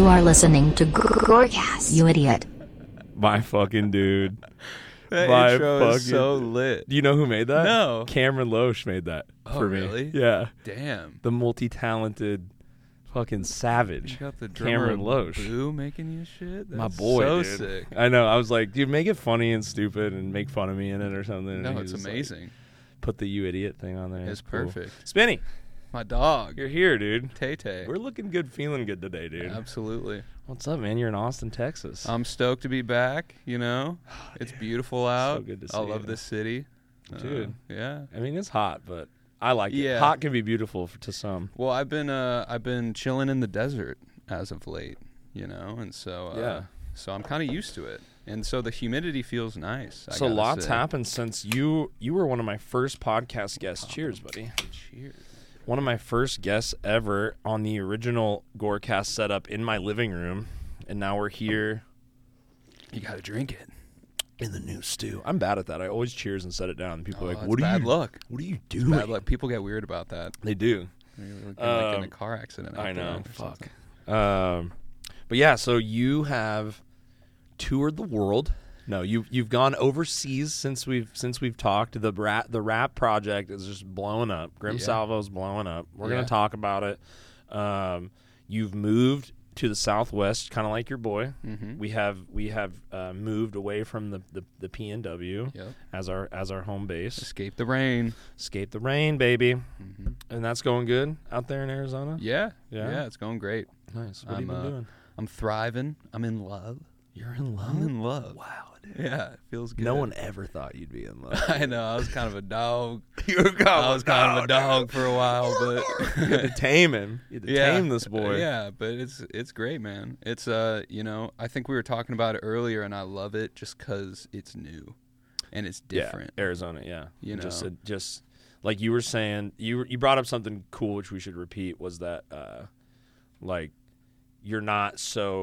are listening to Gorecast, you idiot. My fucking dude. That My intro is fucking- so lit. Do you know who made that? No. Cameron Loesch made that for me. Really? Yeah. Damn. The multi-talented fucking savage. You got the drummer Cameron Loesch. Boo making you shit? That's My boy, so dude. sick. I know. I was like, dude, make it funny and stupid and make fun of me in it or something. No, And he it's was like, amazing. put the you idiot thing on there. It's cool. perfect. Spinny, My dog, you're here, dude. Tay-Tay. We're looking good, feeling good today, dude. Absolutely. What's up, man? You're in Austin, Texas. I'm stoked to be back, you know. It's beautiful out. good to I see love you. this city. Dude. Yeah. I mean, it's hot, but I like it. Yeah. Hot can be beautiful to some. Well, I've been chilling in the desert as of late, you know, and so Yeah. so I'm kind of used to it. And so the humidity feels nice. I So gotta lots say. happened since you were one of my first podcast guests. Cheers, buddy. Cheers. One of my first guests ever on the original Gorecast setup in my living room, and now we're here You got to drink it. in the new stew. I'm bad at that. I always cheers and set it down. People are like, it's "What are bad you? luck. What are you It's doing?" bad luck. People get weird about that. They do. You're like in a car accident. I after know. that or Fuck. something. But yeah, so you have toured the world. No, you've gone overseas since we've talked. The rap project is just blowing up. Grim Yeah. Salvo's blowing up. We're Yeah. gonna talk about it. You've moved to the Southwest, kind of like your boy. Mhm. We have moved away from the PNW Yep. as our home base. Escape the rain. Escape the rain, baby, Mhm. and that's going good out there in Arizona. Yeah. Yeah? Yeah. It's going great. Nice. What have you I'm, been doing? I'm thriving. I'm in love. You're in love. I'm in love. Wow, dude. Yeah. It feels good. No one ever thought you'd be in love. I know. I was kind of a dog. You were I was kind of a dog for a while, but You had to tame him. You had to tame this boy. Yeah, but it's great, man. It's you know, I think we were talking about it earlier, and I love it just because it's new, and it's different. Yeah, Arizona, yeah. You just know. just like you were saying, you brought up something cool, which we should repeat, was that like you're not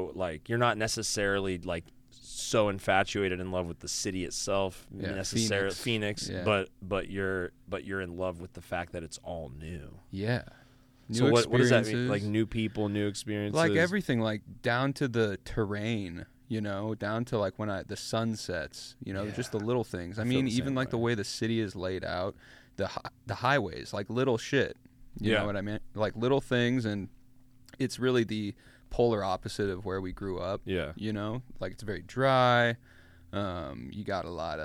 necessarily like so infatuated in love with the city itself, Yeah, necessarily Phoenix, yeah. but you're in love with the fact that it's all new. Yeah. New So what does that mean? experiences. Like new people, new experiences, Like everything, like down to the terrain, you know, down to like when the sun sets, you know, Yeah. just the little things. I feel mean, the even same like the way. way the city is laid out, the highways, like little shit. You Yeah. know what I mean? Like little things, and it's really the polar opposite of where we grew up. Yeah. You know, like it's very dry. You got a lot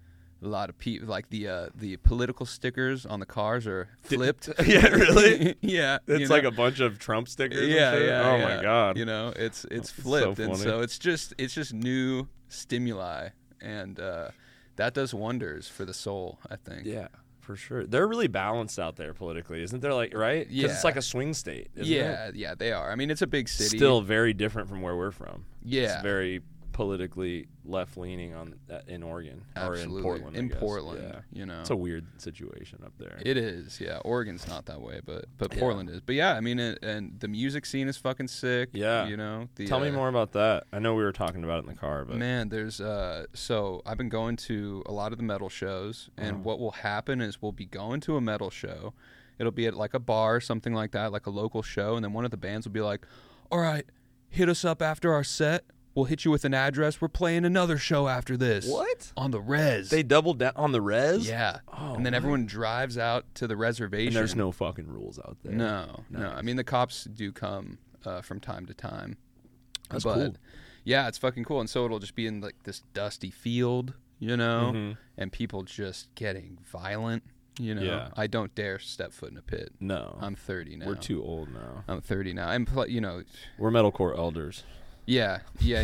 of people, like the political stickers on the cars are flipped. Yeah, really? Yeah, It's you like know? a bunch of Trump stickers. Yeah, and shit? yeah. Oh yeah. my god. You know, it's That's flipped, so and funny. so it's just new stimuli, and that does wonders for the soul, I think. Yeah, for sure. They're really balanced out there politically, isn't there? Like, right? Because Yeah. it's like a swing state. Isn't it? Yeah, they are. I mean, it's a big city. Still very different from where we're from. Yeah. It's very politically left leaning in Oregon or absolutely in Portland. I In guess. Portland, Yeah. you know, It's a weird situation up there. it is. Yeah, Oregon's not that way, but Yeah. Portland is. But yeah, I mean, and the music scene is fucking sick. Yeah. you know. Tell me more about that. I know we were talking about it in the car, but Man, there's so I've been going to a lot of the metal shows, and what will happen is we'll be going to a metal show. It'll be at like a bar, something like that, like a local show, and then one of the bands will be like, "All right, hit us up after our set. We'll hit you with an address. We're playing another show after this." What? On the res. They doubled down on the res? Yeah. Oh, and then what? everyone drives out to the reservation. And there's no fucking rules out there. No. Nice. I mean, the cops do come from time to time. That's but, cool. Yeah, it's fucking cool. And so it'll just be in like this dusty field, you know, Mhm. and people just getting violent, you know. Yeah. I don't dare step foot in a pit. No. I'm 30 now. We're too old now. I'm 30 now. And you know, We're metalcore elders. yeah.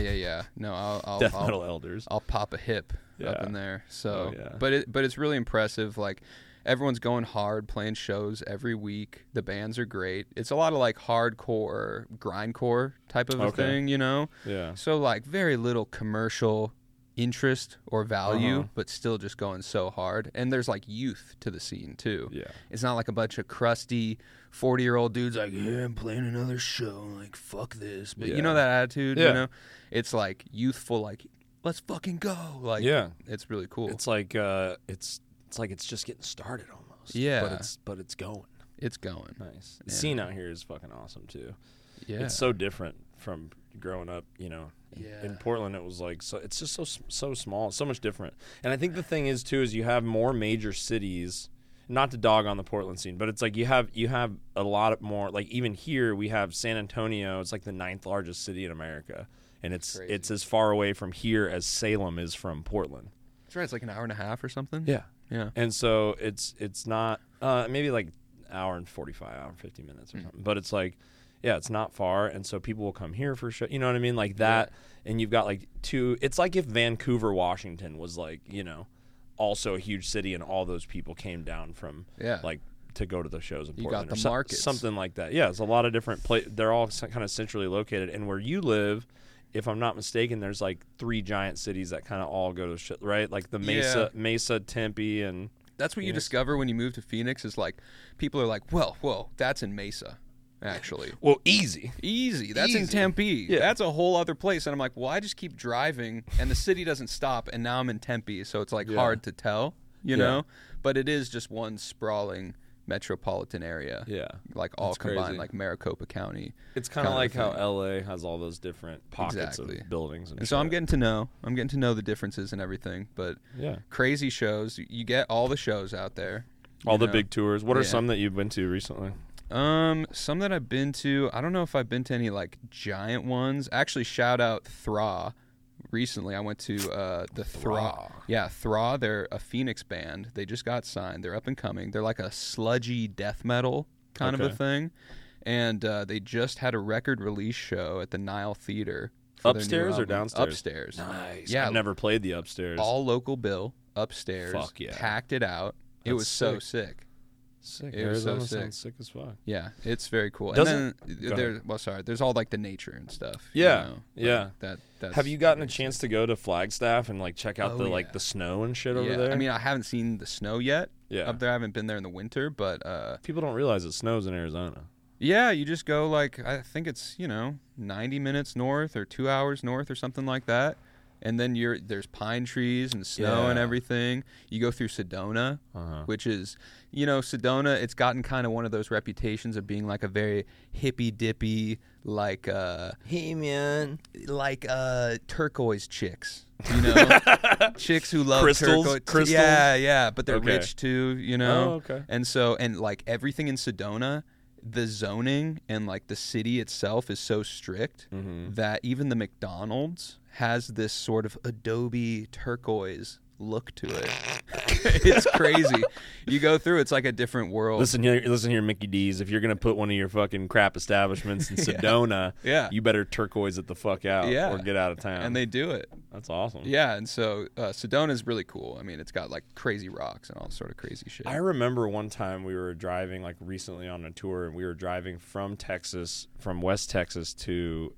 No, I'll Death metal elders. I'll pop a hip up Yeah. in there. So, Oh, yeah. but it's really impressive. Like everyone's going hard, playing shows every week. The bands are great. It's a lot of like hardcore, grindcore type of a Okay. thing, you know. Yeah. So like very little commercial interest or value, Uh-huh. but still just going so hard. And there's like youth to the scene too. Yeah. It's not like a bunch of crusty 40-year-old dudes like, yeah, I'm playing another show. Like, fuck this. But Yeah. you know that attitude, Yeah. you know? It's like youthful, like, let's fucking go. Like, Yeah. it's really cool. It's like it's like it's just getting started almost. Yeah. But it's going. It's going. Nice. The Yeah. scene out here is fucking awesome too. Yeah. It's so different from growing up, you know. Yeah. In Portland, it was like it's just so small, so much different. And I think the thing is too is you have more major cities. Not to dog on the Portland scene, but it's like you have a lot more. Like even here, we have San Antonio. It's like the 9th largest city in America, and it's as far away from here as Salem is from Portland. That's right. It's like an hour and a half or something. Yeah. Yeah. And so it's not maybe like hour and 45, hour and 50 minutes or something. But it's like, yeah, it's not far, and so people will come here for show. You know what I mean? Like that, and you've got like it's like if Vancouver, Washington was like, you know, also a huge city, and all those people came down from like to go to the shows in you Portland. got the markets. Something like that. Yeah, it's a lot of different they're all kind of centrally located, and where you live, if I'm not mistaken, there's like 3 giant cities that kind of all go to right, like the Mesa, Tempe, and that's what you discover when you move to Phoenix is like people are like, whoa, that's in Mesa. Actually, well, easy. That's in Tempe. Yeah. That's a whole other place. And I'm like, well, I just keep driving, and the city doesn't stop, and now I'm in Tempe, so it's like hard to tell, you know. But it is just one sprawling metropolitan area. Yeah, like all that's combined, crazy. like Maricopa County. It's kind of like how LA has all those different pockets of buildings, and so I'm getting to know the differences and everything. But crazy shows. You get all the shows out there. All the big tours. What are some that you've been to recently? Some that I've been to, I don't know if I've been to any like giant ones. Actually, shout out Thra. Recently, I went to the Thra. Yeah, Thra. They're a Phoenix band. They just got signed. They're up and coming. They're like a sludgy death metal kind of a thing. And they just had a record release show at the Nile Theater. Upstairs or downstairs? Upstairs. Nice. Yeah, I've never played the upstairs. All local bill. Upstairs. Fuck yeah. Packed it out. It was so sick. Sick. It was Arizona so sick. sounds sick as fuck. Yeah, it's very cool. Doesn't- and Go then there's all like the nature and stuff. Yeah, you know, like that's Have you gotten a very chance to go to Flagstaff and like check out like the snow and shit over there? I mean, I haven't seen the snow yet. Yeah. Up there, I haven't been there in the winter, but people don't realize it snows in Arizona. yeah, you just go like I think it's 90 minutes north or 2 hours north or something like that. And then there's pine trees and snow and everything. You go through Sedona, which is, Sedona, it's gotten kind of one of those reputations of being like a very hippy-dippy, like, hey, man. Like turquoise chicks, chicks who love Crystals? turquoise. Yeah, but they're rich too, Oh, okay. And like everything in Sedona, the zoning and like the city itself is so strict that even the McDonald's has this sort of Adobe turquoise look to it. It's crazy. You go through, it's like a different world. Listen here, Mickey D's. If you're gonna put one of your fucking crap establishments in Sedona, you better turquoise it the fuck out or get out of town. And they do it. That's awesome. Yeah, and so Sedona is really cool. I mean, it's got like crazy rocks and all sort of crazy shit. I remember one time we were driving like recently on a tour, and we were driving from West Texas to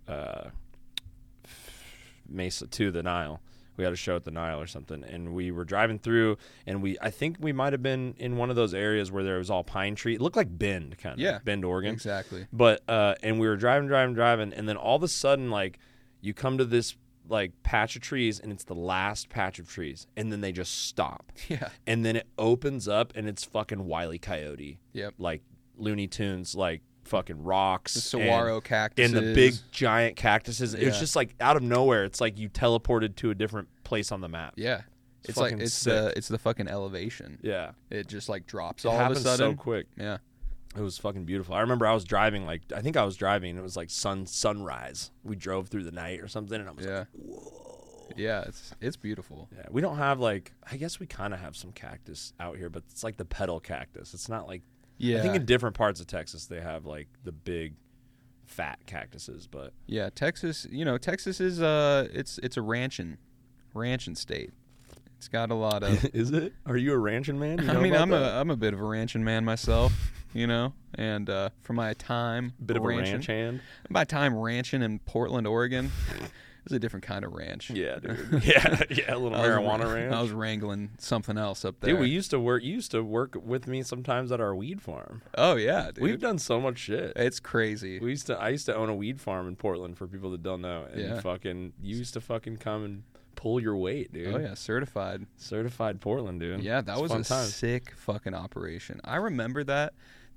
Mesa to the Nile. We had a show at the Nile or something, and we were driving through, and I think we might have been in one of those areas where there was all pine tree. It looked like Bend, kind of. Bend, Oregon. Exactly. But and we were driving, and then all of a sudden, like, you come to this like patch of trees, and it's the last patch of trees, and then they just stop. Yeah. And then it opens up, and it's fucking Wile E. Coyote. Yep. Like Looney Tunes, like fucking rocks, the saguaro cactuses, and the big giant cactuses. It was just like out of nowhere. It's like you teleported to a different place on the map. Yeah, it's fucking like it's sick. the fucking elevation. Yeah, it just like drops it all of a sudden so quick. Yeah, it was fucking beautiful. I remember I was driving, and it was like sunrise. We drove through the night or something, and I was like, whoa. Yeah, it's beautiful. Yeah, we don't have like, I guess we kind of have some cactus out here, but it's like the petal cactus. It's not like. Yeah. I think in different parts of Texas they have like the big fat cactuses, but yeah, Texas is it's a ranching state. It's got a lot of Is it? Are you a ranching man? You know I mean, about I'm a bit of a ranching man myself, and for my time bit of ranching, a ranch hand. my time ranching in Portland, Oregon. It was a different kind of ranch. Yeah, dude. yeah, a little marijuana ranch. I was wrangling something else up there. Dude, you used to work with me sometimes at our weed farm. Oh yeah, dude. We've done so much shit. It's crazy. I used to own a weed farm in Portland for people that don't know. And you used to fucking come and pull your weight, dude. Oh yeah, certified Portland, dude. Yeah, that was a time. sick fucking operation. I remember that.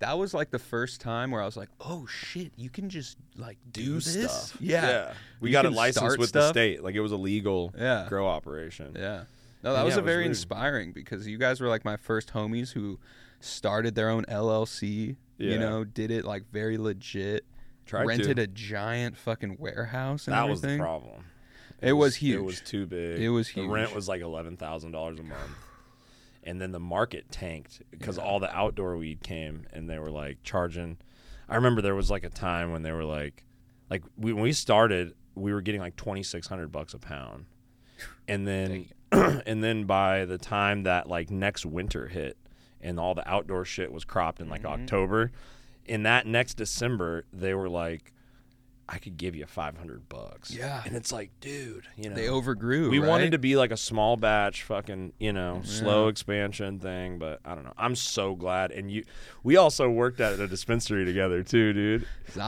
that was like the first time where I was like, oh shit, you can just like do this stuff. Yeah. We You got a can license start with stuff. the state. Like it was a legal Yeah. grow operation. Yeah. No, that And was yeah, a it was very weird. inspiring because you guys were like my first homies who started their own LLC. Yeah. You know, did it like very legit. Tried rented to. a giant fucking warehouse and That was everything. the problem. It was huge. It was too big. It was The huge. rent was like $11,000 a month. And then the market tanked because all the outdoor weed came and they were like charging. I remember there was like a time when they were like when we started, we were getting like $2,600 a pound. And then and then by the time that like next winter hit and all the outdoor shit was cropped in like October, in that next December, they were like, I could give you $500. Yeah. And it's like, dude, you know. They overgrew. We right? wanted to be like a small batch fucking, slow expansion thing, but I don't know. I'm so glad. And we also worked at a dispensary together too, dude.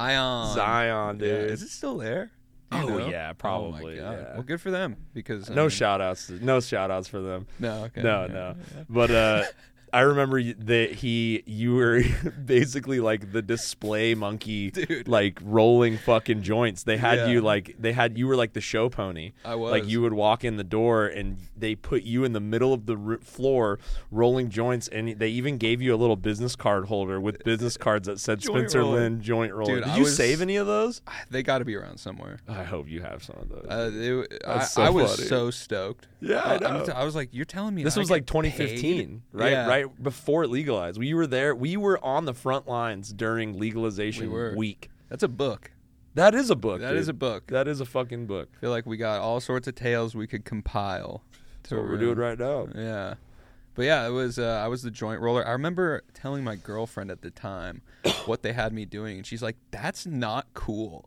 Zion, dude. Yeah. Is it still there? Do you Oh, know? yeah, probably, Oh my God. yeah. Well, good for them because I No mean- shout outs for them. No, okay. No, yeah, no. yeah. But I remember that you were basically like the display monkey, Dude. like rolling fucking joints. They had Yeah. you were like the show pony. I was. Like you would walk in the door and they put you in the middle of the floor rolling joints, and they even gave you a little business card holder with business cards that said Joint Spencer roller. Lynn joint roller. Dude, Did I you was- save any of those? They got to be around somewhere. I hope you have some of those. I That's so was funny. so stoked. Yeah, I know. I was like, you're telling me This I was get like 2015, paid? right? Yeah. Right before it legalized. We were there. We were on the front lines during legalization We were. week. That's a book. That is a book. That dude. is a book. That is a fucking book. I feel like we got all sorts of tales we could compile. That's what we're doing right now. Yeah. But yeah, it was I was the joint roller. I remember telling my girlfriend at the time what they had me doing, and she's like, "That's not cool."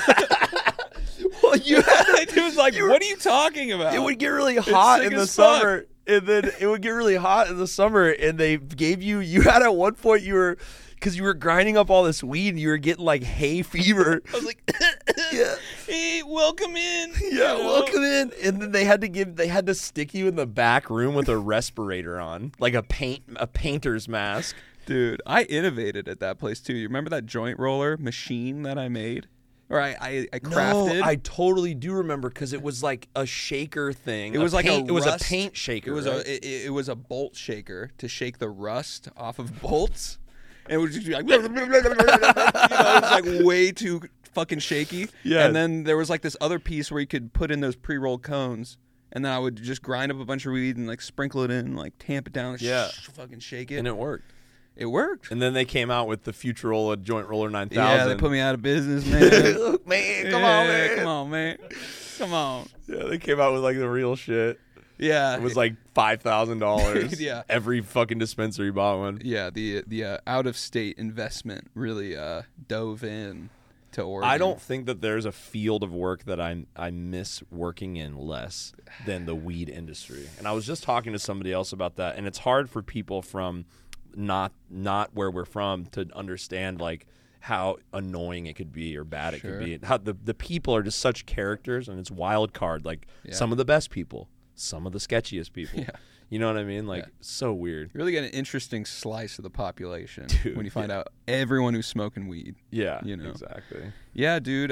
Well, you It was like, "What are you talking about?" it would get really hot sick in the as fuck. summer, and then it would get really hot in the summer, and they gave you had at one point because you were grinding up all this weed and you were getting like hay fever. I was like, Yeah. "Hey, welcome in." Yeah, you know? welcome in. And then they had to stick you in the back room with a respirator on, like a painter's mask. Dude, I innovated at that place too. You remember that joint roller machine that I made? Or I crafted? No, I totally do remember because it was like a shaker thing. It was like paint, a it was rust- a paint shaker. It was right? it was a bolt shaker to shake the rust off of bolts. And it would just be like, you know, it was like way too fucking shaky. Yeah. And then there was like this other piece where you could put in those pre-rolled cones. And then I would just grind up a bunch of weed and like sprinkle it in, like tamp it down, Yeah. fucking shake it. and it worked. It worked. And then they came out with the Futurola Joint Roller 9000. Yeah, they put me out of business, man. Look, man, come Yeah, on, man. Come on, man. Come on. Yeah, they came out with like the real shit. Yeah. It was like $5,000. Yeah. Every fucking dispensary bought one. Yeah, the out of state investment really dove in to Oregon. I don't think that there's a field of work that I miss working in less than the weed industry. And I was just talking to somebody else about that, and it's hard for people from not where we're from to understand like how annoying it could be or bad it Sure. could be. How the people are just such characters, and it's wild card. Like Yeah. some of the best people, some of the sketchiest people. Yeah. You know what I mean? Like Yeah. so weird. You really get an interesting slice of the population Dude, when you find out everyone who's smoking weed. Yeah, You know. exactly. Yeah, dude,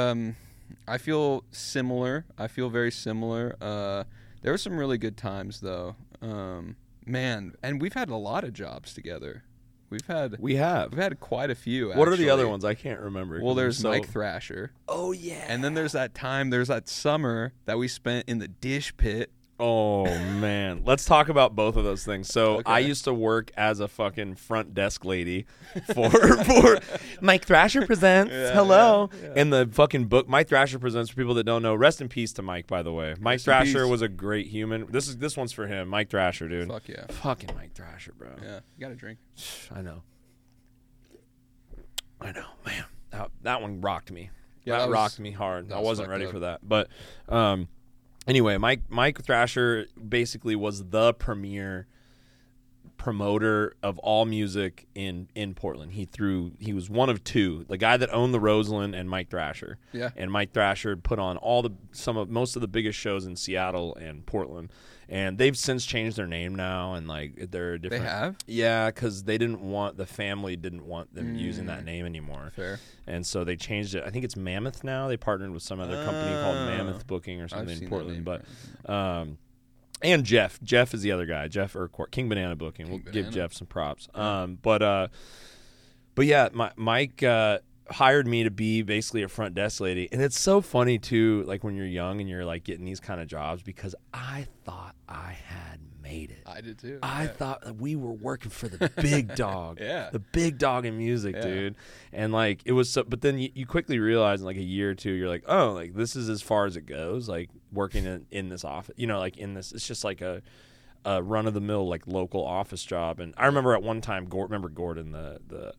I feel similar. I feel very similar. There were some really good times though. Man, and we've had a lot of jobs together. We've had quite a few. What are the actually. other ones? I can't remember. Well, there's So- Mike Thrasher. Oh yeah. And then there's that summer that we spent in the dish pit. Oh man, let's talk about both of those things. So Okay. I used to work as a fucking front desk lady for Mike Thrasher presents. Yeah, Hello, yeah. and the fucking book Mike Thrasher presents. For people that don't know, rest in peace to Mike. By the way, Mike Rest in Thrasher peace. was a great human. This one's for him, Mike Thrasher, dude. Fuck yeah. Fucking Mike Thrasher, bro. Yeah, you got a drink. I know, man. That one rocked me. Yeah, that that was- rocked me hard. that I was wasn't fucked ready up. for that, but anyway, Mike Thrasher basically was the premier promoter of all music in Portland. He was one of two, the guy that owned the Roseland and Mike Thrasher. Yeah. And Mike Thrasher put on most of the biggest shows in Seattle and Portland. And they've since changed their name now, and like they're different. They have? Yeah, because the family didn't want them using that name anymore. Fair. And so they changed it. I think it's Mammoth now. They partnered with some other company called Mammoth Booking or something in Portland. But and Jeff is the other guy. Jeff Urquhart, King Banana Booking. We'll give Jeff some props. But yeah, Mike hired me to be basically a front desk lady, and it's so funny too, like when you're young and you're like getting these kind of jobs, because I thought I had made it. I did too. I thought that we were working for the big dog. Yeah. The big dog in music, dude. And like it was so, but then you quickly realize in like a year or two, you're like, oh, like this is as far as it goes, like working in this office, like in this, it's just like a run of the mill like local office job. And I remember at one time, remember Gordon, the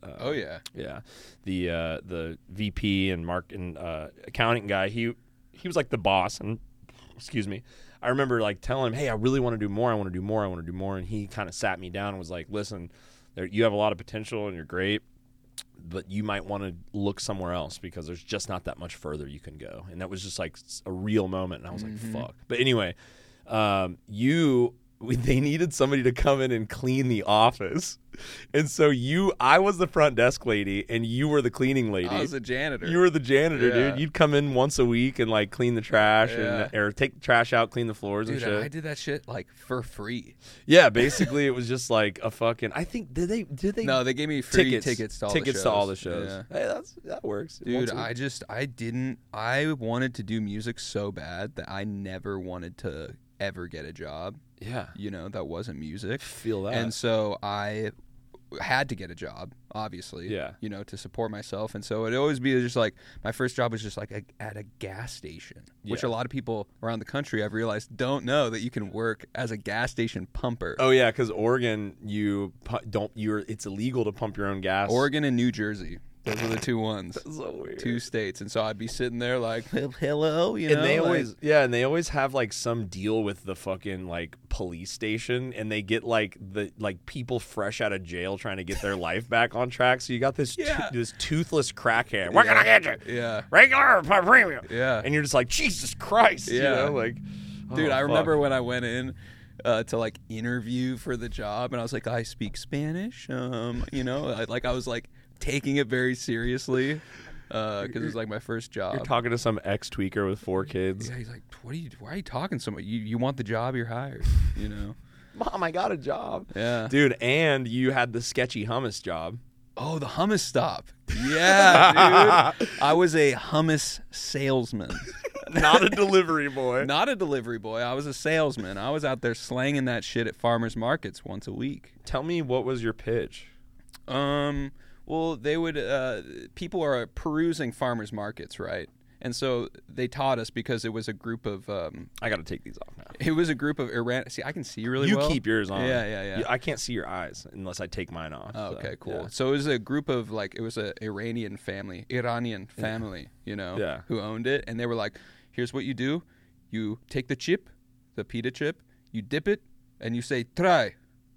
VP and accounting guy. He was like the boss, and excuse me. I remember like telling him, hey, I really want to do more. I want to do more. I want to do more. And he kind of sat me down and was like, listen, you have a lot of potential and you're great, but you might want to look somewhere else because there's just not that much further you can go. And that was just like a real moment. And I was like, fuck. But anyway, they needed somebody to come in and clean the office. And so I was the front desk lady and you were the cleaning lady. I was the janitor. You were the janitor, dude. You'd come in once a week and like clean the trash or take the trash out, clean the floors and shit. I did that shit like for free. Yeah, basically it was just like a fucking, I think, did they? No, they gave me free tickets to all the shows. Yeah. Hey, that works. Dude, I wanted to do music so bad that I never wanted to ever get a job. Yeah. That wasn't music. Feel that. And so I had to get a job, obviously. Yeah. To support myself. And so it'd always be just like, my first job was just like at a gas station, which a lot of people around the country, I've realized, don't know that you can work as a gas station pumper. Oh yeah, because Oregon, it's illegal to pump your own gas. Oregon and New Jersey. Those are the two ones. That's so weird. 2 states. And so I'd be sitting there like, hello, and they always have like some deal with the fucking like police station, and they get like the people fresh out of jail trying to get their life back on track. So you got this this toothless crackhead. We're gonna get you. Yeah. Regular premium. Yeah. And you're just like, Jesus Christ. Yeah. Dude, I remember fuck. when I went in to like interview for the job, and I was like, I speak Spanish. I was like taking it very seriously because it was like my first job. You're talking to some ex-tweaker with 4 kids. Yeah, he's like, why are you talking so much? You want the job, you're hired, Mom, I got a job. Yeah. Dude, and you had the sketchy hummus job. Oh, the hummus stop. Yeah, dude. I was a hummus salesman. Not a delivery boy. Not a delivery boy. I was a salesman. I was out there slanging that shit at farmers markets once a week. Tell me, what was your pitch? Well, they would. People are perusing farmers markets, right? And so they taught us because it was a group of. I got to take these off now. It was a group of Iran. See, I can see really well. You keep yours on. Yeah. I can't see your eyes unless I take mine off. Oh, okay, cool. Yeah. So it was a group of it was an Iranian family, who owned it, and they were like, "Here's what you do: you take the chip, the pita chip, you dip it, and you say try,"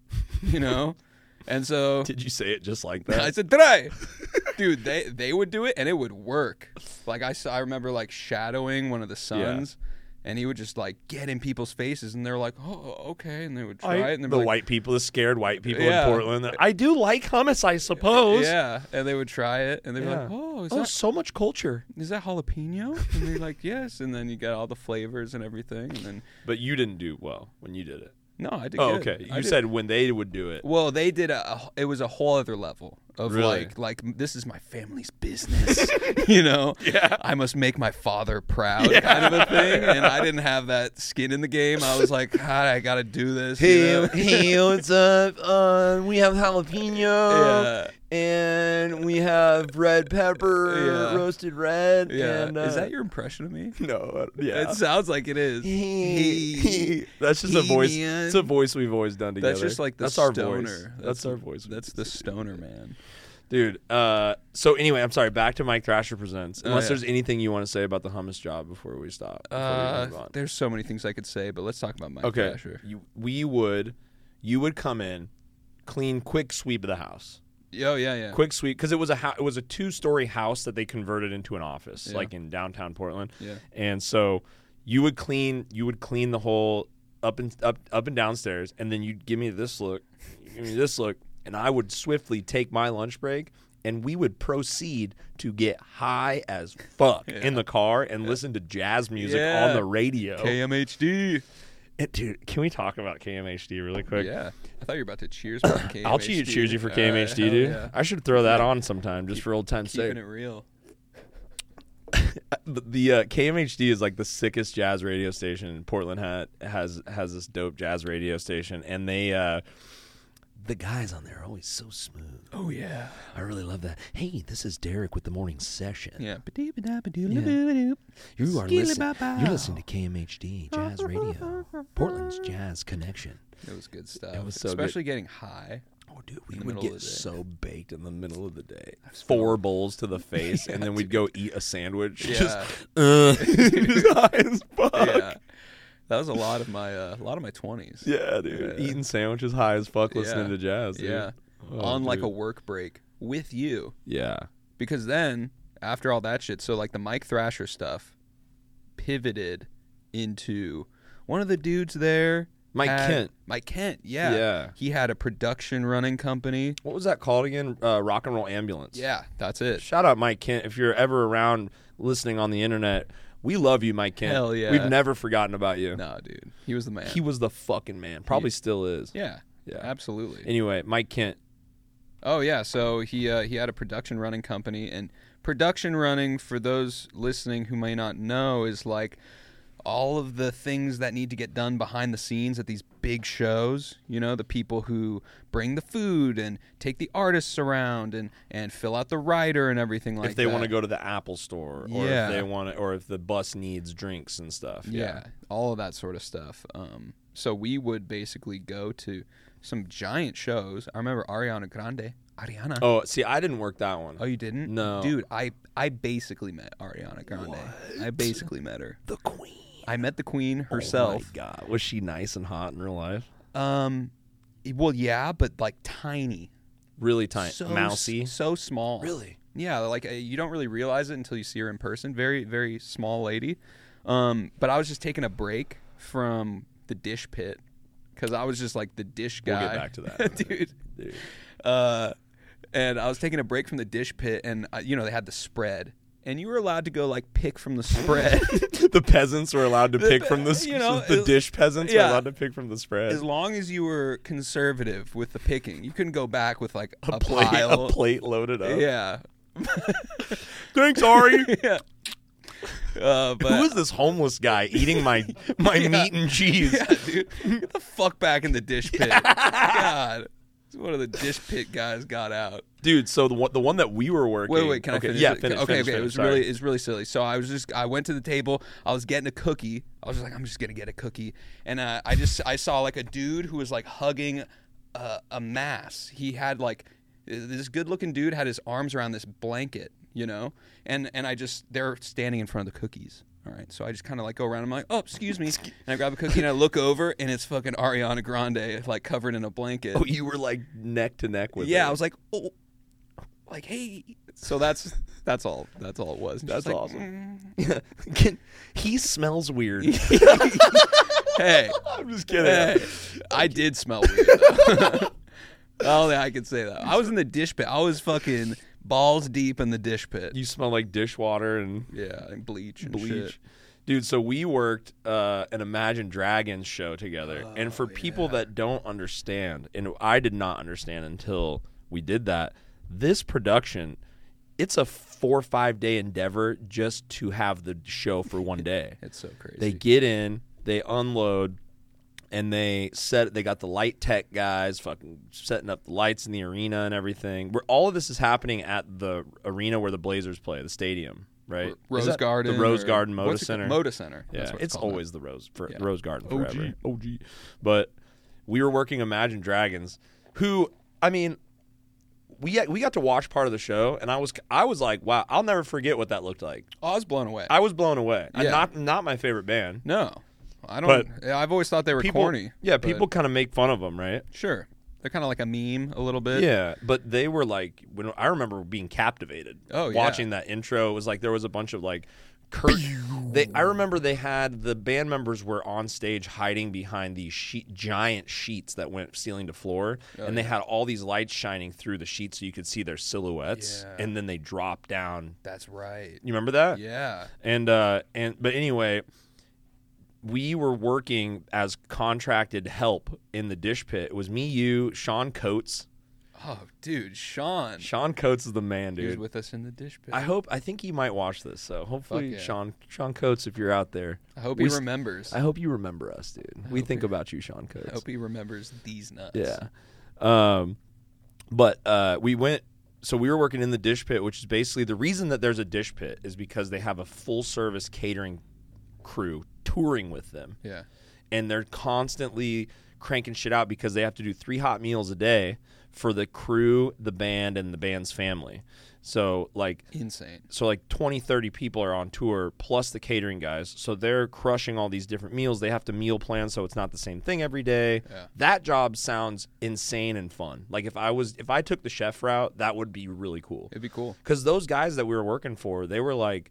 And so did you say it just like that? I said try. Dude, they would do it and it would work. Like I remember like shadowing one of the sons, and he would just like get in people's faces, and they're like, "Oh, okay," and they would try it. And the white people, the scared white people in Portland. I do like hummus, I suppose. Yeah, and they would try it, and they'd be like, "Oh, is that so much culture? Is that jalapeno?" And they're like, "Yes." And then you got all the flavors and everything, and then. But you didn't do well when you did it. No, I did. Oh, good. okay. You said when they would do it. Well, they did it was a whole other level of really? like this is my family's business, Yeah. I must make my father proud, kind of a thing. And I didn't have that skin in the game. I was like, God, I got to do this. Hey, what's up? We have jalapeno. And we have red pepper, roasted red. Yeah. And, is that your impression of me? No. Yeah. It sounds like it is. That's just a voice. Man. It's a voice we've always done together. That's just like the stoner. Our voice. That's our voice. That's the stoner man. Dude. So anyway, I'm sorry. Back to Mike Thrasher Presents. Unless there's anything you want to say about the hummus job before we stop. There's so many things I could say, but let's talk about Mike Thrasher. You would come in, clean, quick sweep of the house. Oh yeah. Quick sweep, because it was a 2-story house that they converted into an office, like in downtown Portland. Yeah. And so you would clean the whole up and downstairs, and then you'd give me this look, and I would swiftly take my lunch break, and we would proceed to get high as fuck in the car and listen to jazz music on the radio. KMHD. Dude, can we talk about KMHD really quick? Yeah. I thought you were about to cheers for KMHD. I'll cheers you for KMHD, dude. Yeah. I should throw that on sometime just for old time's sake. Keeping it real. The KMHD is like the sickest jazz radio station. Portland has this dope jazz radio station, and they the guys on there are always so smooth. Oh yeah, I really love that. Hey, this is Derek with the morning session. yeah. You are you're listening to KMHD Jazz Radio, Portland's Jazz Connection. It was good stuff. It was so especially getting high. Oh, dude, we In the would middle get of the day. so baked in the middle of the day. 4 bowls to the face, and then we'd go eat a sandwich. Yeah. Just high as fuck. Yeah, that was a lot of my 20s. Yeah, dude. Yeah. Eating sandwiches high as fuck, listening Yeah. to jazz. Dude. Yeah, Oh, on like a dude. work break with you, Yeah. because then after all that shit, so like the Mike Thrasher stuff pivoted into one of the dudes there. Mike Kent. Mike Kent, yeah. Yeah. He had a production running company. What was that called again? Rock and Roll Ambulance. Yeah, that's it. Shout out Mike Kent. If you're ever around listening on the internet, we love you, Mike Kent. Hell yeah. We've never forgotten about you. No, dude. He was the man. He was the fucking man. Probably still is. Yeah. Yeah. Absolutely. Anyway, Mike Kent. Oh yeah, so he had a production running company, and production running, for those listening who may not know, is like all of the things that need to get done behind the scenes at these big shows. You know, the people who bring the food and take the artists around and fill out the rider and everything like that. If they want to go to the Apple store, or Yeah. if they want to, or if the bus needs drinks and stuff. Yeah, all of that sort of stuff. So we would basically go to some giant shows. I remember Ariana Grande. Ariana. Oh, see, I didn't work that one. Oh, you didn't? No. Dude, I basically met Ariana Grande. What? I basically met her. The Queen. I met the Queen herself. Oh my God, was she nice and hot in real life? Well, yeah, but like tiny. Really tiny, So mousy. So small. Really? Yeah, like you don't really realize it until you see her in person. Very, very small lady. But I was just taking a break from the dish pit because I was just like the dish guy. We'll get back to that, dude. Dude. And I was taking a break from the dish pit, and they had the spread, and you were allowed to go like pick from the spread. The peasants were allowed to pick from the dish peasants were yeah. allowed to pick from the spread. As long as you were conservative with the picking, you couldn't go back with like a plate, pile. a plate loaded up. Yeah. Thanks, Ari. Yeah. But Who is this homeless guy eating my meat and cheese? Yeah, dude. Get the fuck back in the dish pit. God. One of the dish pit guys got out. Dude, so the one that we were working. Wait, can okay, I finish? Yeah, it? finish. Okay. Finish, It was sorry. really silly. So I went to the table. I was getting a cookie. I was just like, I'm just gonna get a cookie, and I saw like a dude who was like hugging a mass. He had like this good looking dude had his arms around this blanket, and they're standing in front of the cookies. All right, so I just kind of like go around. I'm like, oh, excuse me, and I grab a cookie and I look over, and it's fucking Ariana Grande, like covered in a blanket. Oh, you were like neck to neck with. Yeah, her. I was like, oh, like hey. So that's all. That's all it was. And That's she's like, awesome. He smells weird. Hey, I'm just kidding. hey, I did smell weird. Though. Only I could say that. I was in the dish pit. I was fucking balls deep in the dish pit. You smell like dishwater and Yeah, and bleach and bleach. shit. Dude, so we worked an Imagine Dragons show together. And for people that don't understand, and I did not understand until we did that, this production, it's a 4 or 5 day endeavor just to have the show for one day. It's so crazy. They get in, they unload, and they got the light tech guys fucking setting up the lights in the arena and everything. Where all of this is happening at the arena where the Blazers play, the stadium, right? Rose Is that Garden. the Rose or- Garden Moda what's it called? Center. Moda Center. Yeah, That's what it's called always the Rose Yeah. Rose Garden OG. forever. OG. But we were working Imagine Dragons, who I mean, we got to watch part of the show, and I was like, wow, I'll never forget what that looked like. Oh, I was blown away. I was blown away. Yeah. Not my favorite band. No, I don't. I've always thought they were People, corny. yeah, but people kind of make fun of them, right? Sure, they're kind of like a meme a little bit. Yeah, but they were like, when I remember being captivated. Oh, yeah. Watching that intro, it was like there was a bunch of like I remember they had the band members were on stage hiding behind these giant sheets that went ceiling to floor, and they had all these lights shining through the sheets so you could see their silhouettes, and then they dropped down. That's right. You remember that? Yeah. But anyway, we were working as contracted help in the Dish Pit. It was me, you, Sean Coates. Oh, dude, Sean. Sean Coates is the man, dude. He was with us in the Dish Pit. I think he might watch this, so hopefully, yeah. Sean Coates, if you're out there. I hope he remembers. I hope you remember us, dude. We think about you, Sean Coates. I hope he remembers these nuts. Yeah. But we went, so we were working in the Dish Pit, which is basically the reason that there's a Dish Pit is because they have a full service catering crew touring with them. Yeah. And they're constantly cranking shit out because they have to do 3 hot meals a day for the crew, the band, and the band's family. So insane. So 20, 30 people are on tour plus the catering guys. So they're crushing all these different meals. They have to meal plan so it's not the same thing every day. Yeah. That job sounds insane and fun. Like if I took the chef route, that would be really cool. It'd be cool. Cuz those guys that we were working for, we were like,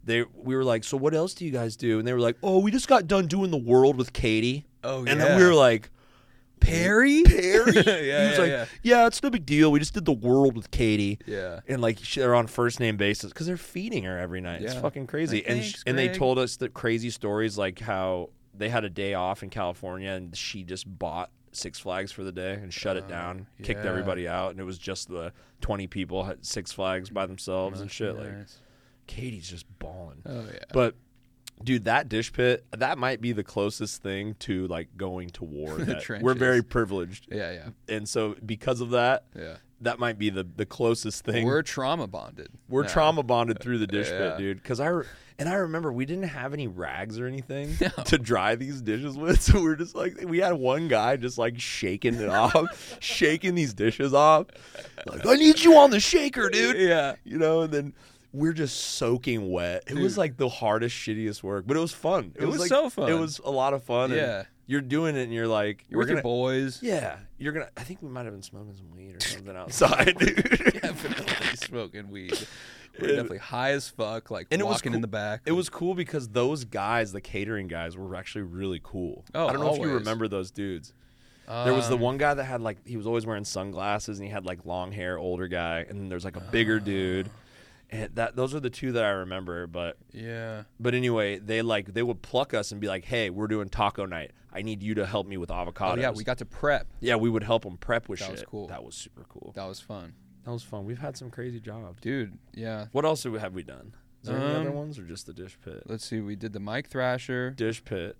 so what else do you guys do? And they were like, "Oh, we just got done doing The World with Katie." Oh, and then we were like, Perry? Yeah, he was yeah. Yeah, it's no big deal. We just did The World with Katie. Yeah. And they're on first name basis because they're feeding her every night. It's fucking crazy. Thanks, and they Greg. told us the crazy stories like how they had a day off in California and she just bought Six Flags for the day and shut it down, kicked yeah. everybody out, and it was just the 20 people at Six Flags by themselves and shit. Nice. Like Katie's just balling. Oh yeah. But dude, that Dish Pit, that might be the closest thing to going to war. The We're trenches. very privileged. Yeah. And so because of that, Yeah. that might be the closest thing. We're trauma bonded. We're now. trauma bonded through the Dish Yeah. Pit, dude. Because I remember we didn't have any rags or anything to dry these dishes with. So we're just we had one guy just shaking it off, shaking these dishes off. Like, I need you on the shaker, dude. Yeah. And then we're just soaking wet. It was the hardest, shittiest work, but it was fun. It was so fun. It was a lot of fun. Yeah. And you're doing it and you're like, You're with your boys. Yeah. I think we might have been smoking some weed or something outside, dude. Definitely smoking weed. We're definitely high as fuck, and it was walking in the back. It was cool because those guys, the catering guys, were actually really cool. Oh, I don't know if you always. remember those dudes. There was the one guy that had he was always wearing sunglasses and he had long hair, older guy, and then there's a bigger dude. And those are the two that I remember, but anyway, they would pluck us and be like, "Hey, we're doing taco night. I need you to help me with avocados." Oh yeah, we got to prep. Yeah, we would help them prep with shit. That was cool. That was super cool. That was fun. That was fun. We've had some crazy jobs, dude. Yeah. What else have we done? Is there any other ones or just the Dish Pit? Let's see. We did the Mike Thrasher, Dish Pit,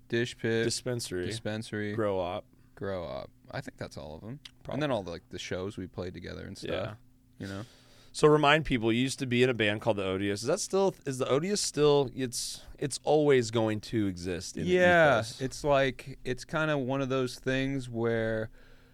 Dispensary, Grow Up. I think that's all of them. Probably. And then all the shows we played together and stuff. Yeah. So remind people, you used to be in a band called the Odious. Is the Odious still? It's always going to exist. In the ethos. It's kind of one of those things where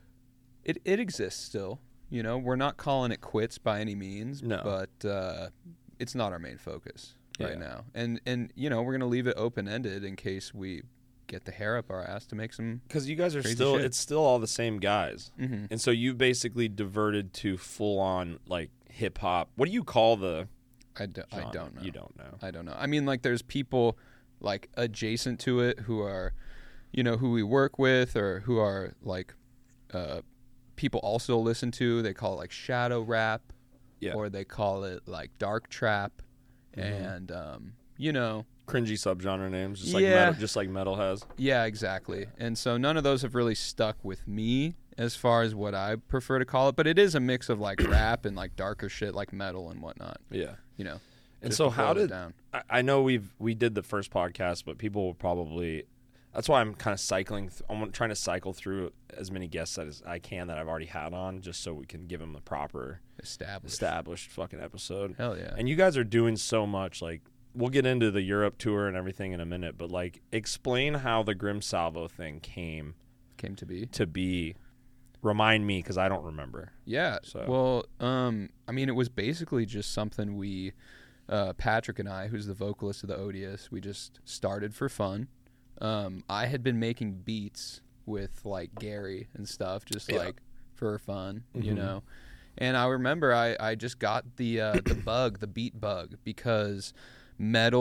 it exists still. We're not calling it quits by any means. No. But it's not our main focus right now. And we're gonna leave it open ended in case we get the hair up our ass to make some. Because you guys are shit. It's still all the same guys, Mm-hmm. and so you basically diverted to full on hip hop. What do you call the? I don't know. You don't know. I don't know. I mean, there's people adjacent to it who are, who we work with or who are people also listen to. They call it shadow rap, or they call it dark trap, and cringy subgenre names, just like metal has. Yeah, exactly. And so none of those have really stuck with me as far as what I prefer to call it, but it is a mix of rap and darker shit like metal and whatnot. Yeah. And just so to how boil it did down. I know we did the first podcast, but people will probably. That's why I'm kind of cycling. I'm trying to cycle through as many guests as I can that I've already had on, just so we can give them the proper established fucking episode. Hell yeah! And you guys are doing so much. We'll get into the Europe tour and everything in a minute, but explain how the Grim Salvo thing came to be. Remind me, because I don't remember. Yeah. So. Well, I mean, it was basically just something we, Patrick and I, who's the vocalist of the Odious, we just started for fun. I had been making beats with Gary and stuff, just for fun, And I remember I just got the beat bug, because metal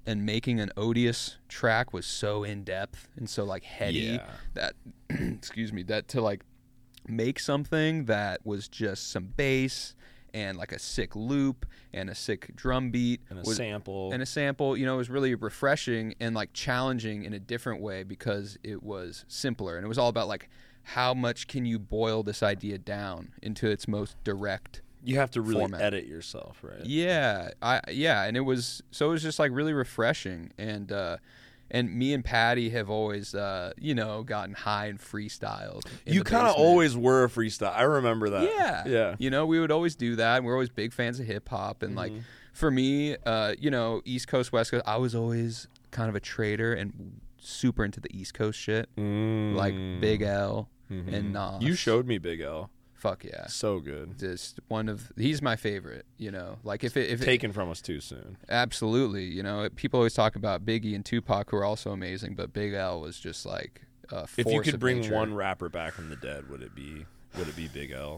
and making an Odious track was so in depth and so like heady that excuse me, that to like make something that was just some bass and like a sick loop and a sick drum beat and a sample, you know, it was really refreshing and like challenging in a different way because it was simpler, and it was all about like how much can you boil this idea down into its most direct. You have to really format. edit yourself, right? Yeah, and it was just like really refreshing, and me and Patty have always you know, gotten high and freestyled. You kind of always were a freestyle. I remember that. Yeah. You know, we would always do that. And we're always big fans of hip hop, and like for me, you know, East Coast, West Coast, I was always kind of a trader and super into the East Coast shit, like Big L and Nas. You showed me Big L. Fuck yeah. So good. Just he's my favorite, you know. Like if taken from us too soon. Absolutely, you know. People always talk about Biggie and Tupac, who are also amazing, but Big L was just like a force. If you could bring nature. one rapper back from the dead, would it be Big L?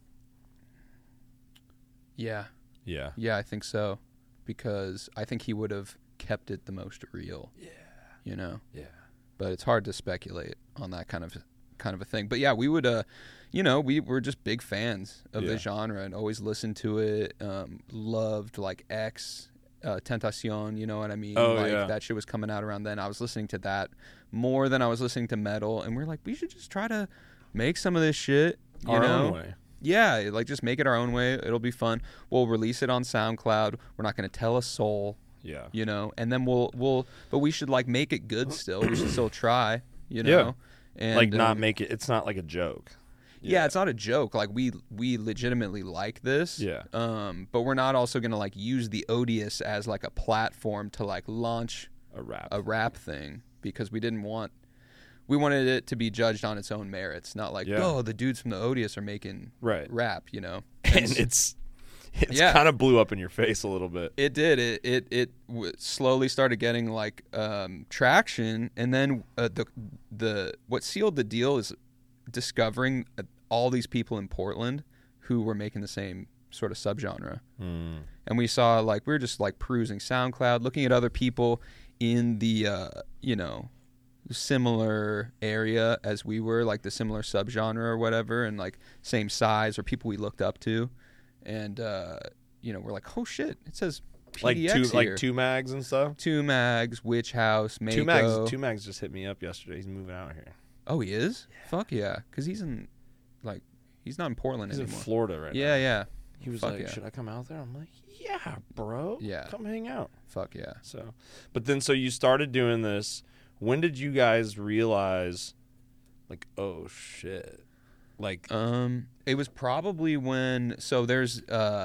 Yeah. Yeah. Yeah, I think so. Because I think he would have kept it the most real. Yeah. You know? Yeah. But it's hard to speculate on that kind of a thing. But yeah, we would you know, we were just big fans of the genre and always listened to it. Loved like X, Tentacion, you know what I mean? Oh, like yeah. that shit was coming out around then. I was listening to that more than I was listening to metal, and we're like, we should just try to make some of this shit, you Our know? own way. Yeah, like just make it our own way. It'll be fun. We'll release it on SoundCloud. We're not going to tell a soul. Yeah. You know, and then we'll but we should like make it good still. We should still try, you know. Yeah. And Like not make it. It's not like a joke. Yeah, it's not a joke. Like we legitimately like this. Yeah. But we're not also gonna like use the Odious as like a platform to like launch a rap thing, because we wanted it to be judged on its own merits, not like oh, the dudes from the Odious are making rap, you know. And it's kind of blew up in your face a little bit. It did. It slowly started getting like traction, and then the what sealed the deal is discovering all these people in Portland who were making the same sort of subgenre. And we saw like we were just like perusing SoundCloud, looking at other people in the you know, similar area as we were, like the similar subgenre or whatever, and like same size, or people we looked up to. And you know, we're like, oh shit, it says PDX like here. Two Mags and stuff. Two Mags, Witch House, Mako. Two Mags just hit me up yesterday. He's moving out here. Oh, he is? Yeah. Fuck yeah, because he's not in Portland anymore. He's in Florida right now. Yeah. He was like, should I come out there? I'm like, yeah, bro. Yeah. Come hang out. Fuck yeah. So you started doing this. When did you guys realize, like, oh shit? Like, it was probably when, so there's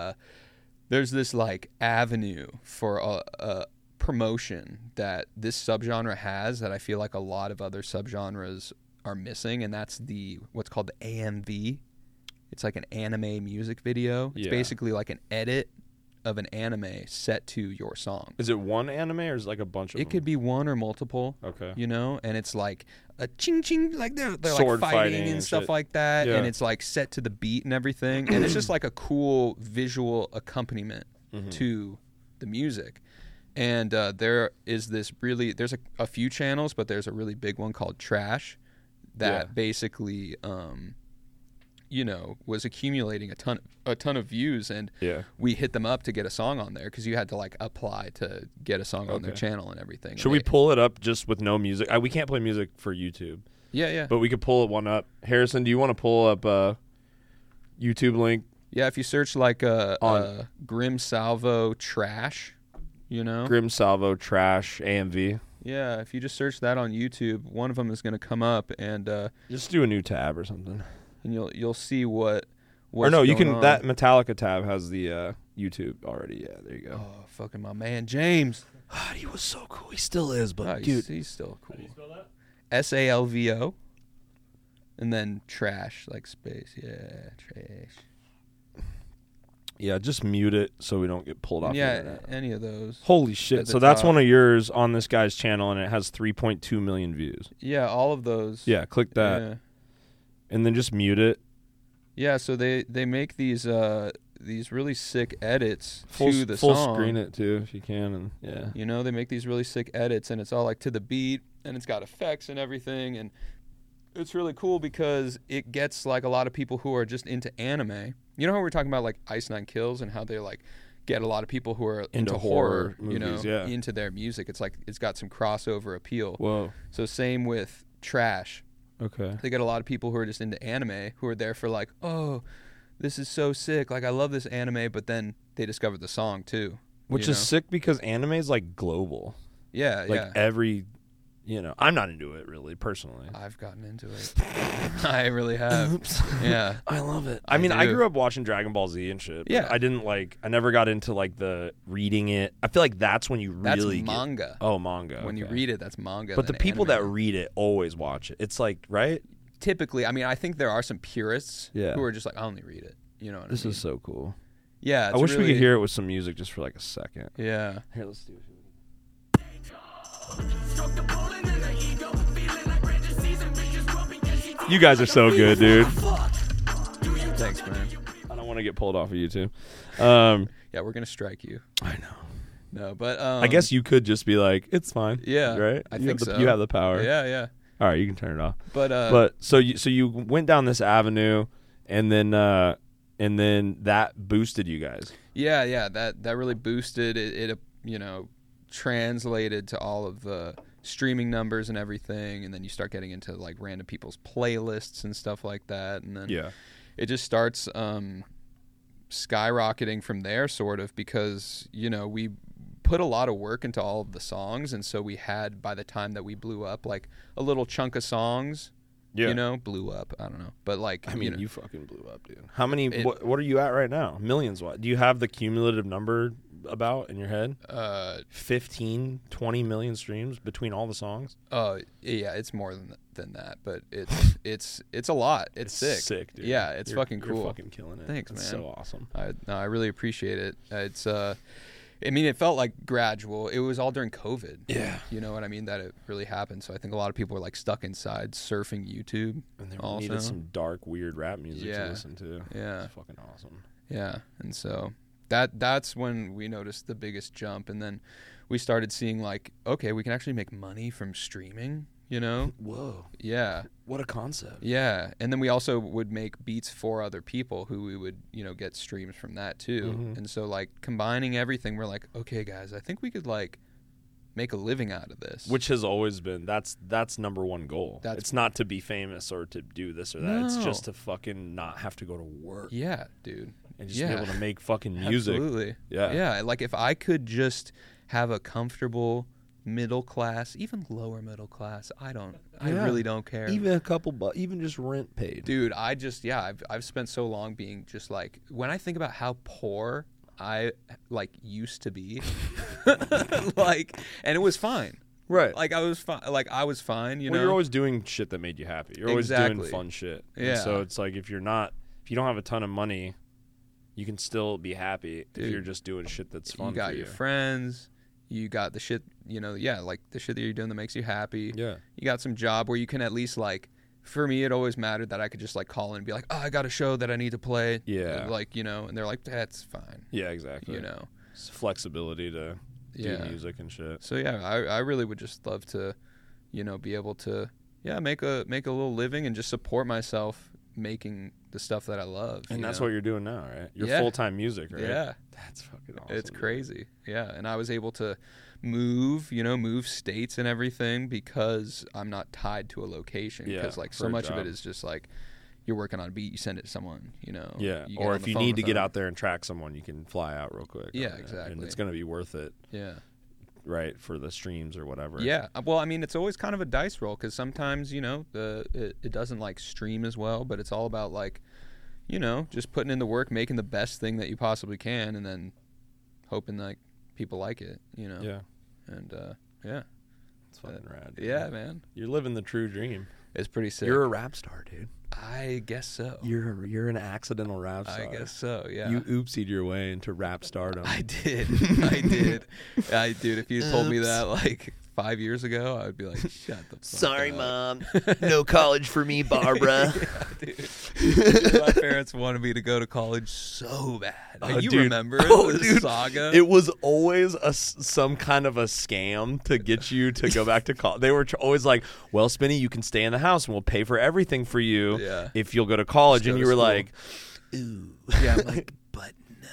this like avenue for a promotion that this subgenre has that I feel like a lot of other subgenres are missing, and that's what's called the AMV. It's like an anime music video. It's basically like an edit of an anime set to your song. Is it one anime or is it like a bunch of them? It could be one or multiple. Okay. You know, and it's like a ching ching, like they're sword like fighting and stuff like that, and it's like set to the beat and everything, and it's just like a cool visual accompaniment to the music. And there's a few channels, but there's a really big one called Trash that basically you know, was accumulating a ton of views, and we hit them up to get a song on there, because you had to like apply to get a song on their channel and everything. Should we pull it up just with no music? We can't play music for YouTube. Yeah. But we could pull one up. Harrison, do you want to pull up a YouTube link? Yeah, if you search like Grim Salvo Trash, you know? Grim Salvo Trash AMV. Yeah, if you just search that on YouTube, one of them is going to come up, and just do a new tab or something. And you'll see what's or no, you can on. That Metallica tab has the YouTube already. Yeah, there you go. Oh, fucking my man James. He was so cool. He still is, but dude, he's still cool. How do you spell that? SALVO, and then Trash, like space. Yeah, Trash. Yeah, just mute it so we don't get pulled off. Yeah, the internet. Any of those. Holy shit! So that's one of yours on this guy's channel, and it has 3.2 million views. Yeah, all of those. Yeah, click that. Yeah. And then just mute it. Yeah, so they make these these really sick edits full, to the full song. screen it too if you can, and yeah. You know, they make these really sick edits, and it's all like to the beat, and it's got effects and everything, and it's really cool because it gets like a lot of people who are just into anime. You know how we're talking about like Ice Nine Kills and how they like get a lot of people who are into horror movies, you know, yeah. into their music. It's like it's got some crossover appeal. Whoa. So same with Trash. Okay. They get a lot of people who are just into anime who are there for like, oh, this is so sick. Like I love this anime, but then they discovered the song too. Which you is know? sick because anime is like global. Yeah, Like yeah. every, you know, I'm not into it really personally. I've gotten into it. I really have. Oops. Yeah. I love it. I mean, I do. grew up watching Dragon Ball Z and shit. But Yeah. I never got into like the reading it. I feel like that's when you That's really manga. Oh, manga. When you okay. read it, that's manga. But the then people that anime. read it always watch it. It's like, right? Typically, I mean, I think there are some purists Yeah. who are just like, I only read it. You know what This I mean? is so cool. Yeah. I wish we could hear it with some music just for like a second. Yeah. Here, let's do it. You guys are so good, dude. Thanks, man. I don't want to get pulled off of YouTube. Yeah, we're gonna strike you. I know. No, but I guess you could just be like, it's fine. Yeah, Right? I You think have the, so. You have the power. Yeah, yeah. All right, you can turn it off. But So you went down this avenue, and then that boosted you guys. yeah. That really boosted it. It you know, translated to all of the streaming numbers and everything, and then you start getting into like random people's playlists and stuff like that, and then it just starts skyrocketing from there, sort of, because you know we put a lot of work into all of the songs, and so we had, by the time that we blew up, like a little chunk of songs. Yeah. You know, blew up. I don't know, but like I mean, you know, you fucking blew up, dude. How many? What are you at right now? Millions. What? Do you have the cumulative number about in your head? 15, 20 million streams between all the songs. Yeah, it's more than that, but it's a lot. It's sick. Sick, dude. Yeah, it's fucking cool. You're fucking killing it. Thanks, That's man. so awesome. I really appreciate it. It's I mean, it felt like gradual. It was all during COVID. Yeah. You know what I mean? That it really happened. So I think a lot of people were like stuck inside surfing YouTube. And they also. needed some dark, weird rap music Yeah. to listen to. Yeah. It's fucking awesome. Yeah, and so that's when we noticed the biggest jump, and then we started seeing like, okay, we can actually make money from streaming. You know? Whoa. Yeah. What a concept. Yeah, and then we also would make beats for other people who we would, you know, get streams from that too. Mhm. And so like combining everything, we're like, okay, guys, I think we could like make a living out of this. Which has always been that's number one goal. It's not to be famous or to do this or that. It's No. just to fucking not have to go to work Yeah, dude. and just Yeah. be able to make fucking music. Absolutely. Yeah. Yeah, like if I could just have a comfortable middle class, even lower middle class, I Yeah. really don't care. Even a couple even just rent paid. Dude, I've spent so long being just like, when I think about how poor I like used to be, like, and it was fine. Right. Like I was fine. Like I was fine. You Well, know. you're always doing shit that made you happy. You're always doing Exactly. fun shit. And Yeah. so it's like if you don't have a ton of money, you can still be happy if Dude, you're just doing shit that's fun you got for your you. friends. You got the shit. You know. Yeah. Like the shit that you're doing that makes you happy. Yeah. You got some job where you can at least like. For me, it always mattered that I could just like call in and be like, oh, I got a show that I need to play. Yeah. Like, you know, and they're like, that's fine. Yeah, exactly. You know. It's flexibility to do Yeah. music and shit. So yeah, I really would just love to, you know, be able to, make a little living and just support myself making the stuff that I love. And you that's know? what you're doing now, right? You're Yeah. full-time music, right? Yeah, That's fucking awesome. it's dude. crazy. Yeah, and I was able to move states and everything because I'm not tied to a location. Yeah, Because like so for a much of job. it is just like you're working on a beat, you send it to someone. You know. Yeah. You get Or on if the you phone need to with get them. out there and track someone, you can fly out real quick. Yeah, And exactly. it's going to be worth it, Yeah. right, for the streams or whatever. Yeah. Well, I mean, it's always kind of a dice roll because sometimes, you know, it doesn't like stream as well, but it's all about like, you know, just putting in the work, making the best thing that you possibly can, and then hoping like people like it, you know. Yeah. And yeah. It's fucking rad. dude. Yeah, man. You're living the true dream. It's pretty sick. You're a rap star, dude. I guess so. You're an accidental rap star. I guess so, yeah. You oopsied your way into rap stardom. I did. I did. Dude, if you had told me that like 5 years ago, I would be like, shut the fuck Sorry, up. Mom. No college for me, Barbara. Yeah, dude. My parents wanted me to go to college so bad. You Dude. remember Oh, the dude. saga? It was always some kind of a scam to get you to go back to college. They were always like, well, Spinny, you can stay in the house and we'll pay for everything for you if you'll go to college. Just And go you to were school. like, ooh. Yeah, I'm like, but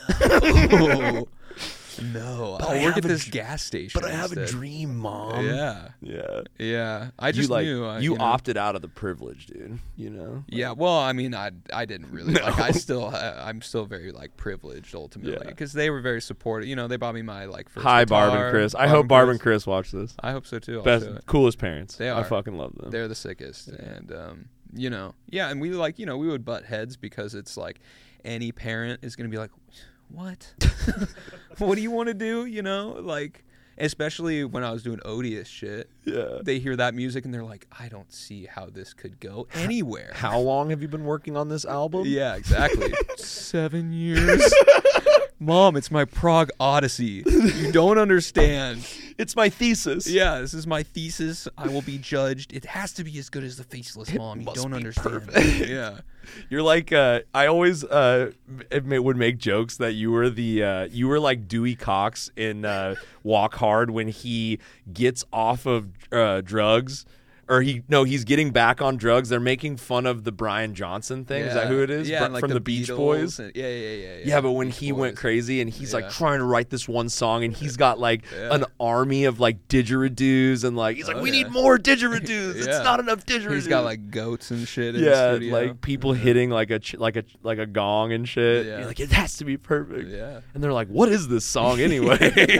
no. No, But I'll I work have at a this dr- gas station. But I have a instead. dream, Mom. Yeah. Yeah. Yeah. I just knew. You know. opted out of the privilege, dude. You know? Yeah, well, I mean, I didn't really No. like. I'm still very like privileged ultimately Yeah. because they were very supportive. You know, they bought me my like first Hi, guitar. Barb and Chris. I hope Barb and Chris watch this. I hope so too. Best, coolest parents. They I are. fucking love them. They're the sickest, and you know, yeah, and we like, you know, we would butt heads because it's like any parent is gonna be like, what? What do you want to do? You know, like. Especially when I was doing odious shit, Yeah. they hear that music and they're like, I don't see how this could go anywhere. How long have you been working on this album? Yeah, exactly. 7 years. Mom, it's my Prague Odyssey. You don't understand. It's my thesis. Yeah, this is my thesis. I will be judged. It has to be as good as The Faceless Mom. You must don't be understand. perfect. Yeah. You're like I always would make jokes that you were you were like Dewey Cox in Walk Hard when he gets off of drugs. Or he's getting back on drugs. They're making fun of the Brian Johnson thing. Is that who it is? Yeah, and, like, from the Beach Beatles Boys. and- yeah. Yeah, but when Beach he went Boys. crazy and he's like Yeah. trying to write this one song and he's got like Yeah. an army of like didgeridoos and like he's like, Oh, we yeah. need more didgeridoos. It's Yeah. not enough didgeridoos. He's got like goats and shit in the yeah, studio. like people hitting like a gong and shit. Yeah. You're like, it has to be perfect. Yeah. And they're like, what is this song anyway?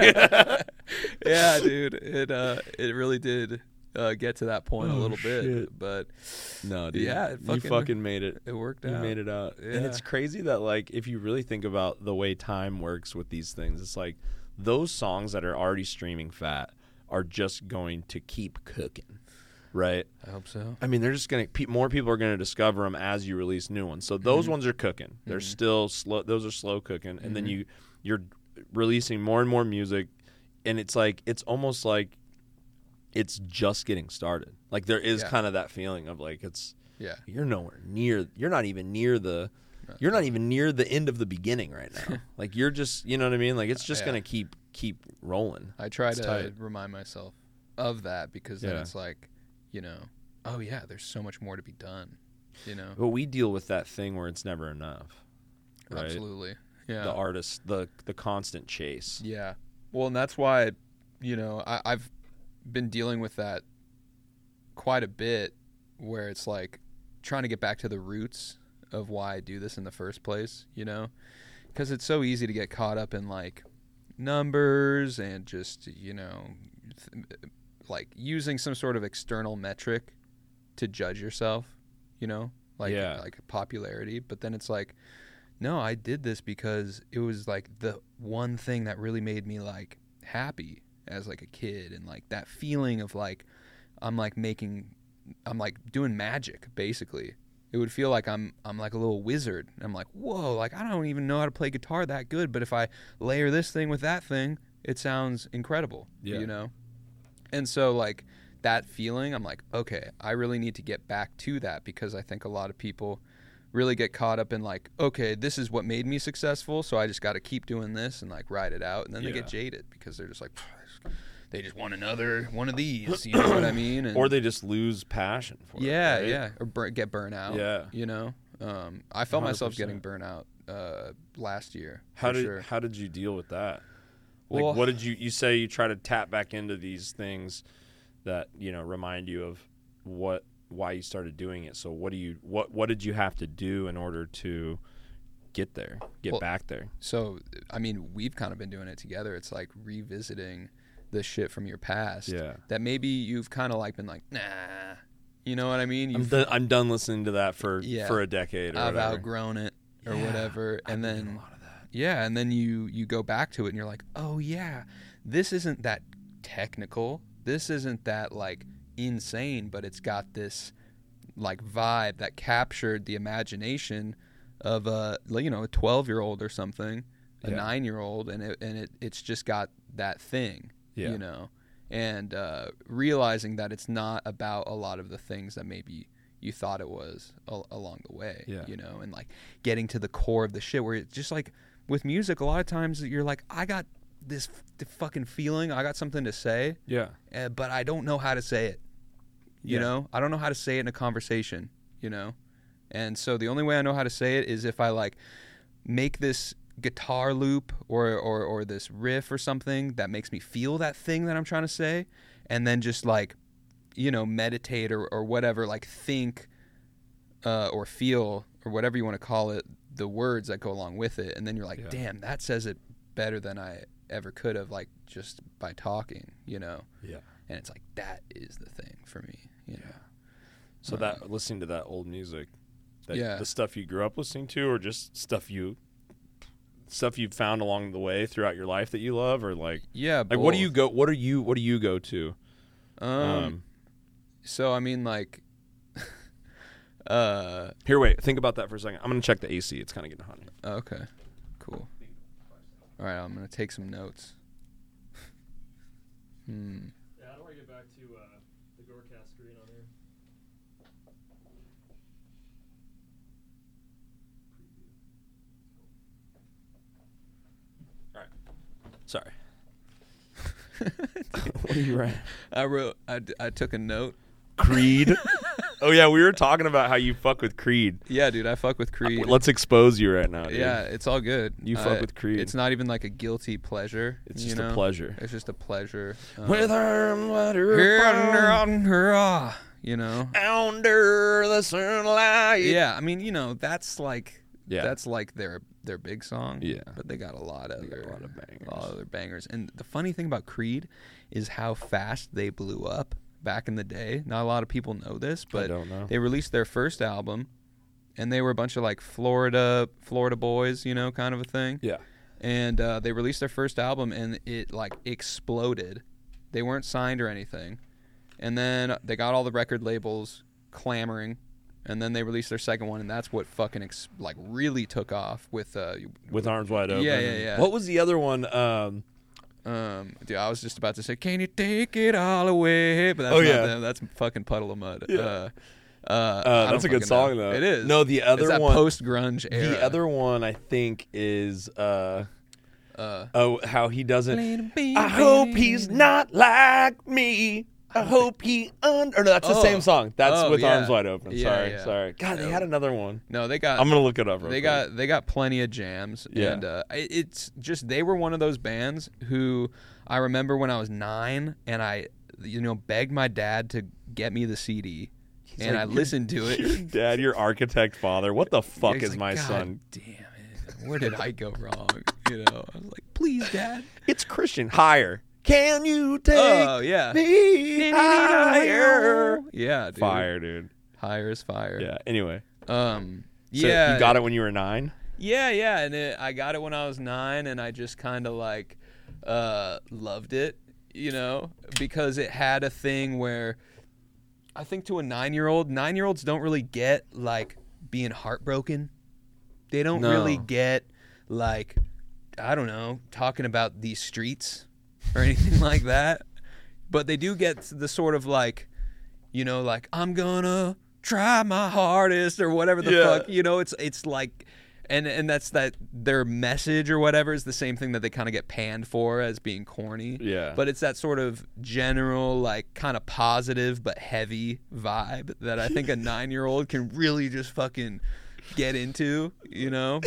Yeah, dude. It really did get to that point a Oh, little bit, shit. but No, dude. Yeah, you fucking made it. it worked You out. made it out. And Yeah. it's crazy that like if you really think about the way time works with these things, it's like those songs that are already streaming fat are just going to keep cooking. Right? I hope so. I mean, they're just going to more people are going to discover them as you release new ones. So those ones are cooking. They're still slow. Those are slow cooking. And then you're releasing more and more music and it's like it's almost like it's just getting started. Like there is kind of that feeling of like you're nowhere near. You're not even near the end of the beginning right now. Like you're just, you know what I mean? Like it's just gonna keep rolling. I try It's to tight. remind myself of that because then Yeah. it's like, you know, oh yeah, there's so much more to be done. You know, But we deal with that thing where it's never enough. Right? absolutely, yeah, The artist, the constant chase. yeah. Well, and that's why, you know, I've been dealing with that quite a bit, where it's like trying to get back to the roots of why I do this in the first place. You know, because it's so easy to get caught up in like numbers and just, you know, like using some sort of external metric to judge yourself, you know, like popularity. But then it's like, no, I did this because it was like the one thing that really made me like happy as like a kid, and like that feeling of like I'm like doing magic basically. It would feel like I'm like a little wizard. I'm like, whoa, like I don't even know how to play guitar that good, but if I layer this thing with that thing, it sounds incredible. Yeah. You know? And so like that feeling, I'm like, okay, I really need to get back to that, because I think a lot of people really get caught up in like, okay, this is what made me successful, so I just got to keep doing this and like ride it out, and then they get jaded because they're just like, they just want another one of these, you know what I mean? And Or they just lose passion for it. Right? yeah, or get burnt out. Yeah. You know, I felt myself 100%. getting burnt out last year. How for did you deal with that? Well, Like, what did you say you try to tap back into these things that, you know, remind you of why you started doing it. So what did you have to do in order to get back there? So, I mean, we've kind of been doing it together. It's like revisiting the shit from your past that maybe you've kind of like been like, nah, you know what I mean? I'm done listening to that for a decade or I've whatever. outgrown it or whatever. And I've been then doing a lot of that. yeah, and then you go back to it and you're like, oh yeah, this isn't that technical. This isn't that like insane, but it's got this like vibe that captured the imagination of a 12-year-old or something, a 9-year-old, and it's just got that thing, you know, and realizing that it's not about a lot of the things that maybe you thought it was along the way. Yeah. You know, and like getting to the core of the shit where it's just like with music, a lot of times you're like, I got this fucking feeling, I got something to say, Yeah. but I don't know how to say it. You know, I don't know how to say it in a conversation, you know? And so the only way I know how to say it is if I like make this guitar loop or this riff or something that makes me feel that thing that I'm trying to say, and then just like, you know, meditate or whatever, like think or feel or whatever you want to call it, the words that go along with it. And then you're like, damn, that says it better than I ever could have, like just by talking, you know? Yeah. And it's like, that is the thing for me, you know? So that listening to that old music, Yeah. the stuff you grew up listening to, or just stuff you've found along the way throughout your life that you love, or like Both. what do you go to? So I mean, like, Here, wait, think about that for a second. I'm gonna check the AC. It's kind of getting hot. okay, cool. All right, I'm gonna take some notes. Yeah, how do I get back to the Gorecast screen on here? All right. Sorry. What are you writing? I took a note. Creed. Oh yeah, we were talking about how you fuck with Creed. Yeah, dude, I fuck with Creed. Let's expose you right now, dude. Yeah, it's all good. You fuck with Creed. It's not even like a guilty pleasure. It's you just know? a pleasure. It's just a pleasure. With arms wide You know. Under the sunlight. Yeah, I mean, you know, that's like Yeah. that's like their big song. Yeah. But they got a lot of got a lot of bangers. A lot of other bangers. And the funny thing about Creed is how fast they blew up back in the day. Not a lot of people know this, but don't know. they released their first album and they were a bunch of like Florida boys, you know, kind of a thing. Yeah. And they released their first album and it like exploded. They weren't signed or anything. And then they got all the record labels clamoring. And then they released their second one, and that's what fucking like really took off with Arms Wide Open. Yeah. What was the other one? Dude, I was just about to say, "Can you take it all away?" But that's Oh, not yeah. them. That's fucking Puddle of Mud. Yeah. I don't That's a good fucking song, know. though. It is. No, the other it's that one, post grunge era. The other one, I think, is how he doesn't. I hope he's not like me. I hope he or no, that's the same song. That's with yeah. Arms Wide Open. Yeah, Sorry. God, they had another one. No, they got. I'm gonna look it up. They got plenty of jams. Yeah. And it's just they were one of those bands who I remember when I was 9 and I, you know, begged my dad to get me the CD. And I listened to it. Your dad, your architect father. What the fuck He's is like, my "God son? Damn it! Where did I go wrong? You know, I was like, please, Dad. It's Christian. Higher. Can you take Oh yeah, me higher? yeah, dude. Fire, dude. Higher is fire. Yeah. Anyway. Yeah. So you got it when you were 9? Yeah, and I got it when I was 9, and I just kind of like loved it, you know, because it had a thing where I think to a 9-year-old, 9-year-olds don't really get like being heartbroken. They don't really get like, I don't know, talking about these streets or anything like that. But they do get the sort of like, you know, like, I'm gonna try my hardest or whatever the fuck, you know, it's like, and that's that their message or whatever is the same thing that they kind of get panned for as being corny. Yeah. But it's that sort of general, like, kind of positive but heavy vibe that I think a 9-year-old can really just fucking get into, you know?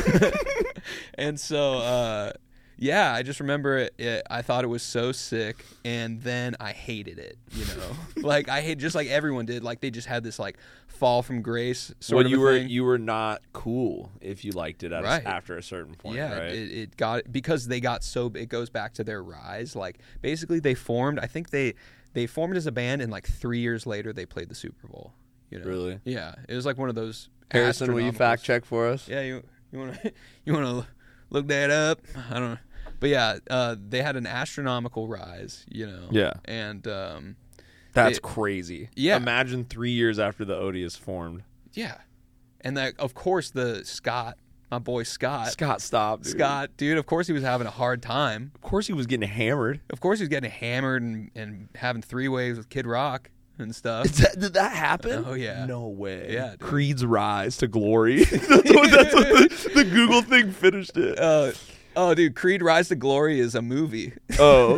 And so, yeah, I just remember it, I thought it was so sick, and then I hated it, you know? Like, I hate, just like everyone did, like, they just had this, like, fall from grace sort of thing. You were not cool if you liked it after a certain point, yeah, right? it got, because they got so, it goes back to their rise. Like, basically, they formed, I think they formed as a band, and, like, 3 years later, they played the Super Bowl, you know? Really? Yeah, it was, like, one of those Harrison, will you fact check for us? Yeah, you want to look that up? I don't know. But yeah, they had an astronomical rise, you know. Yeah. And that's crazy. Yeah. Imagine 3 years after the Odious formed. yeah. And that, of course, my boy Scott. Stop, dude. Scott, dude, of course he was having a hard time. Of course he was getting hammered. Of course he was getting hammered and having 3 ways with Kid Rock. and stuff. Did that happen? Oh, yeah. No way. Yeah, dude. Creed's Rise to Glory. that's what the Google thing finished it. Oh, dude, Creed Rise to Glory is a movie. Oh.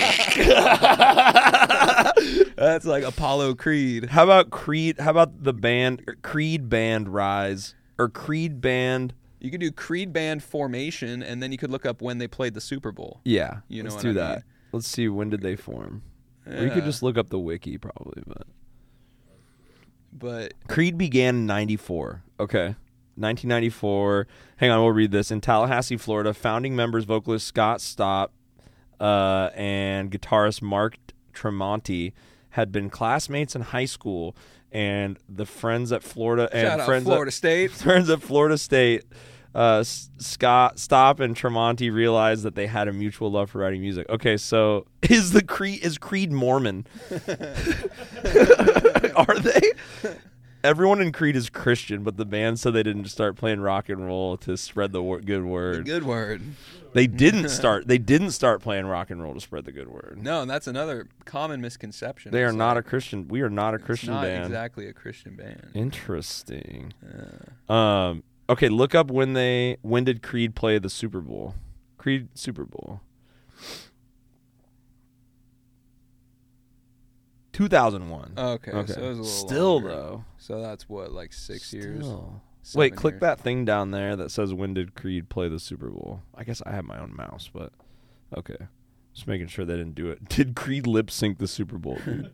That's like Apollo Creed. How about Creed? How about the band Creed Band Rise or Creed Band? You could do Creed Band Formation, and then you could look up when they played the Super Bowl. Yeah, You know let's what do I that. mean? Let's see, when did they form? Or you could Yeah. just look up the wiki probably, But Creed began in 94. Okay. 1994. Hang on, we'll read this. In Tallahassee, Florida, founding members vocalist Scott Stapp and guitarist Mark Tremonti had been classmates in high school, and the friends at Florida and shout out friends Florida State. friends at Florida State, Scott Stapp and Tremonti realized that they had a mutual love for writing music. Okay, so is Creed Mormon? Are they? Everyone in Creed is Christian, but the band said they didn't start playing rock and roll to spread the good word. Good word. They didn't start. They didn't start playing rock and roll to spread the good word. No, and that's another common misconception. They are It's not a like, Christian. We are not a it's Christian not band. exactly a Christian band. Interesting. Okay, look up when did Creed play the Super Bowl? Creed Super Bowl. 2001. Okay, so it was a little Still longer. though. So that's what, like 6 years? Still. 7 Wait, click years. that thing down there that says when did Creed play the Super Bowl? I guess I have my own mouse, but okay. Just making sure they didn't do it. Did Creed lip sync the Super Bowl, dude?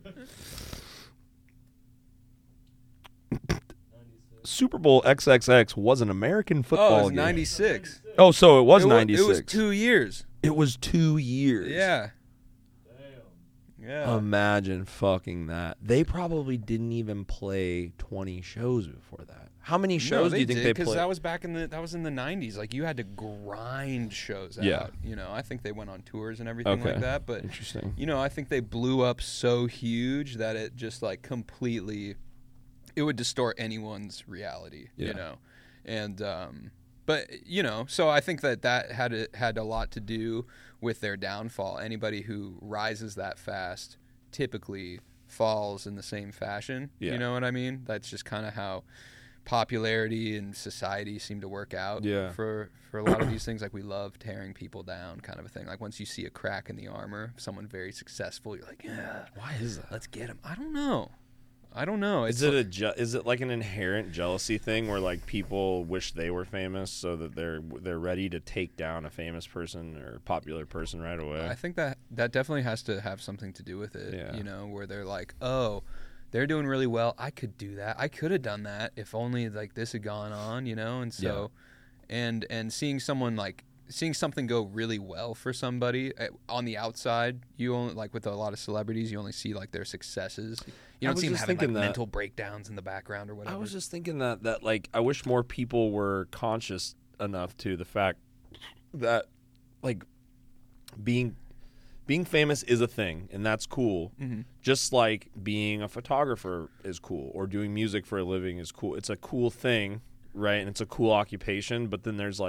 Super Bowl XXX was an American football Oh, it was game. 96. Oh, so it was It 96. It was 2 years. It was 2 years. Yeah. Yeah. Imagine fucking that. They probably didn't even play 20 shows before that. How many shows do you think they Because played? that was that was in the 90s. Like you had to grind shows out. Yeah. You know, I think they went on tours and everything Okay. like that. But Interesting. you know, I think they blew up so huge that it just like completely, it would distort anyone's reality. Yeah. You know, and but you know, so I think that had a lot to do with their downfall. Anybody who rises that fast typically falls in the same fashion. Yeah. You know what I mean? That's just kind of how popularity and society seem to work out Yeah. for a lot of these things. Like we love tearing people down, kind of a thing. Like once you see a crack in the armor of someone very successful, you're like, yeah, Why is that? let's get him. I don't know. It's Is it like an inherent jealousy thing where like people wish they were famous so that they're ready to take down a famous person or popular person right away? I think that definitely has to have something to do with it. Yeah. You know, where they're like, oh, they're doing really well. I could do that. I could have done that if only like this had gone on. You know, and so, and seeing something go really well for somebody on the outside, you only like with a lot of celebrities, you only see like their successes. You I don't was see them just having like thinking that- mental breakdowns in the background or whatever. I was just thinking that like I wish more people were conscious enough to the fact that like being famous is a thing and that's cool. Mm-hmm. Just like being a photographer is cool or doing music for a living is cool. It's a cool thing, right? And it's a cool occupation, but then there's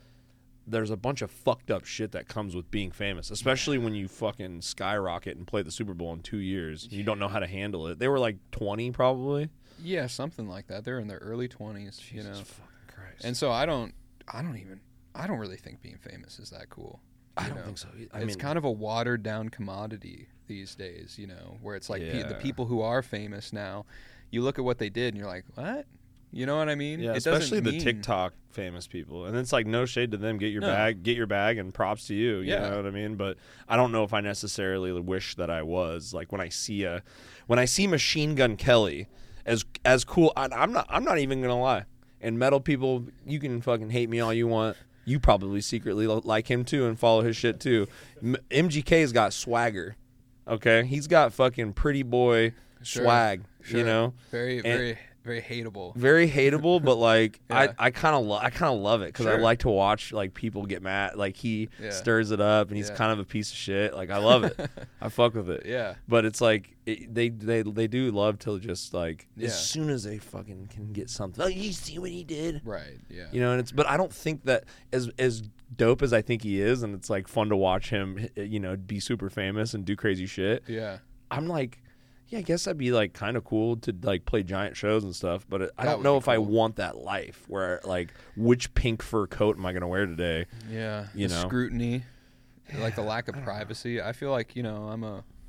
a bunch of fucked up shit that comes with being famous, especially when you fucking skyrocket and play the Super Bowl in 2 years. You don't know how to handle it. They were like 20 probably. Yeah, something like that. They're in their early 20s, you know. Fucking Christ. And so I don't really think being famous is that cool. I you don't know? think so. It's kind of a watered down commodity these days, you know, where it's like Yeah. the people who are famous now, you look at what they did and you're like, what? You know what I mean? Yeah, It doesn't especially the mean- TikTok famous people, and it's like no shade to them. Get your No. bag, and props to you. You Yeah. know what I mean? But I don't know if I necessarily wish that I was like when I see Machine Gun Kelly as cool. I'm not even gonna lie. And metal people, you can fucking hate me all you want. You probably secretly like him too and follow his shit too. MGK's got swagger. Okay, he's got fucking pretty boy Sure. swag. Sure. You know. Very, And- very, very hateable. Very hateable, but like Yeah. I kind of love it because I Sure. like to watch like people get mad. Like he Yeah. stirs it up, and he's Yeah. kind of a piece of shit. Like I love it. I fuck with it. Yeah. But it's like they do love to just like Yeah. as soon as they fucking can get something. Oh, you see what he did? Right. Yeah. You know, and it's but I don't think that as dope as I think he is, and it's like fun to watch him. You know, be super famous and do crazy shit. Yeah. I'm like, Yeah, I guess that'd be like kind of cool to like play giant shows and stuff, but I That don't would know be if I cool. want that life where like which pink fur coat am I going to wear today? Yeah, You the know? scrutiny, like the lack of privacy. I feel like I'm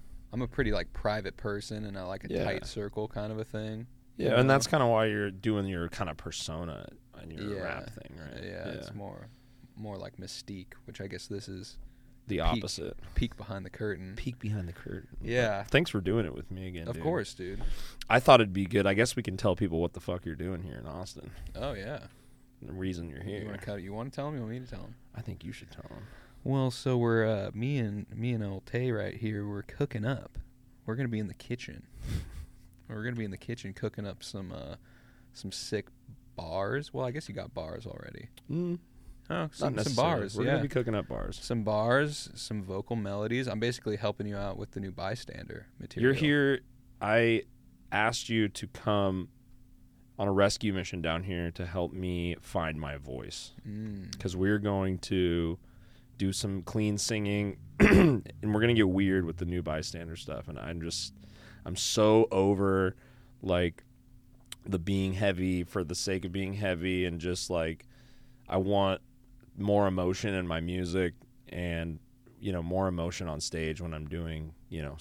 a pretty like private person, and I like a Yeah. tight circle kind of a thing. Yeah, you and know? that's kind of why you're doing your kind of persona on your Yeah. rap thing, right? Yeah, it's more like mystique, which I guess this is the peak. opposite. peek behind the curtain. Peek behind the curtain. Yeah. But thanks for doing it with me again. Of dude. course, dude. I thought it'd be good. I guess we can tell people what the fuck you're doing here in Austin. Oh yeah. The reason you're You here. want to cut? You want to tell him? You want me to tell him? I think you should tell them. Well, so we're me and old Tay right here. We're cooking up. We're gonna be in the kitchen. We're gonna be in the kitchen cooking up some sick bars. Well, I guess you got bars already. Oh, Not some necessarily. bars. We're yeah. gonna be cooking up bars. Some bars, some vocal melodies. I'm basically helping you out with the new Bystander material. You're here. I asked you to come on a rescue mission down here to help me find my voice because we're going to do some clean singing and we're going to get weird with the new Bystander stuff. And I'm so over like the being heavy for the sake of being heavy, and just like I want more emotion in my music and more emotion on stage when I'm doing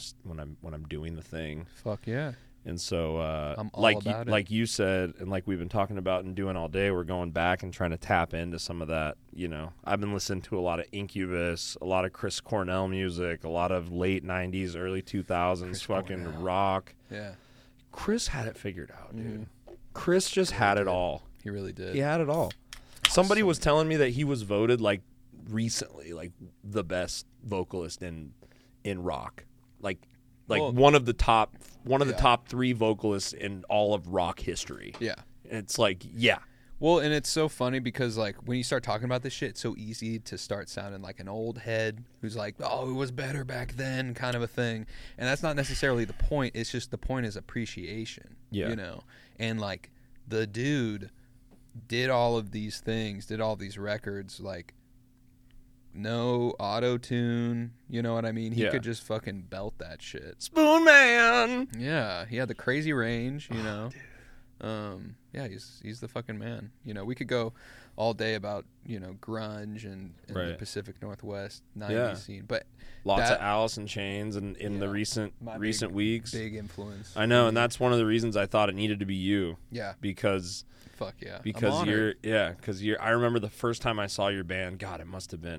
when I'm doing the thing. Fuck yeah. And so I'm all like about it. like you said, and like we've been talking about and doing all day, we're going back and trying to tap into some of that. I've been listening to a lot of Incubus, a lot of Chris Cornell music, a lot of late 90s, early 2000s Chris fucking Cornell. rock. Yeah. Chris had it figured out, dude. Chris just had it all. He really did. He had it all. Somebody was telling me that he was voted like recently like the best vocalist in rock. Like Well, one of the top yeah. top 3 vocalists in all of rock history. Yeah. And it's like, yeah. Well, and it's so funny because like when you start talking about this shit, it's so easy to start sounding like an old head who's like, "Oh, it was better back then," kind of a thing. And that's not necessarily the point. It's just the point is appreciation. Yeah. And like the dude did all of these things, did all these records, like no auto tune. You know what I mean? He Yeah. could just fucking belt that shit. Spoon Man. Yeah, he had the crazy range, yeah, he's the fucking man. We could go all day about, grunge and the Right. Pacific Northwest 90s Yeah. scene. But Lots that- of Alice in Chains in the Yeah. recent My weeks. big influence. I know, and that's one of the reasons I thought it needed to be you, Yeah, because fuck yeah. I'm because honored. I remember the first time I saw your band, God, it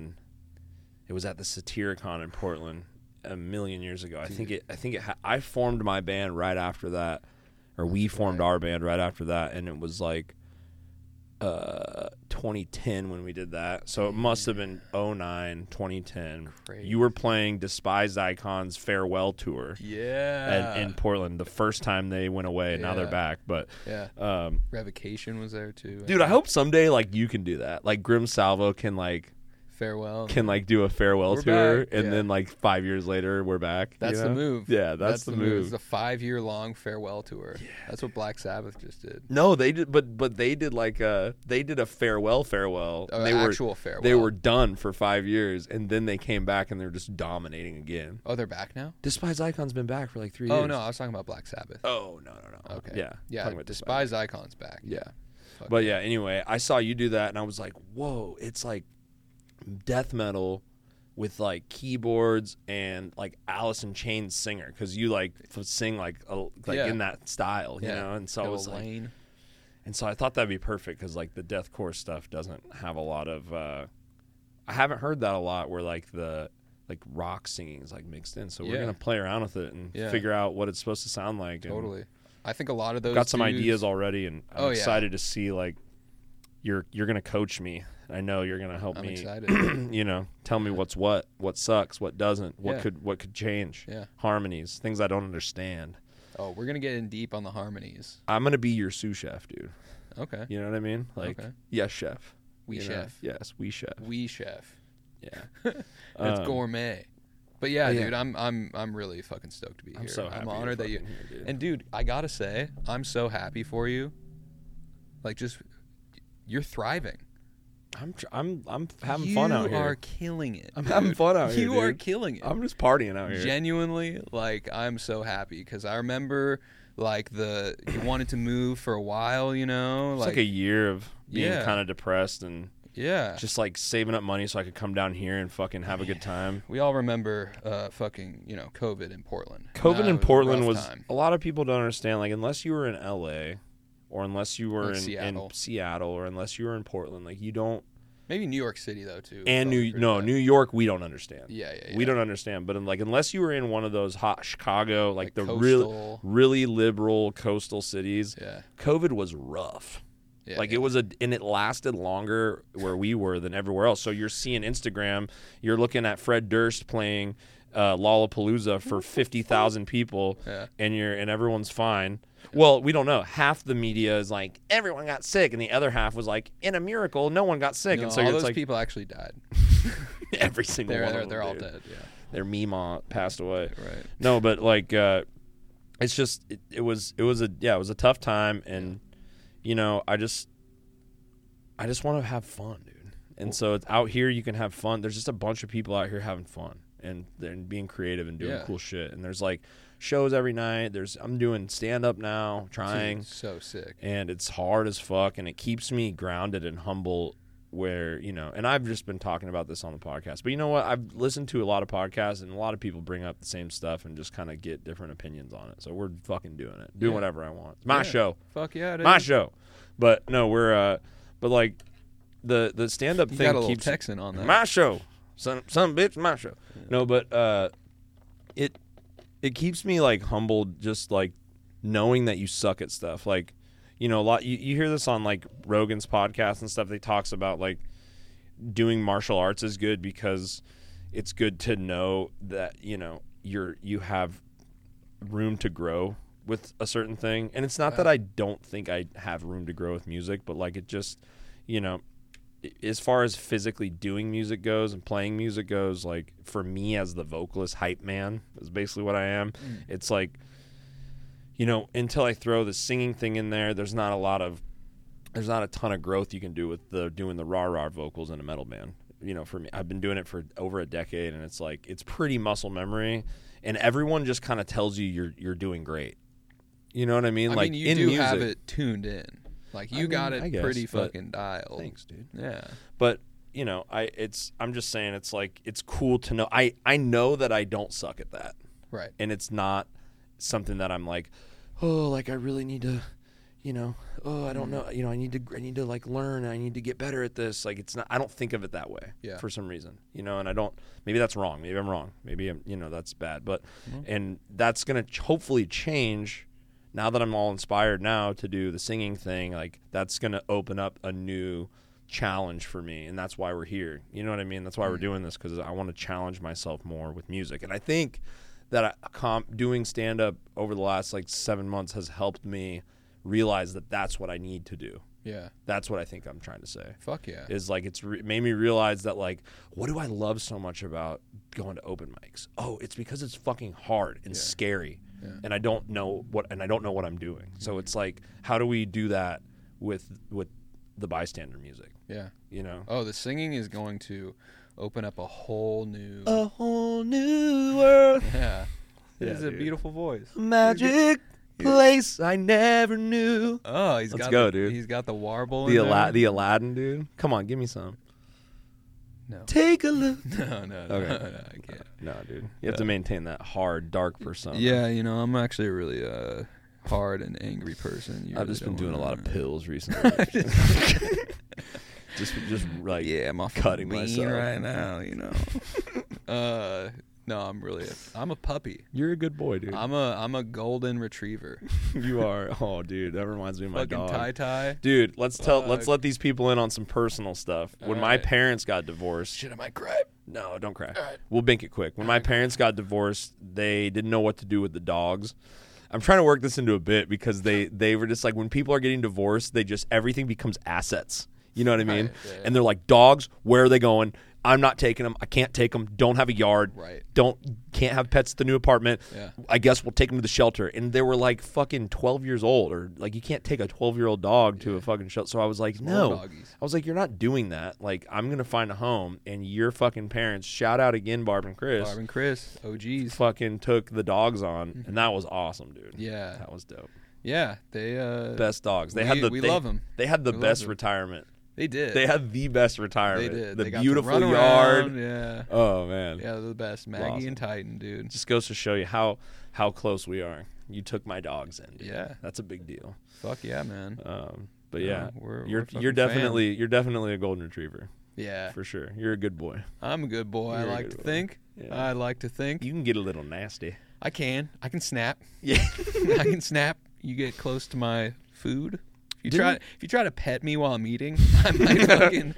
was at the Satyricon in Portland a million years ago. I formed my band right after that, or we formed our band right after that, and it was like 2010 when we did that. So it must have been 2009, 2010. Crazy. You were playing Despised Icons farewell tour Yeah. in Portland the first time they went away. Now they're Yeah. back, but Yeah. Revocation was there too. dude, I hope someday like you can do that. Like Grim Salvo can Farewell. do a farewell We're tour, back. and Yeah. then like 5 years later we're back. That's you the know? move. Yeah, that's the move. It's a 5-year-long farewell tour. Yeah, that's what Black Sabbath just did. No, they did, but they did a farewell. Oh, They actual were farewell. They were done for 5 years, and then they came back and they're just dominating again. Oh, they're back now? Despised Icon's been back for like 3 years. Oh no, I was talking about Black Sabbath. Oh no. Okay. Yeah. Yeah. Talking about Despised Icons back. Yeah. Fuck But yeah, anyway, I saw you do that, and I was like, whoa, it's like death metal with keyboards and Alice in Chains singer, because you sing Yeah. in that style, you know. And so I was like, Lane. and so I thought that'd be perfect because the deathcore stuff doesn't have a lot of. I haven't heard that a lot where the rock singing is mixed in. So we're Yeah. gonna play around with it and Yeah. figure out what it's supposed to sound like. And Totally. I think a lot of those got some dudes- ideas already, and I'm Oh, yeah. excited to see you're gonna coach me. I know you're gonna help I'm me. excited. Tell me what sucks, what doesn't, Yeah. what could change. Yeah. Harmonies, things I don't understand. Oh, we're gonna get in deep on the harmonies. I'm gonna be your sous chef, dude. Okay. You know what I mean? Okay. Yes, chef. We You know? chef. Yes, we chef. We chef. Yeah. It's Um, gourmet. But yeah, yeah. dude, I'm really fucking stoked to be here. I'm so happy I'm you're honored that you. fucking here, dude. And dude, I gotta say, I'm so happy for you. You're thriving. I'm having fun out here. You are killing it. I'm having fun out here. You are dude. killing it. I'm just partying out here. Genuinely, like, I'm so happy because I remember, like, you wanted to move for a while, you know? It's like a year of being Yeah. kind of depressed and Yeah. just like saving up money so I could come down here and fucking have a good time. We all remember fucking, COVID in Portland. COVID That in was a Portland rough was time. a lot of people don't understand. Like, unless you were in LA or unless you were Like in Seattle or unless you were in Portland, like, you don't. Maybe New York City, though, too. And Probably pretty bad. New York, we don't understand. Yeah. We don't understand. But like, unless you were in one of those hot Chicago, like the coastal. really liberal coastal cities, Yeah. COVID was rough. Yeah, Like yeah. and it lasted longer where we were than everywhere else. So you're seeing Instagram, you're looking at Fred Durst playing Lollapalooza for 50,000 people, Yeah. and everyone's fine. Well, we don't know. Half the media is like everyone got sick, and the other half was like, in a miracle, no one got sick. No, and so all it's those like people actually died. every single one of them, They're all dude. dead, yeah. Their Mima passed away. Right. No, but like it's just it was a tough time, and I just want to have fun, dude. And so it's out here you can have fun. There's just a bunch of people out here having fun and being creative and doing cool shit. And there's like shows every night. I'm doing stand up now, trying. Dude, so sick. And it's hard as fuck, and it keeps me grounded and humble where, and I've just been talking about this on the podcast. But you know what? I've listened to a lot of podcasts, and a lot of people bring up the same stuff and just kind of get different opinions on it. So we're fucking doing it. Doing whatever I want. It's my show. Fuck yeah, it is. My show. But no, we're but like the stand up You thing got a little keeps Texan on that. my show. Some bitch, my show. No, but it keeps me like humbled, just like knowing that you suck at stuff. Like, a lot you hear this on like Rogan's podcast and stuff. They talks about like doing martial arts is good because it's good to know that you have room to grow with a certain thing. And it's not that I don't think I have room to grow with music, but like it just as far as physically doing music goes and playing music goes, like for me as the vocalist hype man is basically what I am. It's like, until I throw the singing thing in there, there's not a ton of growth you can do with doing the rah-rah vocals in a metal band. For me, I've been doing it for over a decade, and it's like, it's pretty muscle memory, and everyone just kind of tells you you're doing great. You know what I mean? I Like, mean, you in do music, have it tuned in. Like, you got it I guess, pretty but fucking dialed. Thanks, dude. Yeah. But I'm just saying, it's like, it's cool to know. I know that I don't suck at that, Right. and it's not something that I'm like, oh, like I really need to, I don't know, I need to like learn. I need to get better at this. Like, it's not. I don't think of it that way. Yeah. For some reason, and I don't. Maybe that's wrong. Maybe I'm wrong. Maybe that's bad. But and that's gonna hopefully change. Now that I'm all inspired now to do the singing thing, like that's going to open up a new challenge for me. And that's why we're here. You know what I mean? That's why we're doing this, because I want to challenge myself more with music. And I think that doing stand-up over the last like 7 months has helped me realize that that's what I need to do. Yeah. That's what I think I'm trying to say. Fuck yeah. Is like it's made me realize that like, what do I love so much about going to open mics? Oh, it's because it's fucking hard and scary. Yeah. And I don't know what I'm doing. So it's like, how do we do that with the bystander music? Yeah. Oh, the singing is going to open up a whole new world. Yeah. It is a dude. beautiful voice. Magic place I never knew. Oh, Let's go, dude. He's got the warble The in there. the Aladdin, dude. Come on, give me some. No. Take a look. No, Okay. no, I can't. No, dude. You have to maintain that hard, dark persona. Yeah, I'm actually a really hard and angry person. You I've really just been don't doing a wanna- lot of pills recently. just like I'm off cutting bean myself right now. No, I'm a puppy. You're a good boy, dude. I'm a golden retriever. You are. Oh, dude, that reminds me of my Fucking dog. tie. Dude, let's let these people in on some personal stuff. When my right. parents got divorced, Shit, I might cry. no, don't cry. All right. We'll bank it quick. When my parents got divorced, they didn't know what to do with the dogs. I'm trying to work this into a bit because they were just like, when people are getting divorced, everything becomes assets. You know what I mean? Right, yeah. And they're like, dogs, where are they going? I'm not taking them. I can't take them. Don't have a yard. Right. Can't have pets at the new apartment. Yeah. I guess we'll take them to the shelter. And they were like fucking 12 years old, or like you can't take a 12-year-old dog to a fucking shelter. So I was like, Small no. doggies. I was like, you're not doing that. Like, I'm gonna find a home, and your fucking parents, shout out again, Barb and Chris, Barb and Chris, OGs. fucking took the dogs on, and that was awesome, dude. Yeah. That was dope. Yeah, they Best dogs. They we love 'em. They had the We love best them. retirement. They did. They had the best retirement. They did. The They got to beautiful run yard. around, yeah. Oh man. Yeah, they're the best. Maggie Awesome. and Titan, dude. Just goes to show you how close we are. You took my dogs in. Dude. Yeah. That's a big deal. Fuck yeah, man. But No, yeah, we're you're fucking definitely a golden retriever Yeah. for sure. You're a good boy. I'm a good boy. I You're a like good to boy. think. Yeah. I like to think. You can get a little nasty. I can snap. Yeah. I can snap. You get close to my food. If Didn't- you try to pet me while I'm eating, I might fucking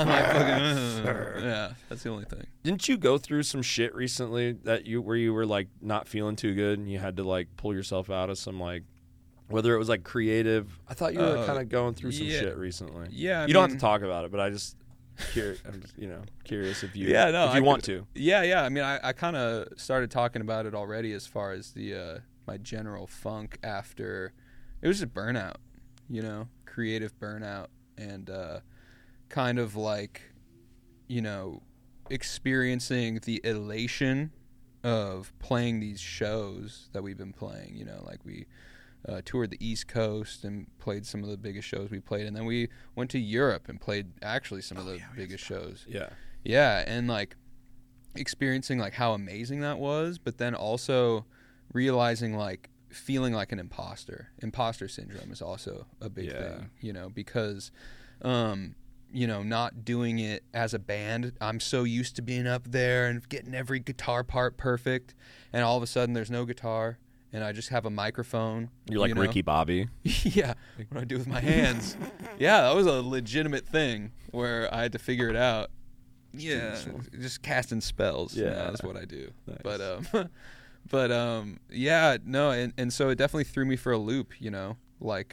yeah, that's the only thing. Didn't you go through some shit recently where you were like not feeling too good and you had to like pull yourself out of some like, whether it was like creative? I thought you were kind of going through some yeah. shit recently. Yeah, you don't have to talk about it, but I'm just curious if you I want could- to. Yeah. I mean, I kind of started talking about it already as far as the my general funk after it was just burnout, creative burnout, and kind of like, experiencing the elation of playing these shows that we've been playing. Like we toured the East Coast and played some of the biggest shows we played, and then we went to Europe and played actually some of the biggest shows. Yeah, and like experiencing like how amazing that was, but then also realizing like feeling like an imposter. Imposter syndrome is also a big thing, because not doing it as a band. I'm so used to being up there and getting every guitar part perfect, and all of a sudden there's no guitar and I just have a microphone. You're like Ricky Bobby. Yeah, what do I do with my hands? Yeah, that was a legitimate thing where I had to figure it out. Yeah, just casting spells. Yeah, that's what I do. Nice. But yeah, no, and so it definitely threw me for a loop, like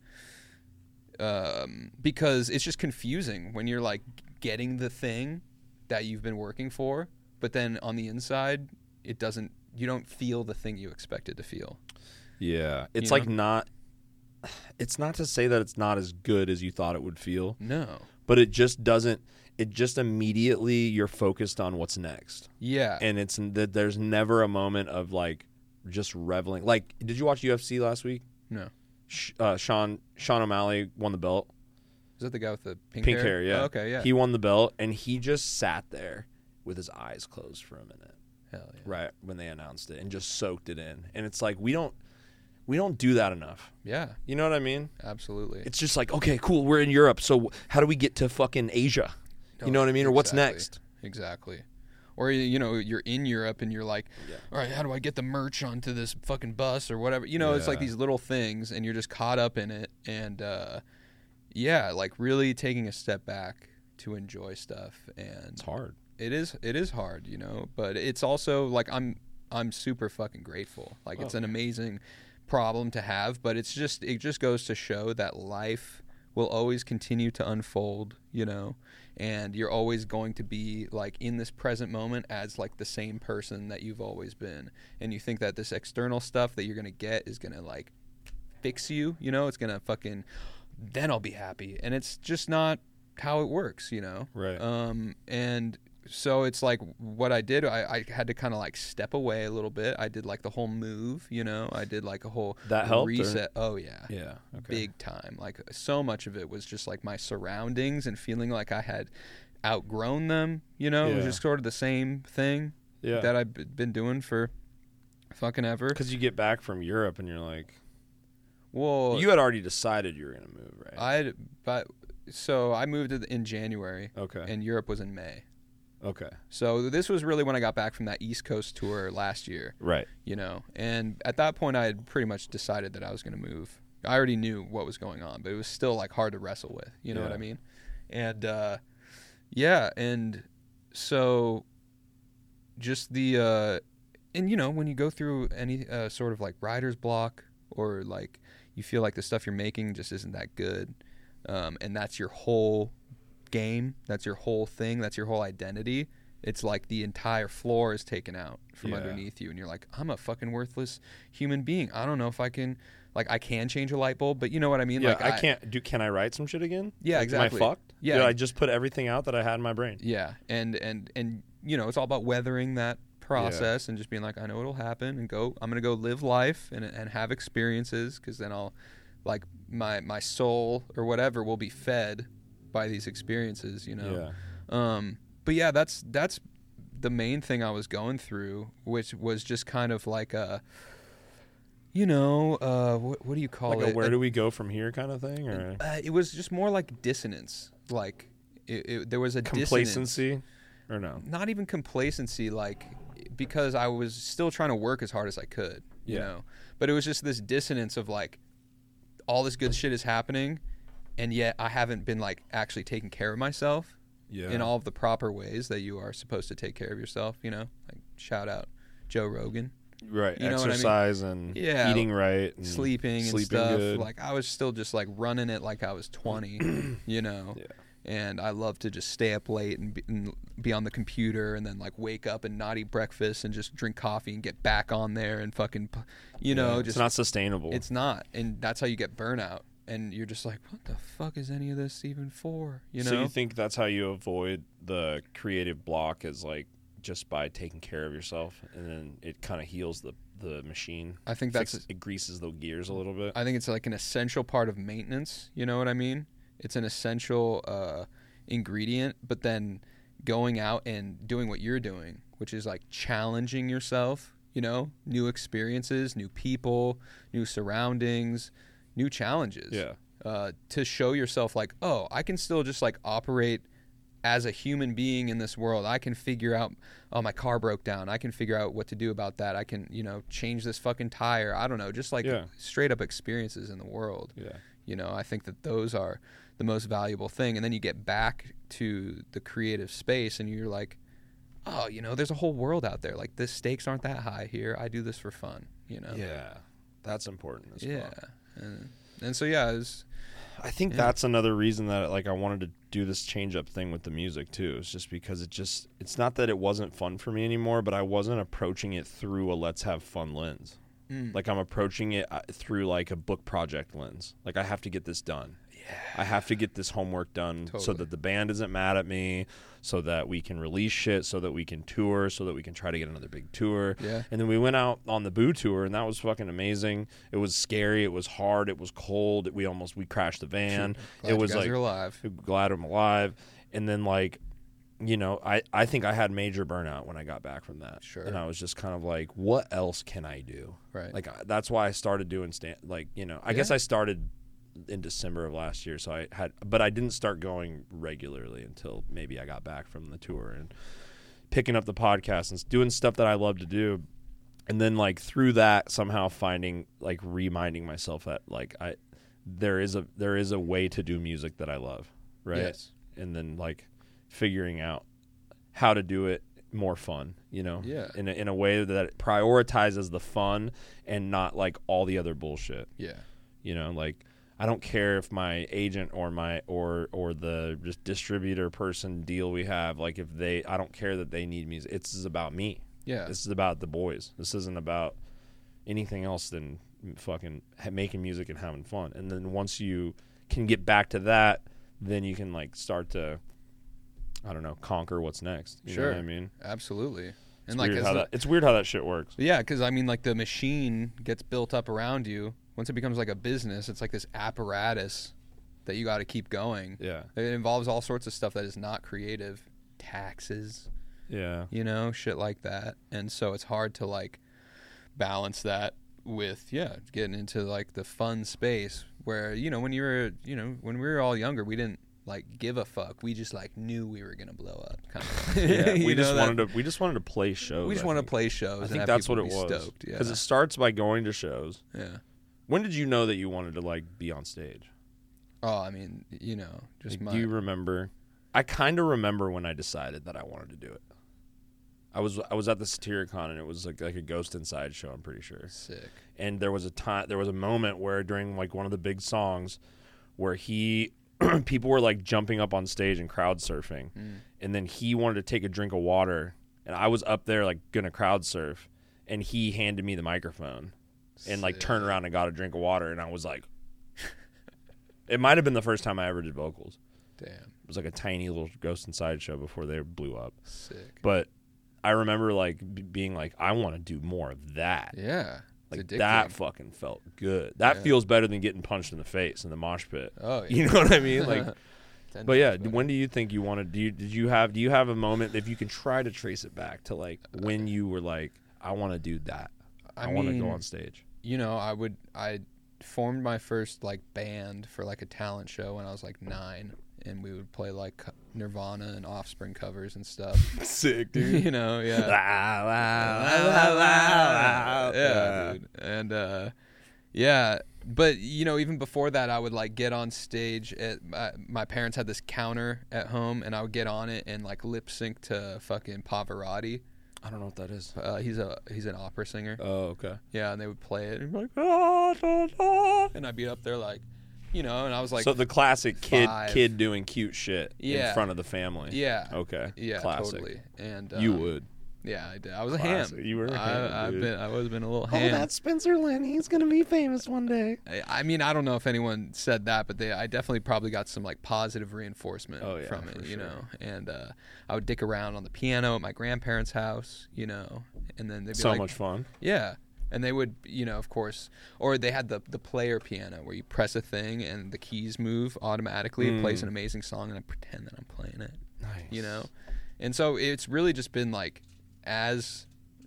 because it's just confusing when you're like getting the thing that you've been working for, but then on the inside you don't feel the thing you expected to feel. Yeah, it's You like not. It's not to say that it's not as good as you thought it would feel. No. But it just doesn't. It just immediately you're focused on what's next. Yeah. And it's that there's never a moment of like just reveling. Like, did you watch UFC last week? No. Sean O'Malley won the belt. Is that the guy with the pink hair? Yeah. Oh, okay, yeah. He won the belt, and he just sat there with his eyes closed for a minute. Hell yeah. Right when they announced it, and just soaked it in. And it's like we don't do that enough. Yeah. You know what I mean? Absolutely. It's just like, okay, cool, we're in Europe, so how do we get to fucking Asia? You know what I mean? Or what's next? Exactly. Or you're in Europe and you're like, all right, how do I get the merch onto this fucking bus or whatever? It's like these little things, and you're just caught up in it. And like really taking a step back to enjoy stuff. And It's hard. It is hard, but it's also like I'm super fucking grateful. Like it's an amazing problem to have, but it just goes to show that life will always continue to unfold, and you're always going to be like in this present moment as like the same person that you've always been. And you think that this external stuff that you're going to get is going to like fix you, it's going to fucking, then I'll be happy. And it's just not how it works, Right. And so it's like what I did, I had to kind of like step away a little bit. I did like the whole move, I did like a whole That helped, reset. Oh yeah. Yeah. Okay. Big time. Like so much of it was just like my surroundings and feeling like I had outgrown them, It was Yeah. just sort of the same thing Yeah. that I've been doing for fucking ever. Because you get back from Europe and you're like, Well, you had already decided you were gonna move, right? So I moved in January. Okay. And Europe was in May. Okay. So this was really when I got back from that East Coast tour last year. Right. And at that point I had pretty much decided that I was going to move. I already knew what was going on, but it was still like hard to wrestle with, you know what I mean? And and so just the and when you go through any sort of like writer's block, or like you feel like the stuff you're making just isn't that good, and that's your whole game, that's your whole thing, that's your whole identity, it's like the entire floor is taken out from underneath you, and you're like, I'm a fucking worthless human being. I don't know if I can, like, I can change a light bulb, but you know what I mean? Yeah, Like, I can't. Can I write some shit again? Yeah, like, exactly. Am I fucked? Yeah. Did I just put everything out that I had in my brain? Yeah, and you know, it's all about weathering that process and just being like, I know it'll happen, and I'm gonna go live life and have experiences, because then I'll, like, my soul or whatever will be fed by these experiences, you know. Yeah. But yeah, that's the main thing I was going through, which was just kind of like a, you know, what do you call Like it? where do we go from here kind of thing, or It was just more like dissonance. Like there was a complacency, dissonance. or no? Not even complacency, like, because I was still trying to work as hard as I could, you know. But it was just this dissonance of like, all this good shit is happening, and yet I haven't been like actually taking care of myself. Yeah. In all of the proper ways that you are supposed to take care of yourself, you know? Like, shout out Joe Rogan. Right. You know what I mean? Exercise and eating right. And sleeping and stuff. Good. Like, I was still just, like, running it like I was 20, you know? Yeah. And I love to just stay up late and be on the computer, and then, like, wake up and not eat breakfast and just drink coffee and get back on there and fucking, you know? It's just not sustainable. It's not. And that's how you get burnout. And you're just like, what the fuck is any of this even for? You know? So you think that's how you avoid the creative block, is like just by taking care of yourself, and then it kind of heals the machine? I think it greases the gears a little bit. I think it's like an essential part of maintenance. You know what I mean? It's an essential ingredient. But then going out and doing what you're doing, which is like challenging yourself, you know, new experiences, new people, new surroundings, new challenges. Yeah. To show yourself like, oh, I can still just like operate as a human being in this world. I can figure out, oh, my car broke down. I can figure out what to do about that. I can, you know, change this fucking tire. I don't know, just like straight up experiences in the world. Yeah. You know, I think that those are the most valuable thing. And then you get back to the creative space and you're like, oh, you know, there's a whole world out there. Like, the stakes aren't that high here. I do this for fun, you know? Yeah. That's important as well. And so, yeah, I think that's another reason that, like, I wanted to do this change-up thing with the music, too. It's just because it's not that it wasn't fun for me anymore, but I wasn't approaching it through a let's have fun lens. Like, I'm approaching it through, like, a book project lens. Like, I have to get this done. Yeah. I have to get this homework done so that the band isn't mad at me, so that we can release shit, so that we can tour, so that we can try to get another big tour. Yeah. And then we went out on the Boo tour, and that was fucking amazing. It was scary. It was hard. It was cold. We crashed the van. Glad it was you guys like, are alive. glad I'm alive. And then, like, you know, I think I had major burnout when I got back from that. Sure. And I was just kind of like, what else can I do? Right. Like, that's why I started doing I guess I started in December of last year, but I didn't start going regularly until maybe I got back from the tour and picking up the podcast and doing stuff that I love to do. And then, like, through that, somehow finding, like, reminding myself that, like, there is a way to do music that I love, right? Yes. And then, like, figuring out how to do it more fun, you know? Yeah. In a way that prioritizes the fun and not, like, all the other bullshit. Yeah. You know, like, I don't care if my agent or the just distributor person deal we have, like, I don't care that they need music. It's about me. Yeah. This is about the boys. This isn't about anything else than fucking making music and having fun. And then once you can get back to that, then you can, like, start to, I don't know, conquer what's next. You know what I mean? Absolutely. It's weird how that shit works. Yeah, because, I mean, like, the machine gets built up around you. Once it becomes like a business, it's like this apparatus that you got to keep going. Yeah. It involves all sorts of stuff that is not creative. Taxes. Yeah. You know, shit like that. And so it's hard to, like, balance that with, getting into, like, the fun space where, you know, when we were all younger, we didn't, like, give a fuck. We just, like, knew we were gonna blow up, kind of. Yeah, we just wanted to play shows. We just wanted to play shows. I think that's what it was. Because it starts by going to shows. Yeah. When did you know that you wanted to, like, be on stage? Oh, I mean, you know, just do you remember? I kind of remember when I decided that I wanted to do it. I was at the Satyricon, and it was like a Ghost Inside show, I'm pretty sure. Sick. And there was a moment where during, like, one of the big songs where he people were like jumping up on stage and crowd surfing, and then he wanted to take a drink of water, and I was up there like gonna crowd surf, and he handed me the microphone, and like turned around and got a drink of water, and I was like, it might have been the first time I ever did vocals. Damn. It was like a tiny little Ghost Inside show before they blew up. Sick. But I remember like being like, I want to do more of that. Yeah. Like addicting. that fucking felt good. That Yeah. feels better than getting punched in the face in the mosh pit. Oh, yeah. You know what I mean? Like, 10 but yeah, times better. when do you think you want to? Do you have a moment if you can try to trace it back to like when you were like, I want to do that. I want to go mean, on stage. You know, I formed my first like band for like a talent show when I was like 9, and we would play like Nirvana and Offspring covers and stuff. Sick, You know, yeah. Yeah, dude. And yeah, but you know, even before that, I would like get on stage at my parents had this counter at home, and I would get on it and like lip sync to fucking Pavarotti. I don't know what that is. He's an opera singer. Oh, okay. Yeah, and they would play it and be like, ah, da, da, and I'd be up there like, you know, and I was like, So the classic 5. kid doing cute shit Yeah. in front of the family. yeah, Okay. yeah, Classic. totally. And You would. yeah, I did. I was a Classic. ham. You were a ham, I've dude. been a little ham. Spencer Lynn. He's gonna be famous one day. I mean, I don't know if anyone said that, but I definitely probably got some like positive reinforcement Oh, yeah, from it, for you sure. know. And I would dick around on the piano at my grandparents' house, you know, and then they'd be So like, much fun. yeah. And they would, you know, of course, or they had the player piano where you press a thing and the keys move automatically. It plays an amazing song, and I pretend that I'm playing it, Nice. you know. And so it's really just been like, as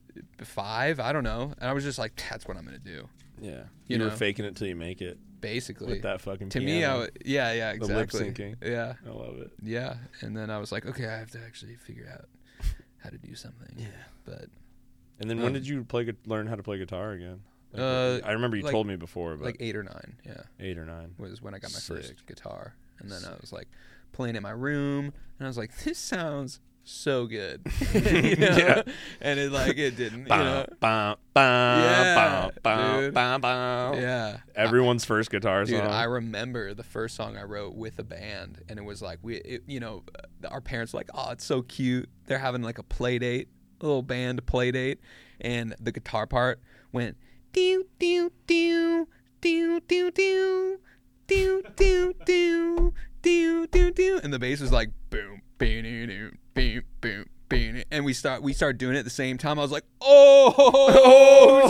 5, I don't know, and I was just like, that's what I'm gonna do, Yeah. You You were know? faking it till you make it basically. with that fucking To piano. me, yeah, The lip exactly. syncing. Yeah, I love it. yeah. And then I was like, okay, I have to actually figure out how to do something. Yeah. But And then when did you learn how to play guitar again? Like, I remember you like- told me before, but like 8 or 9, yeah, 8 or 9. was when I got my Sick. first guitar. And then I was like playing in my room, and I was like, this sounds so good. You know? Yeah. And it didn't, you Bum, know. bum, bum, Yeah, bum, bum, dude. bum, bum. Yeah. Everyone's first guitar Dude, song. I remember the first song I wrote with a band, and it was like our parents were like, oh, it's so cute. They're having like a play date, a little band play date, and the guitar part went do do do do do do do do do do do do, and the bass was like boom boom boom boom boom boom, and we started doing it at the same time. I was like, oh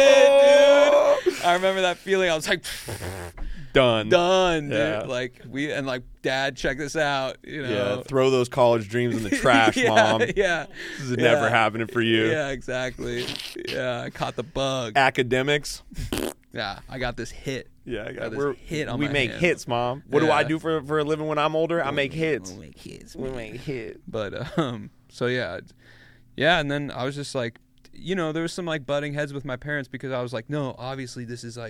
shit, dude! I remember that feeling. I was like, Done. done, dude. Yeah. Like Dad, check this out. You Yeah. know, Throw those college dreams in the trash, yeah, Mom. Yeah, This is never happening for you. Yeah, exactly. Yeah, I caught the bug. Academics. Yeah, I got this hit. Yeah, Got this hit on we my make hands. hits, Mom. What do Yeah. I do for a living when I'm older? I make hits. We make hits. We make hits. But so yeah, and then I was just like, you know, there was some like butting heads with my parents because I was like, no, obviously this is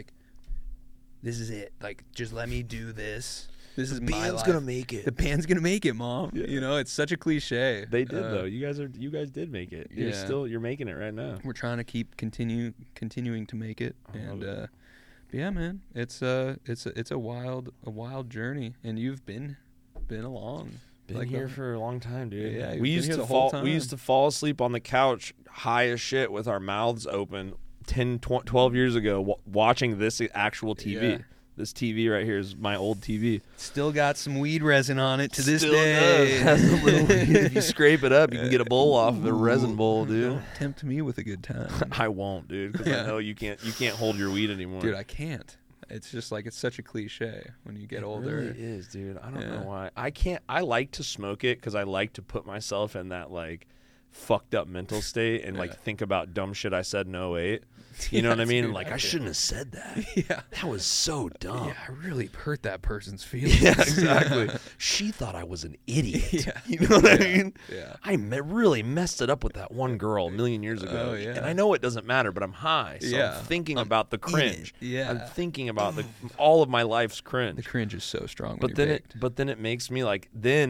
it. Like, just let me do this. This is my life. make it. The band's gonna make it, Mom. Yeah. You know, it's such a cliche. They did though. You guys did make it. Yeah. You're making it right now. We're trying to keep continuing to make it, I love and it. but yeah, man, it's a wild journey, and you've been along. Been Like here the- for a long time, dude. Yeah, you've we been used here to the whole fall. time. We used to fall asleep on the couch, high as shit, with our mouths open. 12 years ago, watching this actual TV. Yeah. This TV right here is my old TV. Still got some weed resin on it to this Still day. does. Has a little- if you scrape it up, you can get a bowl off of a resin bowl, dude. Don't tempt me with a good time, I won't, dude, because Yeah. I know you can't hold your weed anymore. dude. I can't. It's just like it's such a cliche when you get It older. really is, dude. I don't Yeah. know why. I can't. I like to smoke it because I like to put myself in that like fucked up mental state and like think about dumb shit I said in 08. You know what I mean? dude, Like I shouldn't have said that. Yeah. That was so dumb. Yeah, I really hurt that person's feelings. Yeah, exactly. She thought I was an idiot. Yeah. You know what I mean? Yeah. I really messed it up with that one girl a million years ago. Oh, yeah. And I know it doesn't matter, but I'm high. So Yeah. I'm thinking about the cringe. Yeah. I'm thinking about all of my life's cringe. The cringe is so strong. But then it makes me like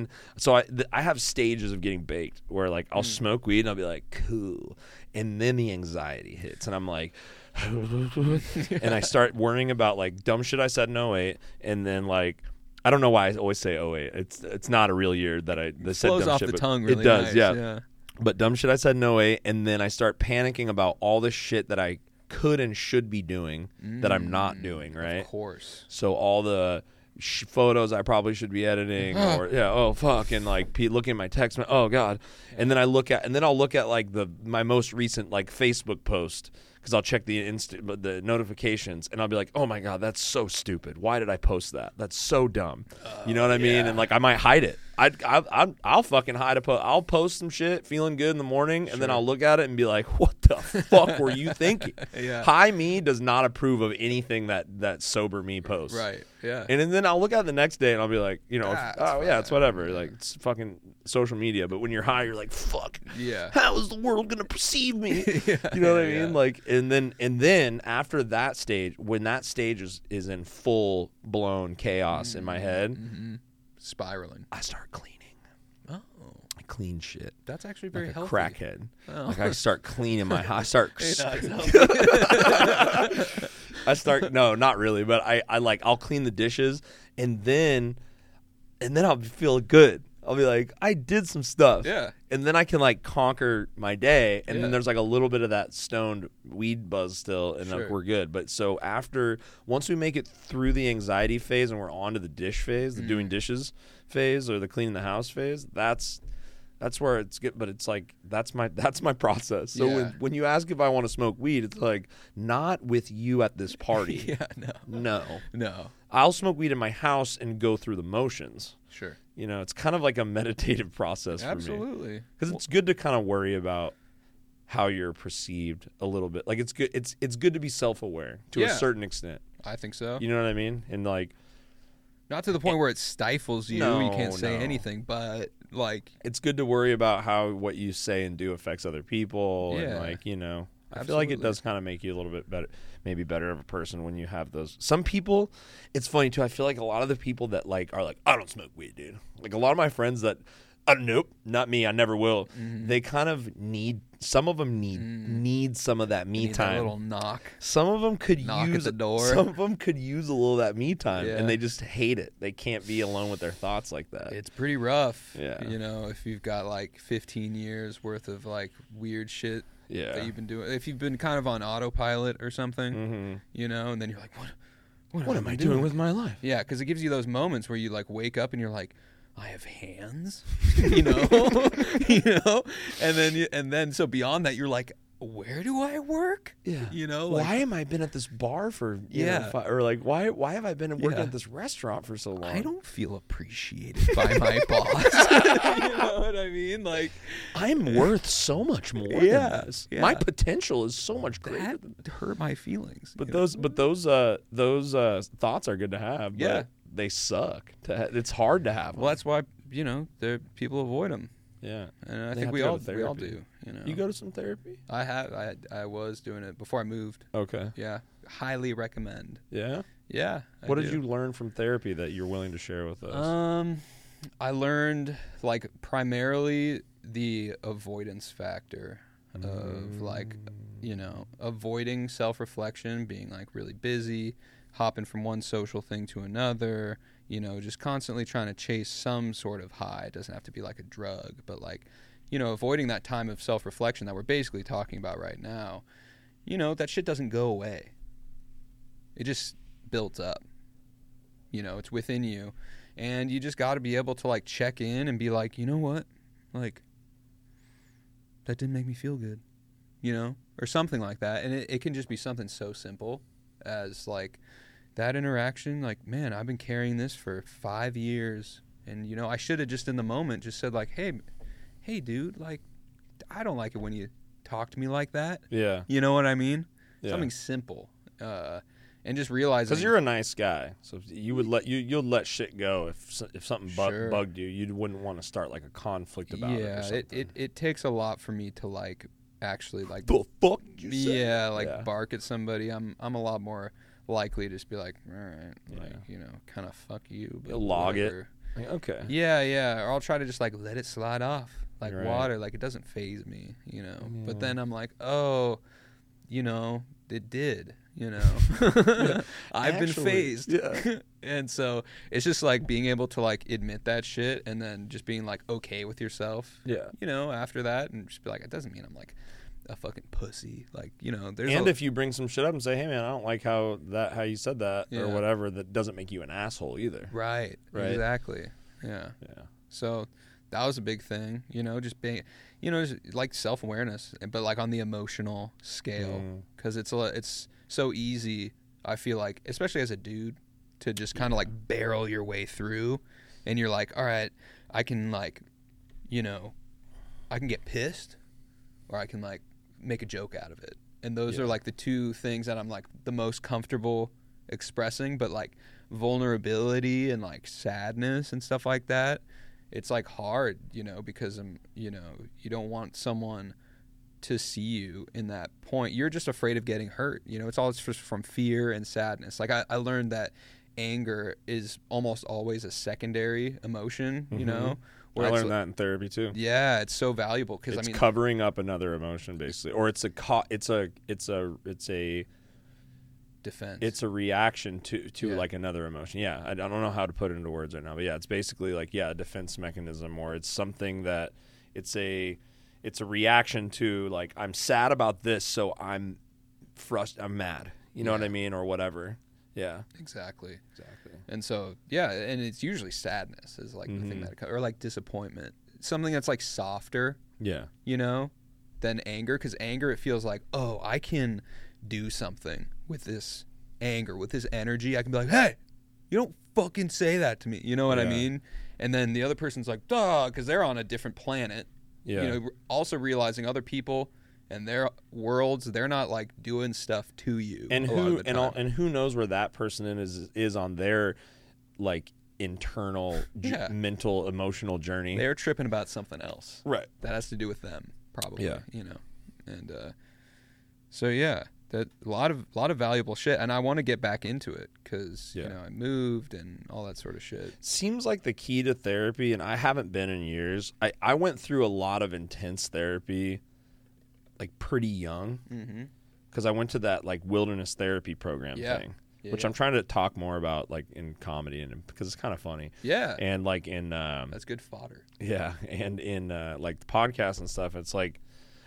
I have stages of getting baked where like I'll smoke weed and I'll be like cool, and then the anxiety hits and I'm like and I start worrying about like dumb shit I said in 08, and then like I don't know why I always say 08. It's not a real year that I said Flows dumb off shit, the but tongue really it does, nice, yeah. But dumb shit I said in 08, and then I start panicking about all the shit that I could and should be doing that I'm not doing, right? Of course. So all the photos I probably should be editing, or oh fuck, and like looking at my text, oh god, and then I'll look at like my most recent like Facebook post, because I'll check the notifications, and I'll be like, oh my god, that's so stupid. Why did I post that? That's so dumb. You know what I mean? And like I might hide it. I'll fucking hide a post. I'll post some shit feeling good in the morning, and then I'll look at it and be like, what the fuck were you thinking? High me does not approve of anything that sober me posts. Right. Yeah. And then I'll look at it the next day and I'll be like, it's whatever. Like, it's fucking social media. But when you're high, you're like, fuck. Yeah. How is the world gonna perceive me? You know what I mean? Like, and then after that stage, when that stage is in full blown chaos in my head, spiraling, I start cleaning. Oh. I clean shit. That's actually very like a healthy. crackhead. Oh. Like I start cleaning my. I start. No, not really, but I'll clean the dishes, and then I'll feel good. I'll be like, I did some stuff. Yeah. And then I can like conquer my day, and then there's like a little bit of that stoned weed buzz still, and like, we're good. But so once we make it through the anxiety phase and we're on to the dish phase, the doing dishes phase, or the cleaning the house phase, that's where it's good. But it's like that's my process. So when you ask if I want to smoke weed, it's like, not with you at this party. No. I'll smoke weed in my house and go through the motions. Sure. You know, it's kind of like a meditative process for me. Absolutely. Because it's good to kind of worry about how you're perceived a little bit. Like, it's good. It's good to be self-aware to a certain extent. I think so. You know what I mean? And like, not to the point where it stifles you. No, you can't say no. anything, but like, it's good to worry about how what you say and do affects other people. And like, you know, I feel like it does kind of make you a little bit better, maybe better of a person when you have those. Some people, it's funny too. I feel like a lot of the people that like are like, I don't smoke weed, dude. Like a lot of my friends that, nope, not me. I never will. They kind of need. Some of them need some of that me time. That little knock. Some of them could knock use at the door. Some of them could use a little of that me time, Yeah. and they just hate it. They can't be alone with their thoughts like that. It's pretty rough. Yeah. You know, if you've got like 15 years worth of like weird shit that you've been doing, if you've been kind of on autopilot or something, you know, and then you're like, what am I doing with my life? Yeah, because it gives you those moments where you like wake up and you're like, I have hands, you know, and then so beyond that, you're like, where do I work? Yeah, you know, like, why am I been at this bar for or like why have I been working at this restaurant for so long? I don't feel appreciated by my boss. You know what I mean? Like, I'm worth so much more than this. Yeah. My potential is so much greater. That hurt my feelings. But those thoughts are good to have. But they suck. It's hard to have. Well, that's why, you know, people avoid them. Yeah, and I think we all do. You know, you go to some therapy. I was doing it before I moved. Okay. Yeah, highly recommend. Yeah. Yeah. What did you learn from therapy that you're willing to share with us? I learned like primarily the avoidance factor of like, you know, avoiding self-reflection, being like really busy, hopping from one social thing to another, you know, just constantly trying to chase some sort of high. It doesn't have to be like a drug, but like, you know, avoiding that time of self-reflection that we're basically talking about right now. You know, that shit doesn't go away. It just builds up. You know, it's within you. And you just got to be able to like check in and be like, you know what? Like, that didn't make me feel good, you know, or something like that. And it can just be something so simple as like that interaction. Like, man, I've been carrying this for 5 years. And, you know, I should have just in the moment just said like, hey, dude, like, I don't like it when you talk to me like that. Yeah. You know what I mean? Yeah. Something simple. And just realizing, because you're a nice guy, so you would you'll let shit go if something bugged you. You wouldn't want to start like a conflict about it. Yeah, it takes a lot for me to like actually like the fuck did you say? Yeah, bark at somebody. I'm a lot more likely to just be like, all right, like, you know, kind of fuck you. But you'll log whatever. it. Like, okay. Yeah, or I'll try to just like let it slide off like Right. water. Like it doesn't faze me, you know. Yeah. But then I'm like, oh, it did. I've been Actually, phased. yeah. And so it's just like being able to like admit that shit and then just being like okay with yourself. Yeah. After that, and just be like, it doesn't mean I'm like a fucking pussy. Like, there's And if you bring some shit up and say, hey man, I don't like how you said that or Yeah. whatever, that doesn't make you an asshole either. right, exactly. Yeah. Yeah. So that was a big thing, just being, just like self-awareness, but like on the emotional scale, because it's so easy, I feel like, especially as a dude, to just kind of like barrel your way through, and you're like, all right, I can like, I can get pissed, or I can like make a joke out of it, and those are like the two things that I'm like the most comfortable expressing. But like vulnerability and like sadness and stuff like that, it's like hard, because you don't want someone to see you in that point. You're just afraid of getting hurt. It's all just from fear and sadness. Like I learned that anger is almost always a secondary emotion, I learned that in therapy too. Yeah, it's so valuable because It's covering up another emotion basically, or it's a defense. it's a reaction to like another emotion. Yeah, I don't know how to put it into words right now, but yeah, it's basically like a defense mechanism, or it's something that it's a reaction to like I'm sad about this, so I'm mad. You know what I mean, or whatever. Yeah, exactly. And so and it's usually sadness is like the thing that, or like disappointment, something that's like softer. Yeah, than anger, because anger, it feels like, oh, I can do something with this anger, with this energy. I can be like, hey, you don't fucking say that to me. You know what I mean? And then the other person's like, duh, because they're on a different planet. Yeah. Also realizing other people and their worlds, they're not like doing stuff to you. And who knows where that person is on their like internal mental emotional journey. They're tripping about something else. Right. That has to do with them, probably. Yeah. And so yeah. That a lot of valuable shit, and I want to get back into it because I moved and all that sort of shit. Seems like the key to therapy, and I haven't been in years. I went through a lot of intense therapy, like pretty young, because I went to that like wilderness therapy program thing, which I'm trying to talk more about like in comedy and because it's kind of funny. Yeah, and like in that's good fodder. Yeah, and in like the podcast and stuff, it's like.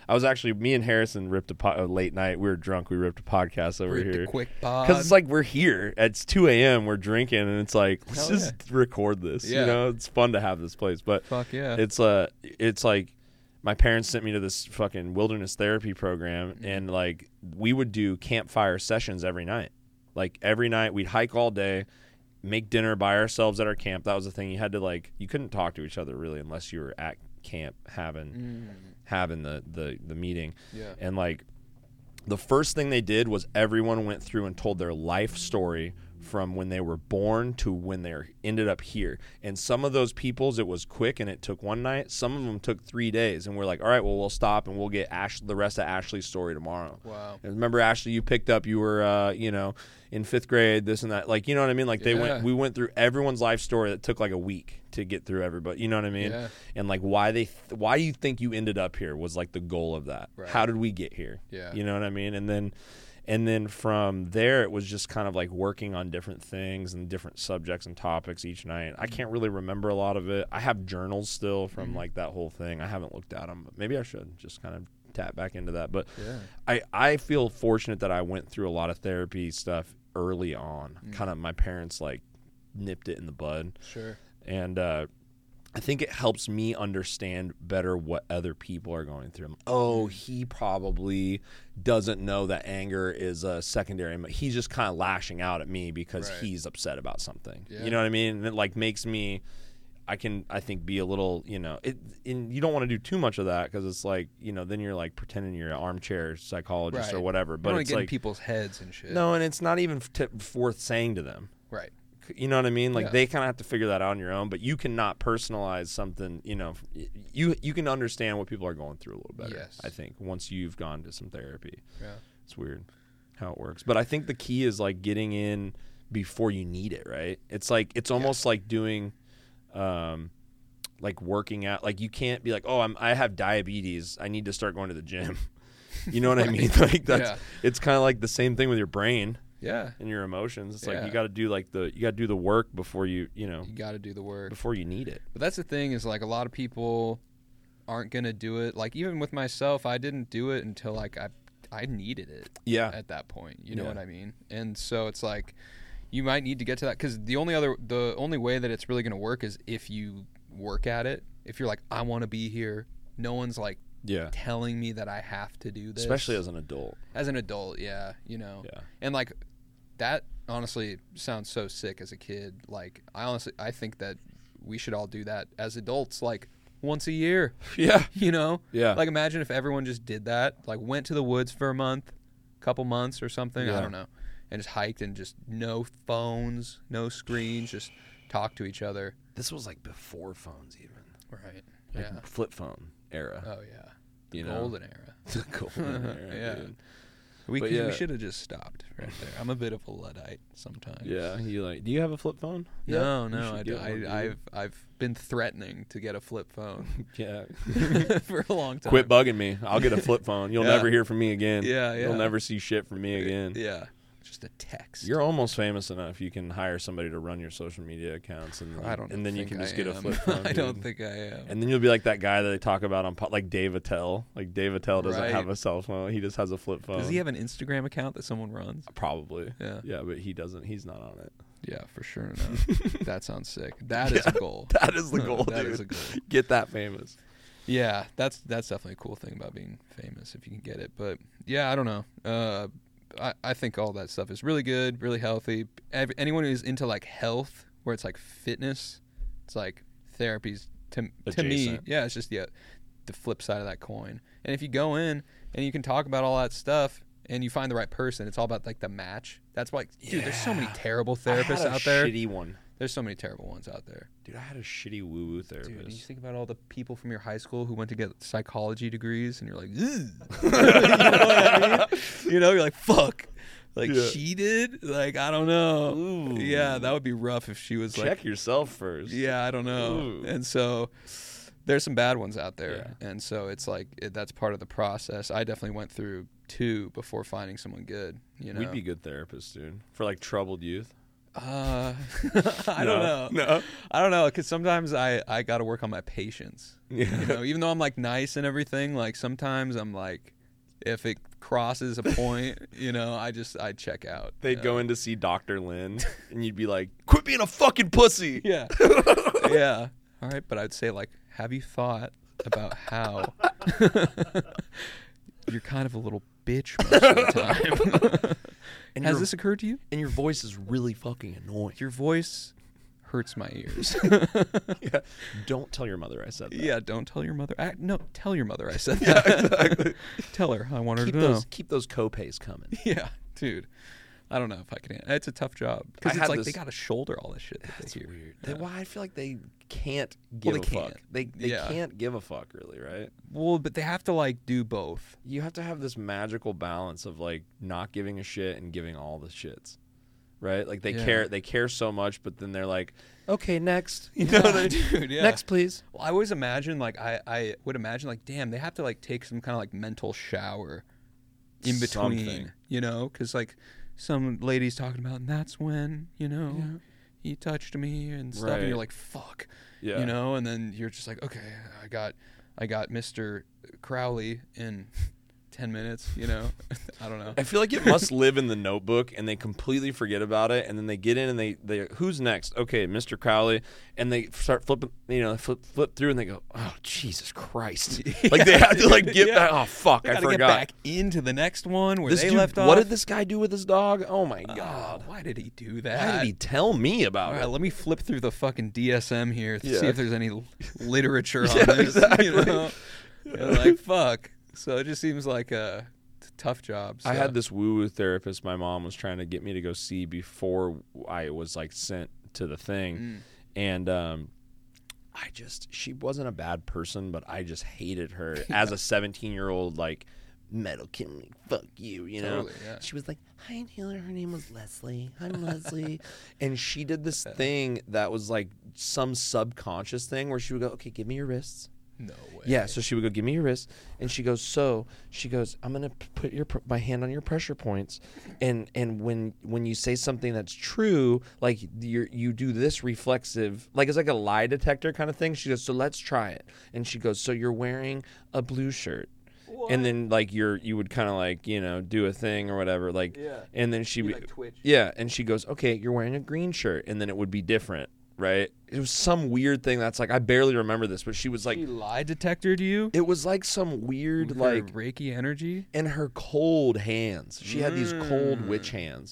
Me and Harrison ripped a late night. We were drunk. We ripped a podcast over here. A quick pod. Because it's like we're here. It's 2 a.m. We're drinking, and it's like, let's just record this. Yeah. It's fun to have this place. But fuck yeah. It's like my parents sent me to this fucking wilderness therapy program, and like we would do campfire sessions every night. Like every night we'd hike all day, make dinner by ourselves at our camp. That was the thing. You had to you couldn't talk to each other really unless you were at camp having the meeting. And like the first thing they did was everyone went through and told their life story from when they were born to when they ended up here. And some of those people's it was quick and it took one night. Some of them took 3 days, and we're like, all right, well, we'll stop and we'll get the rest of Ashley's story tomorrow. Wow. And remember, Ashley, you picked up, you were in 5th grade, this and that, like, you know what I mean? Like we went through everyone's life story that took like a week to get through everybody, you know what I mean? Yeah. And like why you think you ended up here was like the goal of that. Right. How did we get here? Yeah. You know what I mean? And then from there, it was just kind of like working on different things and different subjects and topics each night. I can't really remember a lot of it. I have journals still from like that whole thing. I haven't looked at them, but maybe I should just kind of tap back into that. But I feel fortunate that I went through a lot of therapy stuff early on. Kind of my parents like nipped it in the bud. Sure. And I think it helps me understand better what other people are going through. Oh, he probably doesn't know that anger is a secondary. He's just kind of lashing out at me because he's upset about something. Yeah. You know what I mean? And it like makes me, I think be a little, and you don't want to do too much of that because it's like, then you're like pretending you're an armchair psychologist or whatever. But it's like in people's heads and shit. No, and it's not even worth saying to them. Right. You know what I mean? Like they kind of have to figure that out on your own, but you cannot personalize something, you can understand what people are going through a little better. Yes. I think once you've gone to some therapy. Yeah. It's weird how it works. But I think the key is like getting in before you need it, right? It's like, it's almost like doing, like working out. Like you can't be like, oh, I have diabetes. I need to start going to the gym. You know what I mean? Like that's Yeah. it's kind of like the same thing with your brain Yeah. and your emotions. It's like Yeah. you got to do the work before you got to do the work. before you need it. But that's the thing is like a lot of people aren't going to do it. Like even with myself, I didn't do it until like I needed it Yeah. at that point. You know Yeah. what I mean? And so it's like you might need to get to that cuz the only way that it's really going to work is if you work at it. If you're like I want to be here, no one's like Yeah. telling me that I have to do this. Especially as an adult. As an adult, yeah, you know. Yeah. And like that honestly sounds so sick as a kid. Like I think that we should all do that as adults like once a year, Yeah. you know? Yeah. Like imagine if everyone just did that, like went to the woods for a month, couple months or something, Yeah. I don't know. And just hiked and just no phones, no screens, just talk to each other. This was like before phones even. Right. Like Yeah. flip phone era. Oh yeah. The You know? golden era. The golden era. Yeah. Dude. We But yeah. should have just stopped right there. I'm a bit of a Luddite sometimes. Yeah. Do you have a flip phone? No, You no, should I get one, dude. I've been threatening to get a flip phone Yeah. for a long time. Quit bugging me. I'll get a flip phone. You'll Yeah. never hear from me again. Yeah, yeah. You'll never see shit from me again. Yeah, just a text. You're almost famous enough. You can hire somebody to run your social media accounts, and I don't. and then you think can just I get a am. flip phone. I don't dude. think I am. And then you'll be like that guy that they talk about on like Dave Attell. Like Dave Attell doesn't Right. have a cell phone. He just has a flip phone. Does he have an Instagram account that someone runs? Probably. Yeah. Yeah, but he doesn't. He's not on it. Yeah, for sure. No. That sounds sick. That is a goal. That is the goal, That dude. is a goal. Get that famous. Yeah, that's definitely a cool thing about being famous if you can get it. But yeah, I don't know. I think all that stuff is really good, really healthy. Anyone who's into like health, where it's like fitness, it's like therapies to me. Adjacent. Yeah, it's just the flip side of that coin. And if you go in and you can talk about all that stuff and you find the right person, it's all about like the match. That's why, dude. There's so many terrible I therapists had a out there. Shitty one. There's so many terrible ones out there. Dude, I had a shitty woo-woo therapist. Dude, you think about all the people from your high school who went to get psychology degrees, and you're like, ugh. You know what I mean? You know, you're like, fuck. Like, Yeah. she did? Like, I don't know. Ooh. Yeah, that would be rough if she was Check like, yourself first. yeah, I don't know. Ooh. And so there's some bad ones out there. And so it's like, that's part of the process. I definitely went through 2 before finding someone good, you know? We'd be good therapists, dude. For like troubled youth. I don't know. No. I don't know, because sometimes I got to work on my patience. Yeah. You know, even though I'm like nice and everything, like sometimes I'm like, if it crosses a point, you know, I check out. They'd go in to see Dr. Lynn, and you'd be like, quit being a fucking pussy. Yeah. Yeah. All right, but I'd say like, have you thought about how you're kind of a little bitch most of the time? And Has your- this occurred to you? And your voice is really fucking annoying. Your voice hurts my ears. Yeah. Don't tell your mother I said that. Yeah, don't tell your mother. No, tell your mother I said that. Exactly. Tell her. I want her Keep to know. keep those copays coming. Yeah, dude. I don't know if I can. It's a tough job I because it's had like this- they got to shoulder all this shit that That's they hear. weird. Yeah. Why I feel like they can't give Well, a they fuck. can't. They Yeah. can't give a fuck, really, right? Well, but they have to like do both. You have to have this magical balance of like not giving a shit and giving all the shits, right? Like Yeah. they care so much, but then they're like, okay, next, you know, Yeah, dude. Yeah. next, please. Well, I always imagine like I would imagine like, damn, they have to like take some kind of like mental shower in between, Something. you know, because like some lady's talking about, and that's when you know he touched me and stuff, and Right. you're like, fuck. Yeah, You know, and then you're just like, okay, I got Mr. Crowley in 10 minutes, you know. I don't know. I feel like it must live in the notebook, and they completely forget about it, and then they get in and they who's next? Okay, Mr. Crowley, and they start flipping, you know, flip through, and they go, oh Jesus Christ! Like they have to like get Yeah. back. Oh fuck, They I gotta forgot. get back into the next one where This they dude, left off. what did this guy do with his dog? Oh my Oh, god! why did he do that? Why did he tell me about All it? right, let me flip through the fucking DSM here to Yeah. see if there's any literature on Yeah, this. exactly. You know? You're like, fuck. So it just seems like a tough job. I so. had this woo-woo therapist my mom was trying to get me to go see before I was like sent to the thing, and she wasn't a bad person, but I just hated her as a 17-year-old like metal kid. Like, fuck you, you know. Totally, yeah. She was like, "Hi, Taylor." Her name was Leslie. I'm Leslie, and she did this thing that was like some subconscious thing where she would go, "Okay, give me your wrists." No way. Yeah, so she would go, give me your wrist, and she goes, I'm gonna put my hand on your pressure points, and when you say something that's true, like you do this reflexive, like it's like a lie detector kind of thing. She goes, so let's try it, and she goes, so you're wearing a blue shirt. What? And then like you would kind of like do a thing or whatever, like, and then she would like twitch. Yeah, and she goes, okay, you're wearing a green shirt, and then it would be different. Right? It was some weird thing that's like, I barely remember this, but she was like... She lie detectored you? It was like some weird, with like... her Reiki energy? And her cold hands. She had these cold witch hands.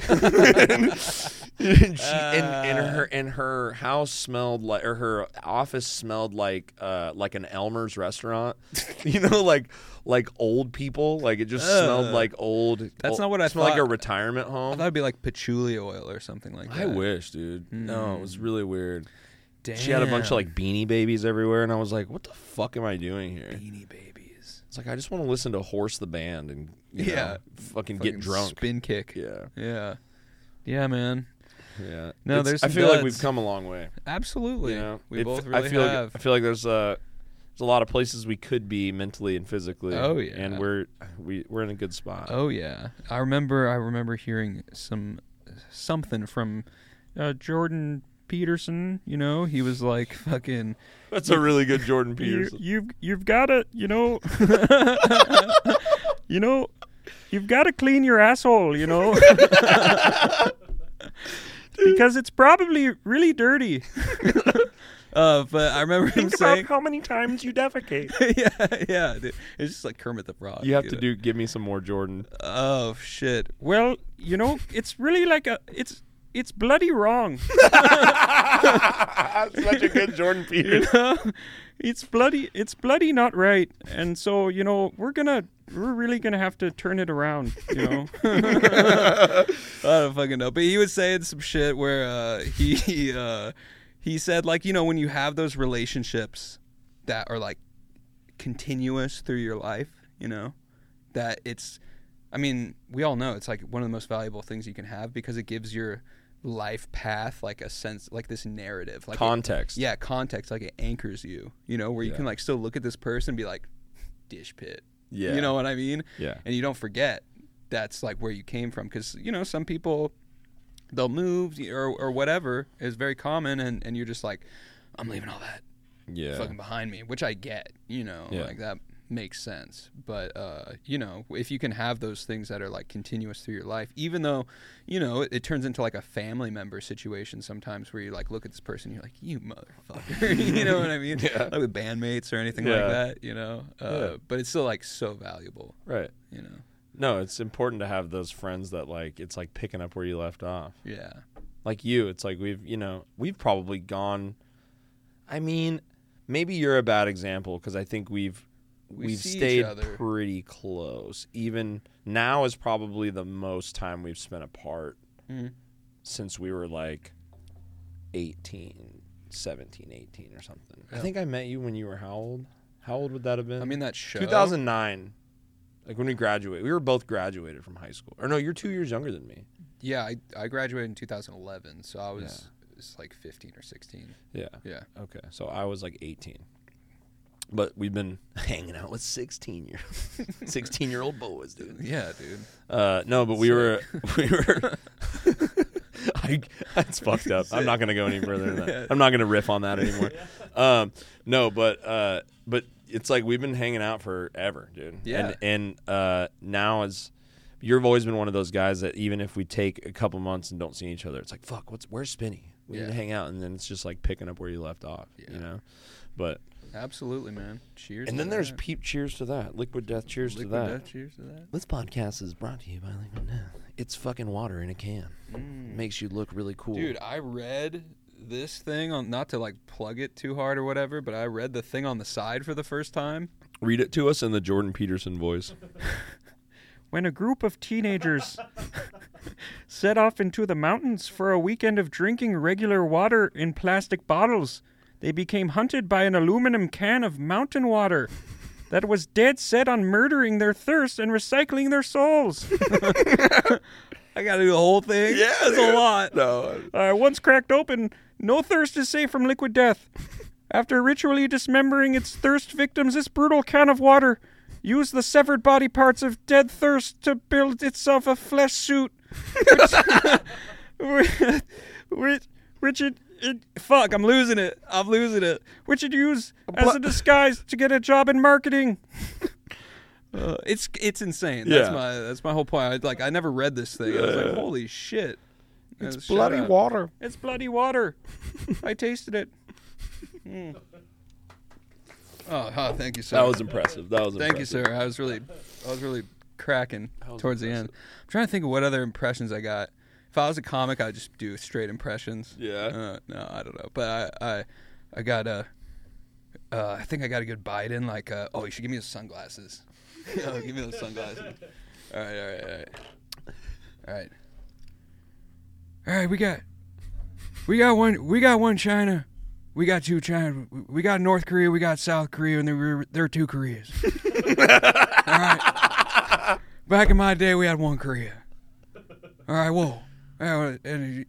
and her house smelled like... Or her office smelled like an Elmer's restaurant. Like old people. Like, it just smelled like old... That's not what I thought. Like thought. a retirement home. I thought it'd be like patchouli oil or something like that. I wish, dude. No, it was really weird. Damn. She had a bunch of like Beanie Babies everywhere, and I was like, what the fuck am I doing here? Beanie Babies. It's like, I just want to listen to Horse the Band and you know, fucking get drunk. Spin kick. Yeah, man. Yeah. No, there's I some feel like duds. we've come a long way. Absolutely. You know? We both really have. I feel like there's a lot of places we could be mentally and physically. Oh yeah. And we're in a good spot. Oh yeah. I remember hearing something from Jordan Peterson. He was like fucking. That's a really good Jordan Peterson. You've got to you've got to clean your asshole. Because it's probably really dirty. But I remember him saying, how many times you defecate. yeah. Dude. It's just like Kermit the Frog. You have to give me some more Jordan. Oh shit. Well, it's really like it's bloody wrong. That's such a good Jordan Peterson. It's bloody not right. And so, we're really gonna have to turn it around, I don't fucking know. But he was saying some shit where he said, like, when you have those relationships that are like continuous through your life, that it's, I mean, we all know it's like one of the most valuable things you can have because it gives your life path like a sense, like this narrative, like context. Context, like it anchors you, where you can like still look at this person and be like, dish pit. Yeah. You know what I mean? Yeah. And you don't forget that's like where you came from because, some people, they'll move or whatever is very common and you're just like, I'm leaving all that fucking behind me, which I get, like that makes sense. But, if you can have those things that are like continuous through your life, even though, it turns into like a family member situation sometimes where you like look at this person and you're like, you motherfucker, you know what I mean? Yeah. Like with bandmates or anything like that, but it's still like so valuable. Right. No, it's important to have those friends that like, it's like picking up where you left off. Yeah. Like you, it's like we've probably gone, I mean, maybe you're a bad example because I think we've stayed pretty close. Even now is probably the most time we've spent apart since we were like 17, 18 or something. Yeah. I think I met you when you were how old? How old would that have been? I mean, that show. 2009. Like when we graduated. We were both graduated from high school. Or no, you're 2 years younger than me. Yeah, I graduated in 2011, so I was like 15 or 16. Yeah. Yeah. Okay. So I was like 18. But we've been hanging out with 16-year-old boys, dude. Yeah, dude. No, but we were that's fucked up. I'm not gonna go any further than that. I'm not gonna riff on that anymore. No, but it's like we've been hanging out forever, dude. Yeah. And now you've always been one of those guys that even if we take a couple months and don't see each other, it's like, fuck, where's Spinny? We need to hang out, and then it's just like picking up where you left off, But absolutely, man. Cheers. And then there's Peep Cheers to that. Liquid Death Cheers to that. Liquid Death Cheers to that. This podcast is brought to you by Liquid Death. It's fucking water in a can. It makes you look really cool. Dude, I read this thing on, not to like plug it too hard or whatever, but I read the thing on the side for the first time. Read it to us in the Jordan Peterson voice. When a group of teenagers set off into the mountains for a weekend of drinking regular water in plastic bottles, they became hunted by an aluminum can of mountain water that was dead set on murdering their thirst and recycling their souls. I gotta do the whole thing? Yeah, that's a lot. No. Once cracked open, no thirst is safe from liquid death. After ritually dismembering its thirst victims, this brutal can of water used the severed body parts of dead thirst to build itself a flesh suit, which fuck, I'm losing it. Which it used as a disguise to get a job in marketing. It's insane. Yeah. That's my whole point. I never read this thing. I was like, holy shit. It's bloody water. It's bloody water. I tasted it. Oh, thank you, sir. That was impressive. Thank you, sir. I was really cracking towards the end. I'm trying to think of what other impressions I got. If I was a comic, I'd just do straight impressions. Yeah. No, I don't know. But I got I think I got a good Biden. Oh, you should give me those sunglasses. Give me those sunglasses. All right. We got one China. We got two China. We got North Korea. We got South Korea, and there are two Koreas. All right. Back in my day, we had one Korea. All right. Whoa. And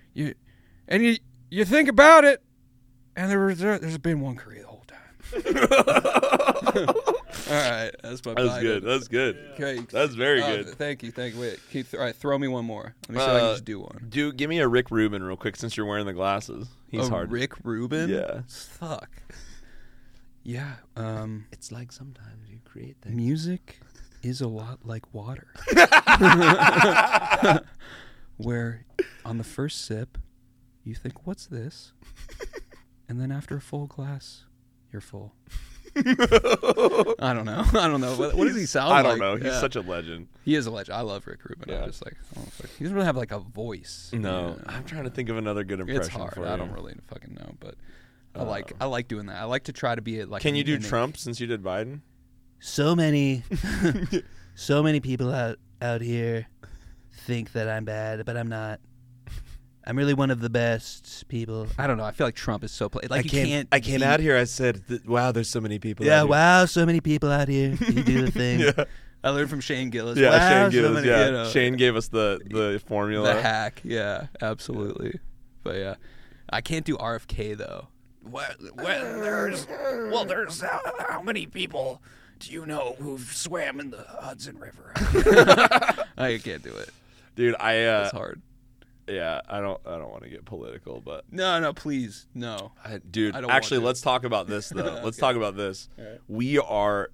you think about it, and there's been one Korea the whole time. All right, that's my. That's good. That's good. Okay, that's very good. Thank you. Wait, Keith. All right, throw me one more. Let me see if I can just do one. Give me a Rick Rubin real quick since you're wearing the glasses. He's hard. Rick Rubin. Yeah. Fuck. Yeah. It's like sometimes you create things. Music is a lot like water. Where on the first sip, you think, "What's this?" And then after a full glass, you're full. I don't know. What does he sound like? I don't know. He's such a legend. He is a legend. I love Rick Rubin. Yeah. I'm just he doesn't really have a voice. No, I'm trying to think of another good impression. It's hard. For I you. don't really fucking know, but I like doing that. I like to try to be Can you do Trump since you did Biden? So many people out here think that I'm bad, but I'm not. I'm really one of the best people. I don't know. I feel like Trump is so I came out here. I said, "Wow, there's so many people." Yeah, out here. wow, so many people out here. You do the thing. Yeah. I learned from Shane Gillis. Yeah, Wow, Shane Gillis. many, Yeah, Shane gave us the formula. the hack. Yeah, absolutely. But yeah, I can't do RFK though. There's how many people do you know who've swam in the Hudson River? I can't do it. Dude, It's hard. Yeah, I don't want to get political, but No, please, no. dude, I don't actually, want to. let's talk about this though. Let's Okay. talk about this. Right. We are,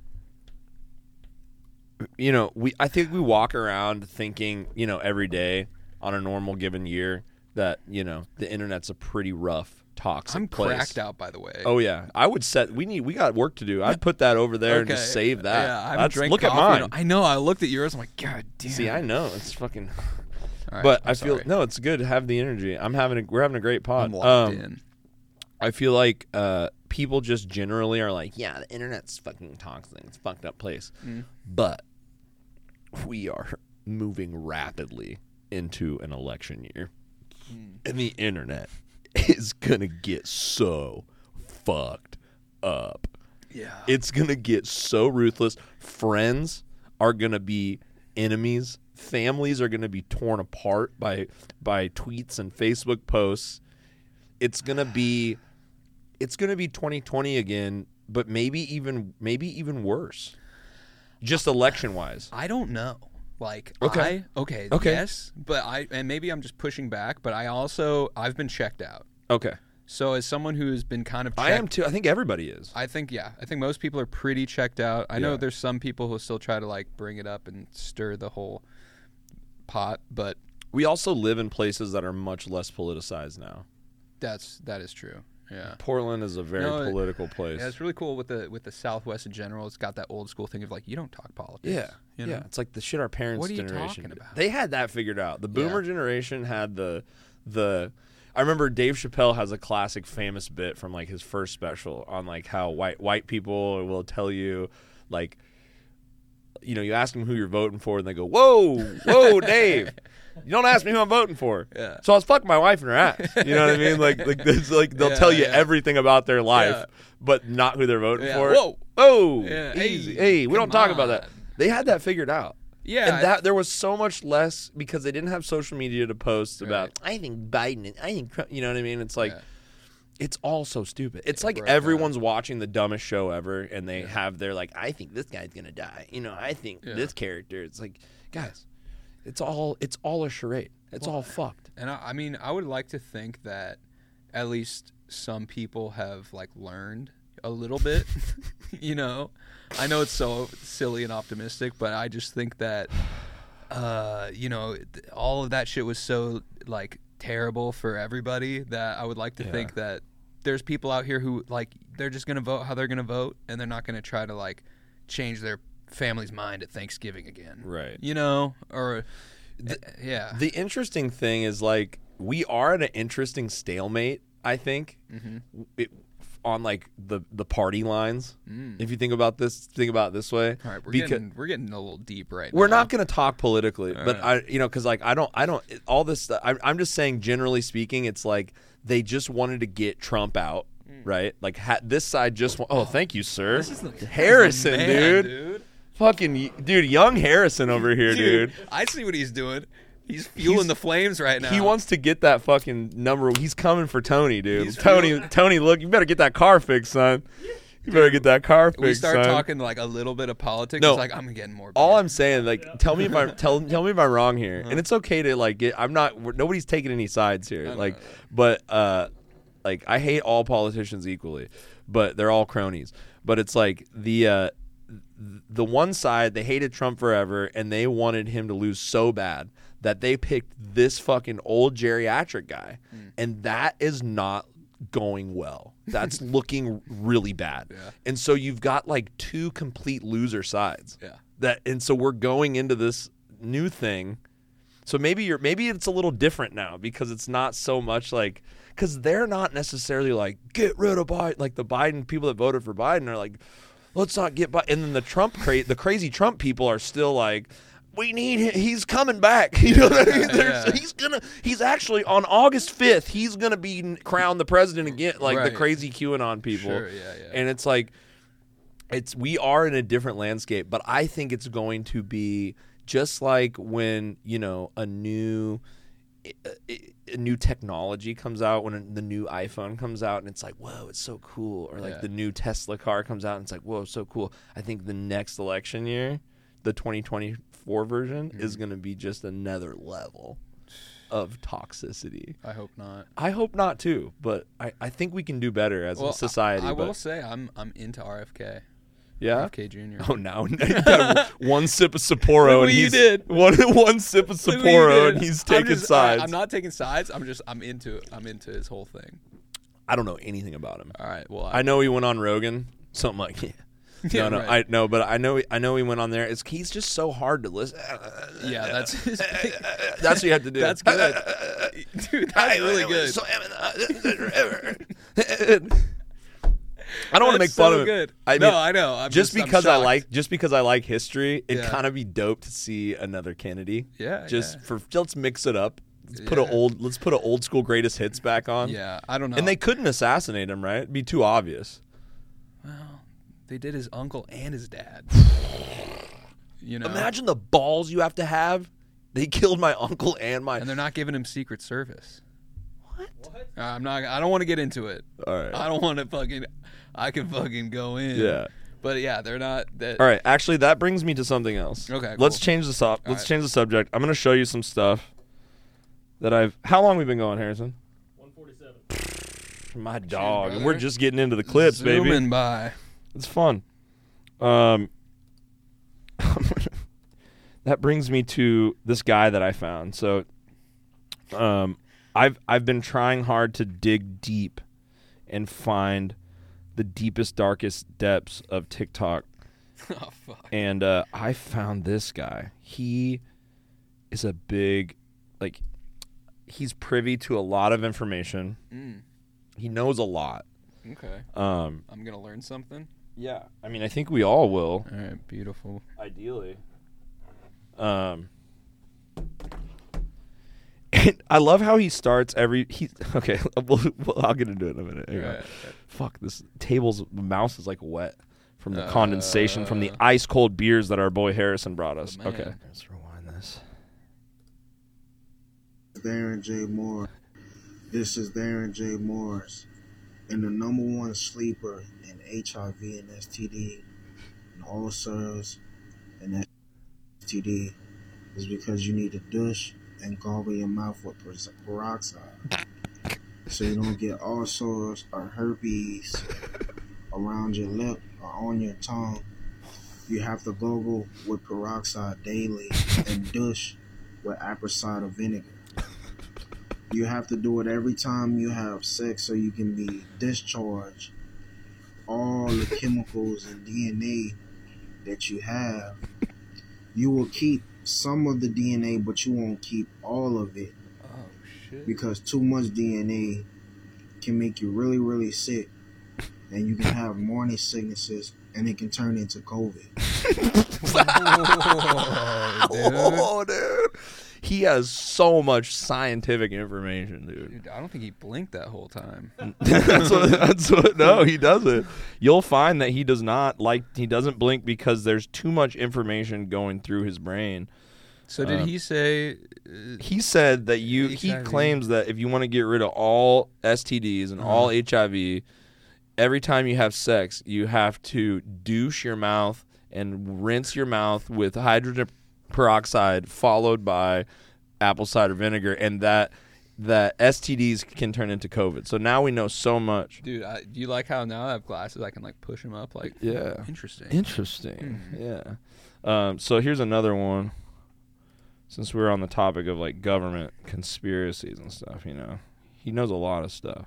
I think we walk around thinking, every day on a normal given year that the internet's a pretty rough, toxic I'm place. cracked out, by the way. Oh yeah, I would we got work to do. I'd put that over there and just save that. Yeah, I haven't drank look coffee. at mine. I know. I looked at yours. I'm like, God damn. See, I know it's fucking. All right, But I'm I feel sorry. no, it's good to have the energy. We're having a great pod. I'm locked in. I feel like people just generally are like, yeah, the internet's fucking toxic. It's a fucked up place. But we are moving rapidly into an election year. And the internet is going to get so fucked up. Yeah. It's going to get so ruthless. Friends are going to be enemies. Families are going to be torn apart by tweets and Facebook posts. It's going to be 2020 again, but maybe even worse. Just election-wise. I don't know. Okay. Okay. Okay. Yes, but and maybe I'm just pushing back, but I've been checked out. Okay. So as someone who's been kind of checked, I am too. I think everybody is. I think most people are pretty checked out. I know Yeah. there's some people who still try to bring it up and stir the whole pot, but We also live in places that are much less politicized now. that is true. Yeah. Portland is a very No, political place. Yeah, it's really cool with the Southwest in general. It's got that old school thing of you don't talk politics. Yeah, you know? yeah. It's like the shit our parents' What are you generation. talking did. about? They had that figured out. The Boomer Yeah. generation had the. I remember Dave Chappelle has a classic, famous bit from his first special on how white people will tell you you ask them who you're voting for and they go, whoa, Dave. You don't ask me who I'm voting for. Yeah. So I was fucking my wife in her ass. You know what I mean? It's they'll Yeah, tell you yeah. everything about their life, Yeah. but not who they're voting Yeah. for. Whoa. Yeah, Hey, easy. Hey, we don't come talk about that. on. They had that figured out. Yeah. And that there was so much less because they didn't have social media to post about. Right. I think Biden. I think Trump. You know what I mean? It's like Yeah. It's all so stupid. It's like broke everyone's watching the dumbest show ever, and they have their like, I think this guy's gonna die. I think this character. It's like, guys, it's all a charade. It's all fucked. And I mean, I would like to think that at least some people have like learned a little bit. I know it's so silly and optimistic, but I just think that all of that shit was so like terrible for everybody that I would like to think that there's people out here who like they're just gonna vote how they're gonna vote, and they're not gonna try to like change their family's mind at Thanksgiving again, Right. The interesting thing is like we are at an interesting stalemate, I think, on like the party lines. If you think about it this way. All right, we're getting a little deep right now. We're not going to talk politically, but because like I don't all this stuff. I'm just saying, generally speaking, it's like they just wanted to get Trump out, right? Like this side just thank you, sir. Harrison, dude. Fucking dude, young Harrison over here, dude. I see what he's doing. He's fueling the flames right now. He wants to get that fucking number. He's coming for Tony, dude. Tony, look, you better get that car fixed, son. You better get that car fixed, we start son. talking like a little bit of politics. No, it's like I'm getting more. All I'm saying, like, tell me if I'm wrong here, and it's okay to like get. Nobody's taking any sides here, like, but like I hate all politicians equally, but they're all cronies. But it's like the one side, they hated Trump forever, and they wanted him to lose so bad that they picked this fucking old geriatric guy, and that is not going well. That's looking really bad. Yeah. And so you've got like two complete loser sides. Yeah. And so we're going into this new thing. So maybe it's a little different now because it's not so much like, because they're not necessarily like get rid of Biden. Like the Biden people that voted for Biden are like, let's not get Biden. And then the crazy Trump people are still like, we need him. He's coming back. You know what I mean? He's actually on August 5th, he's going to be crowned the president again, like the crazy QAnon people. Sure, yeah. And it's like, we are in a different landscape, but I think it's going to be just like when, a new technology comes out, when the new iPhone comes out and it's like, whoa, it's so cool. Or like the new Tesla car comes out and it's like, whoa, so cool. I think the next election year, the 2024 version is going to be just another level of toxicity. I hope not. I hope not too, but I think we can do better as a society. I will say I'm into RFK. Yeah, RFK Jr. Oh, now you got one sip of Sapporo and you did one sip of Sapporo and he's taking sides. I'm not taking sides. I'm into his whole thing. I don't know anything about him. All right. Well, I know he went on Rogan. Something like Yeah, no, right. but I know he went on there. He's just so hard to listen. Yeah, that's his that's what you have to do. That's good, dude. That's really good. I don't want to make fun of it. Good. I know. I'm because I like history, it'd Yeah. kind of be dope to see another Kennedy. Yeah, Let's mix it up. Let's put an old school greatest hits back on. Yeah, I don't know. And they couldn't assassinate him, right? It'd be too obvious. Well, they did his uncle and his dad. Imagine the balls you have to have. They killed my uncle and they're not giving him Secret Service. What? I don't want to get into it. All right. I don't want to I can fucking go in. Yeah. But yeah, they're not. All right. Actually, that brings me to something else. Okay. Cool. Let's change the subject. I'm going to show you some stuff that How long have we been going, Harrison? 147. My dog. brother. We're just getting into the clips, baby. Zooming by. It's fun. That brings me to this guy that I found. So, I've been trying hard to dig deep and find the deepest, darkest depths of TikTok. Oh fuck. And I found this guy. He is a big, he's privy to a lot of information. He knows a lot. Okay. I'm gonna learn something. Yeah. I mean, I think we all will. All right. Beautiful. Ideally. And I love how he starts okay. I'll get into it in a minute. Hang on. Right. Fuck, this mouse is like wet from the condensation from the ice cold beers that our boy Harrison brought us. Man. Okay, let's rewind this. Darren J. Moore. This is Darren J. Morris. And the number one sleeper in HIV and STD and ulcers and STD is because you need to douche and gargle your mouth with peroxide so you don't get ulcers or herpes around your lip or on your tongue. You have to gargle with peroxide daily and douche with apple cider vinegar. You have to do it every time you have sex so you can be discharged all the chemicals and DNA that you have. You will keep some of the DNA, but you won't keep all of it. Oh, shit. Because too much DNA can make you really, really sick. And you can have morning sicknesses, and it can turn into COVID. Whoa, dude. Oh, dude. He has so much scientific information, dude. Dude, I don't think he blinked that whole time. No, he doesn't. You'll find that he doesn't blink because there's too much information going through his brain. So did he say? He said that he claims that if you want to get rid of all STDs and all HIV, every time you have sex, you have to douche your mouth and rinse your mouth with hydrogen peroxide followed by apple cider vinegar, and that STDs can turn into COVID. So now we know so much. Dude, do you like how now I have glasses? I can like push them up. Like, Yeah. interesting. Yeah. So here's another one. Since we're on the topic of like government conspiracies and stuff, he knows a lot of stuff.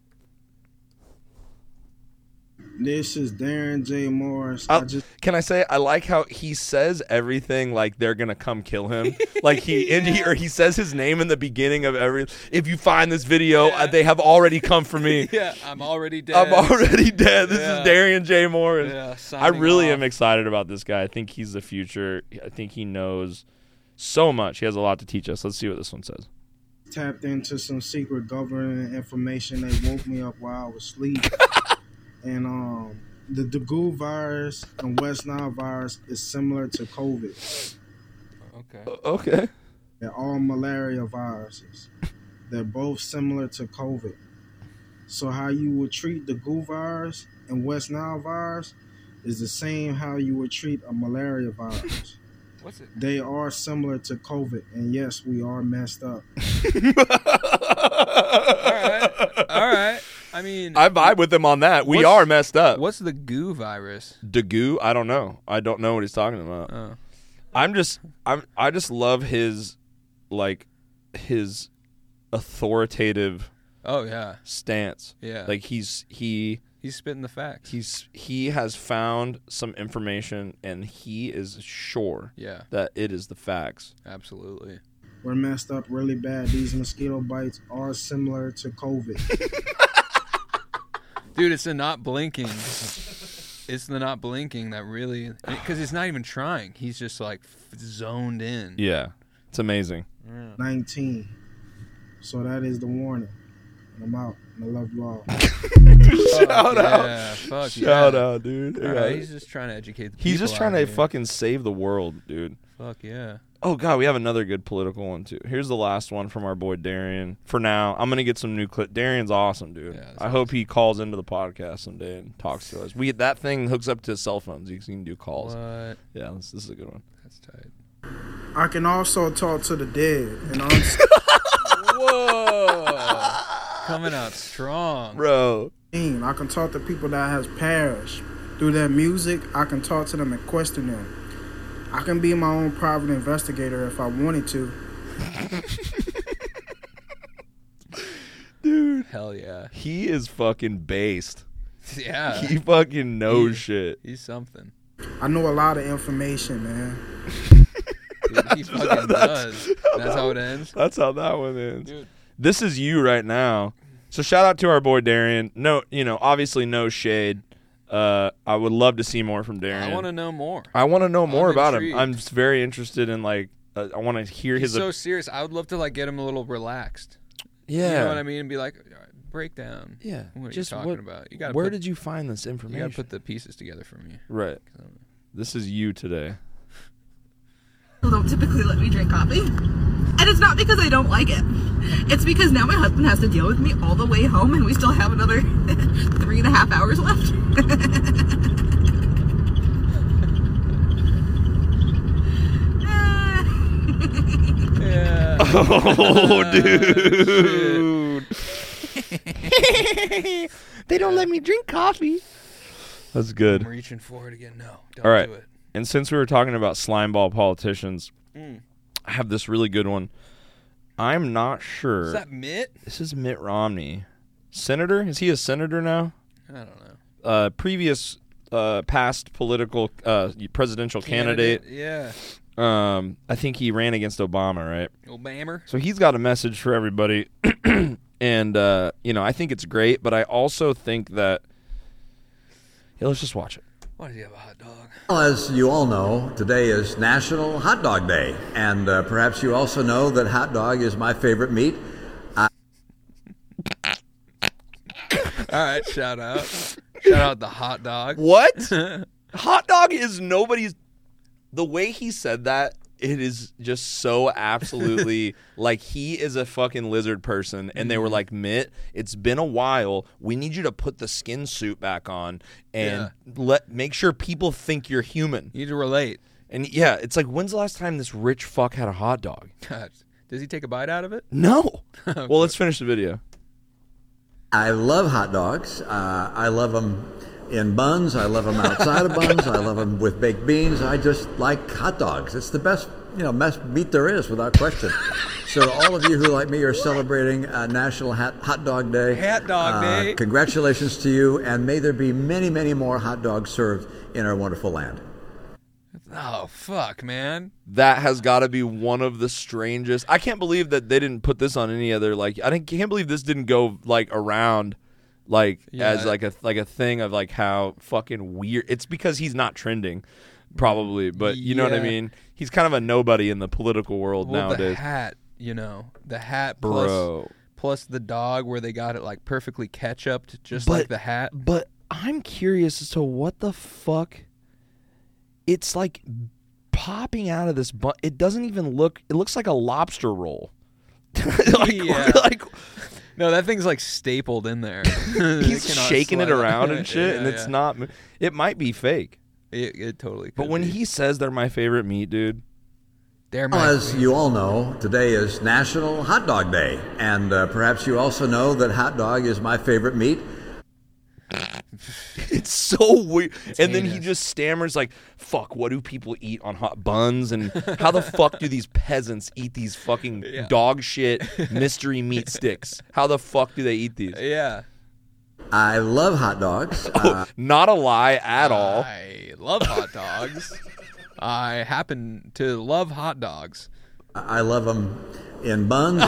This is Darren J. Morris. Can I say I like how he says everything like they're gonna come kill him? Like he says his name in the beginning of every. If you find this video, they have already come for me. Yeah, I'm already dead. This is Darren J. Morris. Yeah, I really am excited about this guy. I think he's the future. I think he knows so much. He has a lot to teach us. Let's see what this one says. Tapped into some secret government information that woke me up while I was asleep. And the Daegu virus and West Nile virus is similar to COVID. Okay. They're all malaria viruses. They're both similar to COVID. So how you would treat the Daegu virus and West Nile virus is the same how you would treat a malaria virus. What's it? They are similar to COVID, and yes, we are messed up. All right. I mean, I vibe with him on that. We are messed up. What's the goo virus? Daegu? I don't know. I don't know what he's talking about. Oh. I just love his authoritative stance. Yeah. Like he's spitting the facts. He has found some information and he is sure that it is the facts. Absolutely. We're messed up really bad. These mosquito bites are similar to COVID. Dude, it's the not blinking. It's the not blinking that really, because he's not even trying. He's just like zoned in. Yeah, it's amazing. 19. So that is the warning. And I'm out. And I love you all. Shout out, dude. Right, he's just trying to educate the people. He's just trying to fucking save the world, dude. Fuck yeah. Oh, God, we have another good political one, too. Here's the last one from our boy Darian. For now, I'm going to get some new clip. Darian's awesome, dude. Yeah, I hope he calls into the podcast someday and talks to us. That thing hooks up to cell phones. You can do calls. What? Yeah, this is a good one. That's tight. I can also talk to the dead. Whoa. Coming out strong. Bro. I can talk to people that has perished. Through their music, I can talk to them and question them. I can be my own private investigator if I wanted to. Dude. Hell yeah. He is fucking based. Yeah. He fucking knows shit. He's something. I know a lot of information, man. Dude, he fucking does. That's how it ends? That's how that one ends. Dude. This is you right now. So shout out to our boy Darian. No, obviously no shade. I would love to see more from Darian. I want to know more. I want to know more about intrigued. him. I'm very interested in I want to hear He's his. so serious. I would love to get him a little relaxed. Yeah. You know what I mean? And be like, break down. Yeah. What just are you talking about? You gotta where did you find this information? You got to put the pieces together for me. Right. This is you today. People don't typically let me drink coffee. And And it's not because I don't like it. It's because now my husband has to deal with me all the way home, and we still have another 3.5 hours left. Yeah. Oh, dude. They don't let me drink coffee. That's good. I'm reaching for it again. No, don't All right. do it. And since we were talking about slimeball politicians, I have this really good one. I'm not sure. Is that Mitt? This is Mitt Romney. Senator? Is he a senator now? I don't know. Previous past political presidential candidate. Yeah. I think he ran against Obama, right? Obama. So he's got a message for everybody. And, I think it's great, but I also think that... Yeah, let's just watch it. Why does he have a hot dog? Well, as you all know, today is National Hot Dog Day. And perhaps you also know that hot dog is my favorite meat. All right, shout out. Shout out the hot dog. What? Hot dog is nobody's... The way he said that, it is just so absolutely like he is a fucking lizard person. And they were like, Mitt, it's been a while. We need you to put the skin suit back on and make sure people think you're human. You need to relate. And yeah, it's like, when's the last time this rich fuck had a hot dog? Does he take a bite out of it? No. Well, let's finish the video. I love hot dogs. I love them in buns. I love them outside of buns. I love them with baked beans. I just like hot dogs. It's the best, best meat there is, without question. So all of you who, like me, are celebrating National Hot Dog Day. Hot Dog Day. Congratulations to you, and may there be many, many more hot dogs served in our wonderful land. Oh, fuck, man. That has got to be one of the strangest. I can't believe that they didn't put this on any other, can't believe this didn't go, around, as, a thing of, how fucking weird. It's because he's not trending, probably, but you know what I mean? He's kind of a nobody in the political world nowadays. The hat, the hat Bro. plus the dog where they got it, perfectly ketchuped, just like the hat. But I'm curious as to what the fuck... It's popping out of this bun. It doesn't even look. It looks like a lobster roll. No, that thing's stapled in there. He's shaking it around and shit, and it's not. It might be fake. It totally. But when he says they're my favorite meat, dude. As you all know, today is National Hot Dog Day, and perhaps you also know that hot dog is my favorite meat. It's so weird. And then he heinous. just stammers fuck, what do people eat on hot buns? And how the fuck do these peasants eat these fucking dog shit mystery meat sticks? How the fuck do they eat these? Yeah. I love hot dogs. Not a lie at all. I love hot dogs. I happen to love hot dogs. I love them in buns.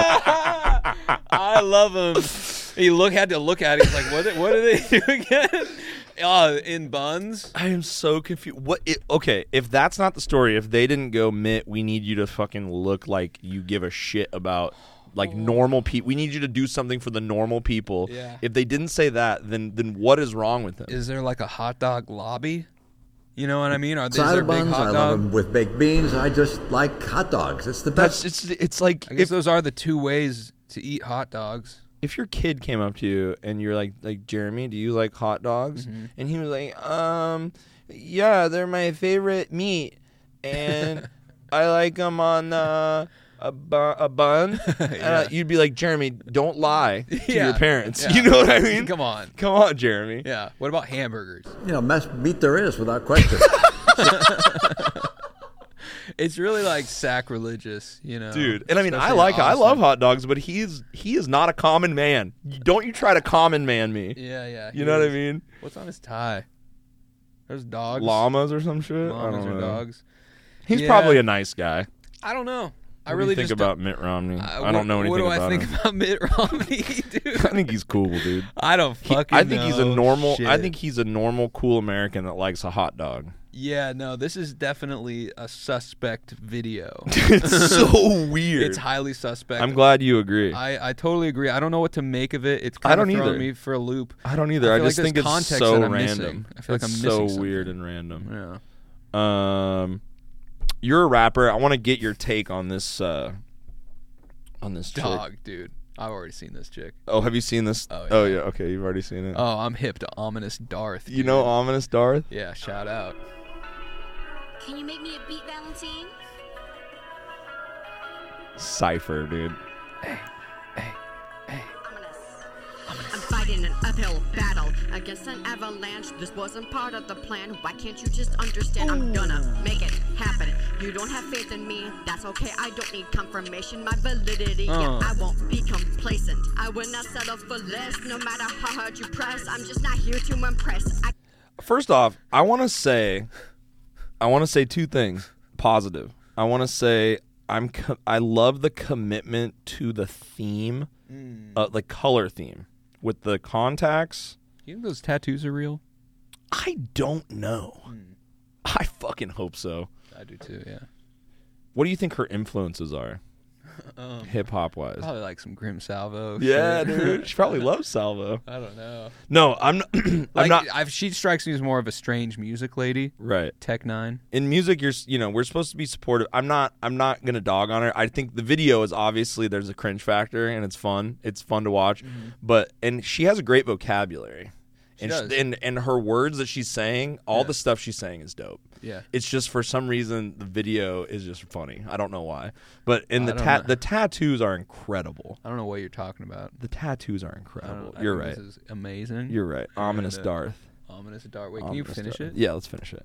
I love them. He had to look at it. He's like, what do they do again? In buns? I am so confused. Okay, if that's not the story, if they didn't go, Mitt, we need you to fucking look like you give a shit about normal people. We need you to do something for the normal people. Yeah. If they didn't say that, then what is wrong with them? Is there a hot dog lobby? You know what I mean? Is Side there of big buns, hot I dog? love them with baked beans. I just like hot dogs. It's the best. It's like I guess those are the two ways to eat hot dogs. If your kid came up to you and you're like Jeremy, do you like hot dogs? Mm-hmm. And he was like, yeah, they're my favorite meat, and I like them on a bun. You'd be like, Jeremy, don't lie to your parents. Yeah. You know what I mean? Come on, Jeremy. Yeah. What about hamburgers? Best meat there is, without question. It's really sacrilegious, Dude. And I mean, I Especially love hot dogs, but he is not a common man. Don't you try to common man me. Yeah. You know what I mean? What's on his tie? There's dogs. Llamas or some shit. I Llamas don't or know. dogs. He's Yeah. probably a nice guy. I don't know. I What really do you think just about Mitt Romney? I what- don't know anything What do about I think him. about Mitt Romney, dude? I think he's cool, dude. I don't fucking I think he's a know. normal. Shit. I think he's a normal, cool American that likes a hot dog. Yeah, no, this is definitely a suspect video. It's so weird. It's highly suspect. I'm glad you agree. I totally agree. I don't know what to make of it. It's I kind don't of throwing either. me for a loop. I don't either. I I, feel just like think there's it's context so that I'm random. missing. I feel like It's I'm so missing something. weird and random. Yeah. You're a rapper. I want to get your take on this on this chick? Dog, dude. I've already seen this chick. Oh, have you seen this? Oh, yeah. Okay, you've already seen it. Oh, I'm hip to Ominous Darth. You know dude. Ominous Darth? Yeah, shout out. Can you make me a beat, Valentine? Cypher, dude. I'm fighting an uphill battle against an avalanche. This wasn't part of the plan. Why can't you just understand? I'm gonna make it happen. You don't have faith in me, that's okay. I don't need confirmation. My validity, yeah, I won't be complacent. I will not settle for less, no matter how hard you press. I'm just not here to impress. First off, I want to say two things positive. I want to say I love the commitment to the theme, the color theme with the contacts. You think those tattoos are real? I don't know. I fucking hope so. I do too, yeah. What do you think her influences are? Hip hop wise. Probably like some Grim Salvo. Yeah, shit. dude. She probably loves Salvo. I don't know. No, I'm not. I'm not. She strikes me as more of a strange music lady. Right. Tech Nine. In music, we're supposed to be supportive. I'm not gonna dog on her. I think the video is obviously there's a cringe factor and it's fun. It's fun to watch, and she has a great vocabulary. She does. And her words that she's saying, all the stuff she's saying is dope. Yeah. It's just for some reason the video is just funny. I don't know why. But the tattoos are incredible. I don't know what you're talking about. The tattoos are incredible. I You're think right. This is amazing. You're right. Ominous Darth. Ominous Darth. Wait, can you finish it? Yeah, let's finish it.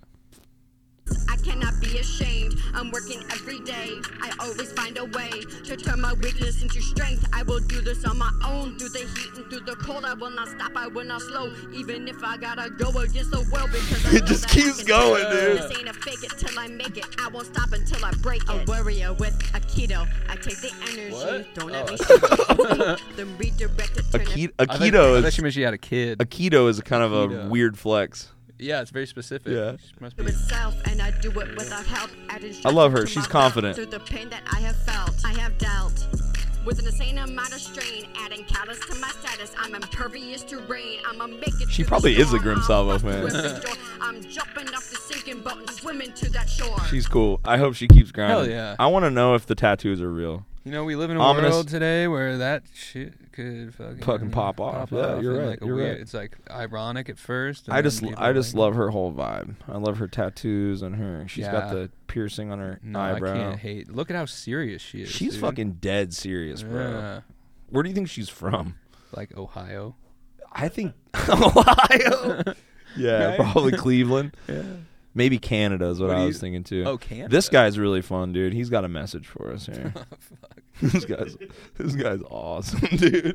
I cannot be ashamed. I'm working every day. I always find a way to turn my weakness into strength. I will do this on my own. Through the heat and through the cold, I will not stop. I will not slow. Even if I gotta go against the world, because I It just keeps going, dude. This ain't a fake it till I make it. I won't stop until I break it. A warrior with Aikido. I take the energy. What? Don't let me shoot. Then redirect it. Aikido I thought she meant she had a kid. Aikido is kind of a weird flex. Yeah, it's very specific. Yeah. Must be. Itself, and I do it without help. I love her. She's confident. Through the pain that I have felt, I have dealt with an insane amount of strain, adding callous to my status. I'm impervious to rain. I'ma make it. She to probably the is a storm. Grim I'll Salvo walk fan. through every door. I'm jumping off the sinking boat and swimming to that shore. She's cool. I hope she keeps grinding. Hell yeah. I want to know if the tattoos are real. You know, we live in a Ominous. world today where that shit could fucking Pop off. Yeah, you're and right. like a You're weird, right. It's like ironic at first. And I then just people like, love her whole vibe. I love her tattoos and her. She's got Yeah. the piercing on her No, eyebrow. I can't hate. Look at how serious she is. She's dude. fucking dead serious, bro. Yeah. Where do you think she's from? Like Ohio. I think Ohio. Yeah, Right? probably Cleveland. Yeah. Maybe Canada is what What I do was you- thinking too. Oh, Canada. This guy's really fun, dude. He's got a message for us here. this guy's awesome, dude.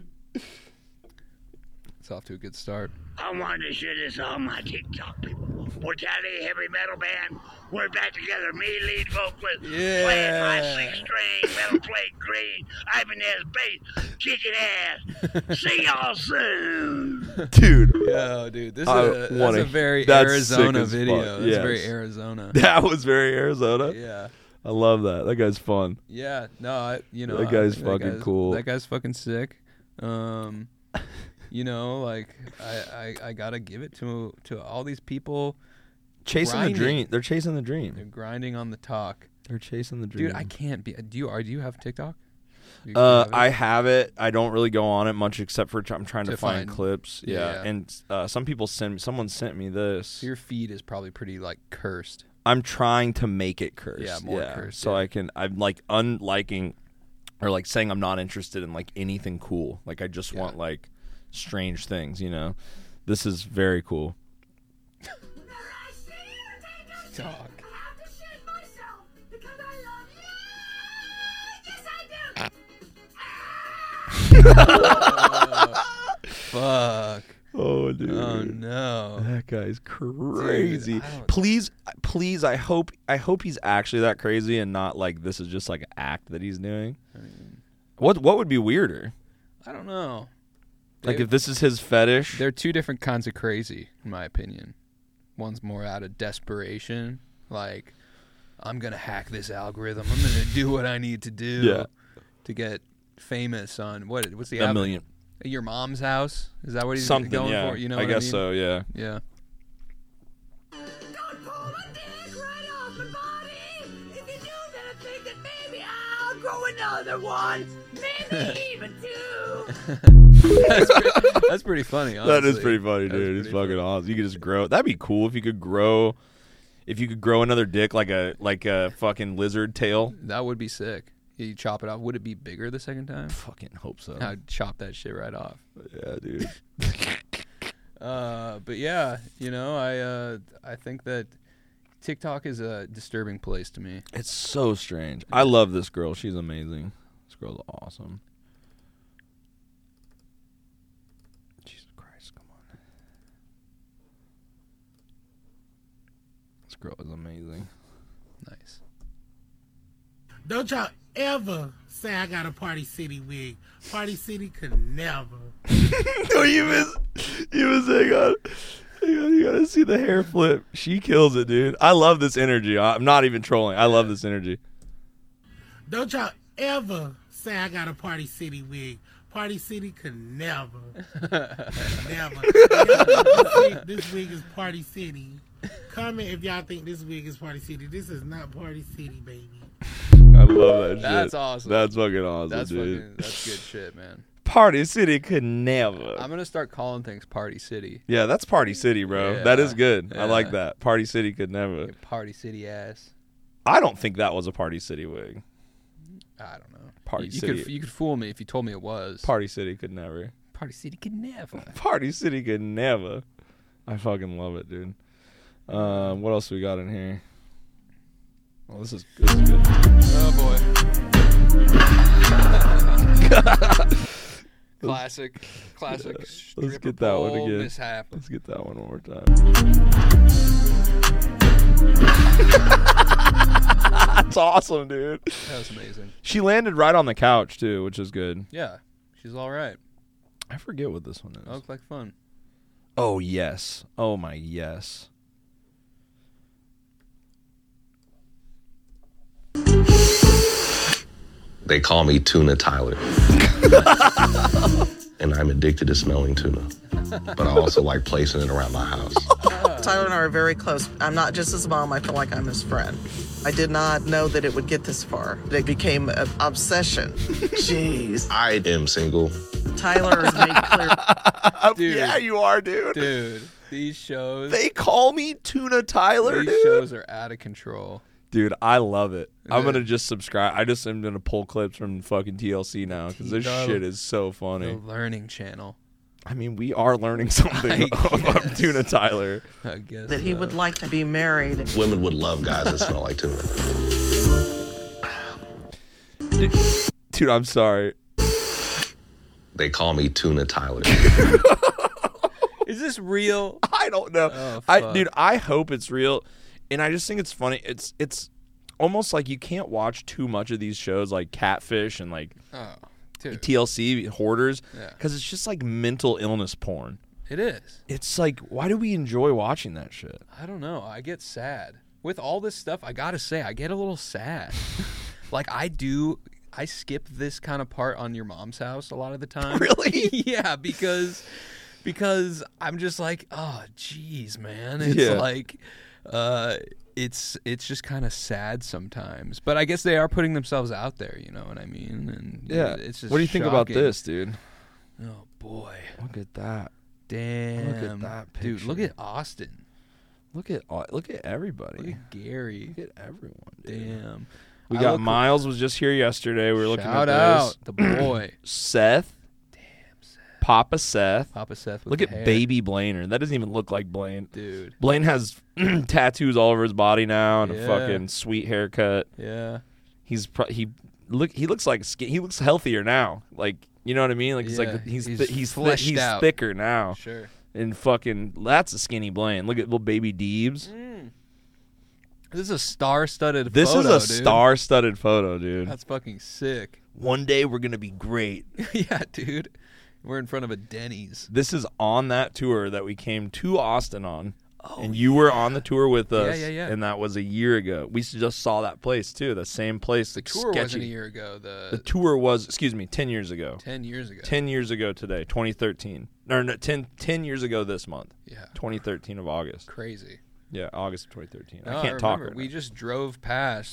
It's off to a good start. I wanted to share this to all my TikTok people. Mortality Heavy Metal Band. We're back together. Me, lead vocalist. Yeah. Playing my 6-string, metal plate green. Ibanez bass. Kicking ass. See y'all soon. Dude. Yo, dude, this I is that's wanna- a very that's Arizona sick as video. fuck. That's Yes. very Arizona. That was very Arizona. Yeah. I love that. That guy's fun. Yeah, no, That guy's I think fucking cool. That guy's fucking sick. You know, like I gotta give it to all these people Chasing grinding. the dream. They're chasing the They're dream. grinding on the talk. They're chasing the dream. Dude, I can't be. Do you have TikTok? You have it? I have it. I don't really go on it much except for I'm trying to To find find- clips. Yeah. yeah. And someone sent me this. So your feed is probably pretty like cursed. I'm trying to make it cursed. Yeah, more cursed, So yeah. I'm like unliking or like saying I'm not interested in like anything cool. Like I just want like strange things, you know. This is very cool. Dog. Fuck. Oh, dude. Oh no. That guy's crazy. Dude, I don't- Please, I hope he's actually that crazy and not like this is just like an act that he's doing. What would be weirder? I don't know. Like They- if this is his fetish? They're two different kinds of crazy, in my opinion. One's more out of desperation, like I'm gonna hack this algorithm. I'm gonna do what I need to do Yeah. to get famous on what's the A app? million. Your mom's house? Is that what he's Something, going yeah. for? You know, I what guess mean? so, yeah. Yeah. Don't pull the dick right off my body. If you do, then I think that maybe I'll could grow another one, maybe even two. That's pretty funny, honestly. That is pretty funny, dude. It's fucking awesome. You could just grow. That'd be cool if you could grow. If you could grow another dick like a fucking lizard tail. That would be sick. You chop it off. Would it be bigger the second time? Fucking hope so. I'd chop that shit right off. Yeah, dude. But yeah, you know, I think that TikTok is a disturbing place to me. It's so strange. I love this girl. She's amazing. This girl's awesome. Jesus Christ, come on. This girl is amazing. Nice. Don't y'all ever say I got a Party City wig. Party City could never. No, you miss hang on. You gotta see the hair flip. She kills it, dude. I love this energy. I'm not even trolling. I love this energy. Don't y'all ever say I got a Party City wig. Party City could never. Never. This wig is Party City. Comment if y'all think this wig is Party City. This is not Party City, baby. I love that shit. That's awesome. That's fucking awesome, that's dude. That's good shit, man. Party City could never. I'm gonna start calling things Party City. Yeah, that's Party City, bro. Yeah. That is good. I like Yeah. that. Party City could never. Party City ass. I don't think that was a Party City wig. I don't know. Party you City. you could fool me if you told me it was. Party City could never. Party City could never. Party City could never. I fucking love it, dude. What else we got in here? Well, this is good. Oh boy. Classic. Let's get that one again. Mishap. Let's get that one more time. That's awesome, dude. That was amazing. She landed right on the couch too, which is good. Yeah, she's all right. I forget what this one is. That looked like fun. Oh yes. Oh my yes. They call me Tuna Tyler. And I'm addicted to smelling tuna. But I also like placing it around my house. Tyler and I are very close. I'm not just his mom, I feel like I'm his friend. I did not know that it would get this far. It became an obsession. Jeez. I am single. Tyler has made clear. Dude. Yeah, you are, dude. Dude, these shows. They call me Tuna Tyler, These dude. shows are out of control. Dude, I love it. I'm Dude. gonna just subscribe. I just am gonna pull clips from fucking TLC now because this shit is so funny. The Learning Channel. I mean, we are learning something about Tuna Tyler. I guess That he would like to be married. Women would love guys that smell like tuna. Dude, I'm sorry. They call me Tuna Tyler. Is this real? I don't know. Oh, fuck. Dude, I hope it's real. And I just think it's funny. It's almost like you can't watch too much of these shows like Catfish and like dude. TLC Hoarders Yeah. because it's just like mental illness porn. It is. It's like, why do we enjoy watching that shit? I don't know. I get sad. With all this stuff, I gotta say, I get a little sad. Like, I skip this kind of part on Your Mom's House a lot of the time. Really? Yeah, because I'm just like, oh, geez, man. It's Yeah. like, it's just kind of sad sometimes. But I guess they are putting themselves out there, you know what I mean? And Yeah. it's just What do you think about shocking. this, dude? Oh, boy. Look at that. Damn. Look at that picture. Dude, look at Austin. Look at everybody. Look at Gary. Look at everyone, dude. Damn. We I got look- Miles was just here yesterday. We were looking at Shout this. out the boy. Seth. Damn, Seth. Papa Seth. Papa Seth with Look the at hair. baby Blainer. That doesn't even look like Blaine. Dude. Blaine has tattoos all over his body now and Yeah. a fucking sweet haircut. Yeah. He looks like he looks healthier now. Like, you know what I mean? Like Yeah, he's he's fleshed out. thicker now. Sure. And fucking that's a skinny Blaine. Look at little baby Deebs. This is a star-studded This photo, is a dude. star-studded photo, dude. That's fucking sick. One day we're gonna be great. Yeah, dude. We're in front of a Denny's. This is on that tour that we came to Austin on. And you were on the tour with us. Yeah. And that was a year ago. We just saw that place too. The same place. The tour wasn't a year ago. The tour was, 10 years ago. 10 years ago. 10 years ago today, 2013. Or no, 10 years ago this month. Yeah. 2013 of August. Crazy. Yeah, August of 2013. No, I can't talk remember. right We now. just drove past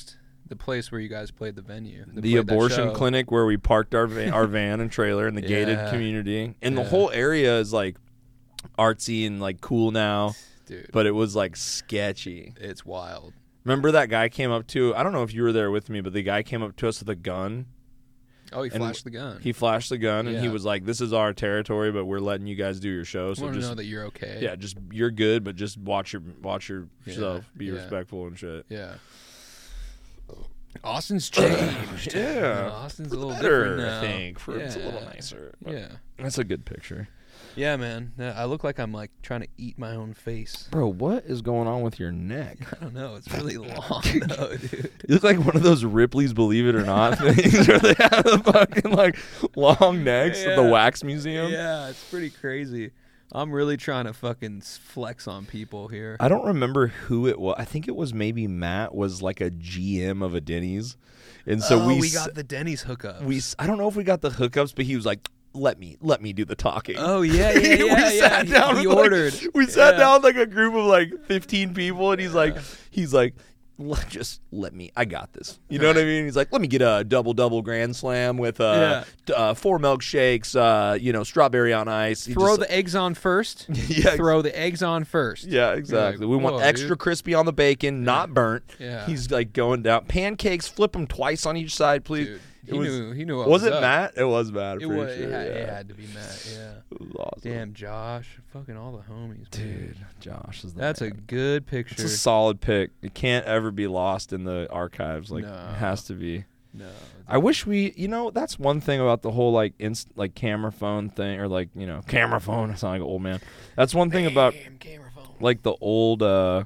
The place where you guys played the venue. The abortion clinic where we parked our van and trailer in the gated community. And the whole area is like artsy and like cool now. Dude. But it was like sketchy. It's wild. Remember that guy came up to, I don't know if you were there with me, but the guy came up to us with a gun. Oh, he flashed the gun. He flashed the gun, and he Yeah. was like, "This is our territory, but we're letting you guys do your show. So Want to just know that you're okay. yeah, just you're good, but just watch yourself, be yeah. respectful and shit." Yeah. Austin's changed. Yeah, Austin's a little better, different now. I think. It's a little nicer. But Yeah. that's a good picture. Yeah, man. I look like I'm like trying to eat my own face. Bro, what is going on with your neck? I don't know. It's really long, though, dude. You look like one of those Ripley's Believe It or Not things where they have the fucking like long necks at the wax museum. Yeah, it's pretty crazy. I'm really trying to fucking flex on people here. I don't remember who it was. I think it was maybe Matt was like a GM of a Denny's. And so we got the Denny's hookups. I don't know if we got the hookups, but he was like, let me do the talking. Oh yeah. We sat down He with, ordered. We sat down with like a group of like 15 people, and he's like, just let me. I got this. You know what I mean? He's like, let me get a double grand slam with 4 milkshakes. Strawberry on ice. Throw the eggs on first. Yeah. Throw the eggs on first. Yeah, exactly. Like, we want extra crispy on the bacon, not burnt. Yeah. He's like going down. Pancakes, flip them twice on each side, please. Dude, he knew what was was it up. Matt? It was Matt. It was. It had to be Matt. Yeah. It was awesome. Damn, Josh. Fucking all the homies. Dude, Josh is the That's man. a good picture. It's a solid pick. It can't ever be lost in the archives. Like, No. it has to be. No. I wish that's one thing about the whole like camera phone thing, or like, camera phone. I sound like an old man. That's one thing about camera phone. like the old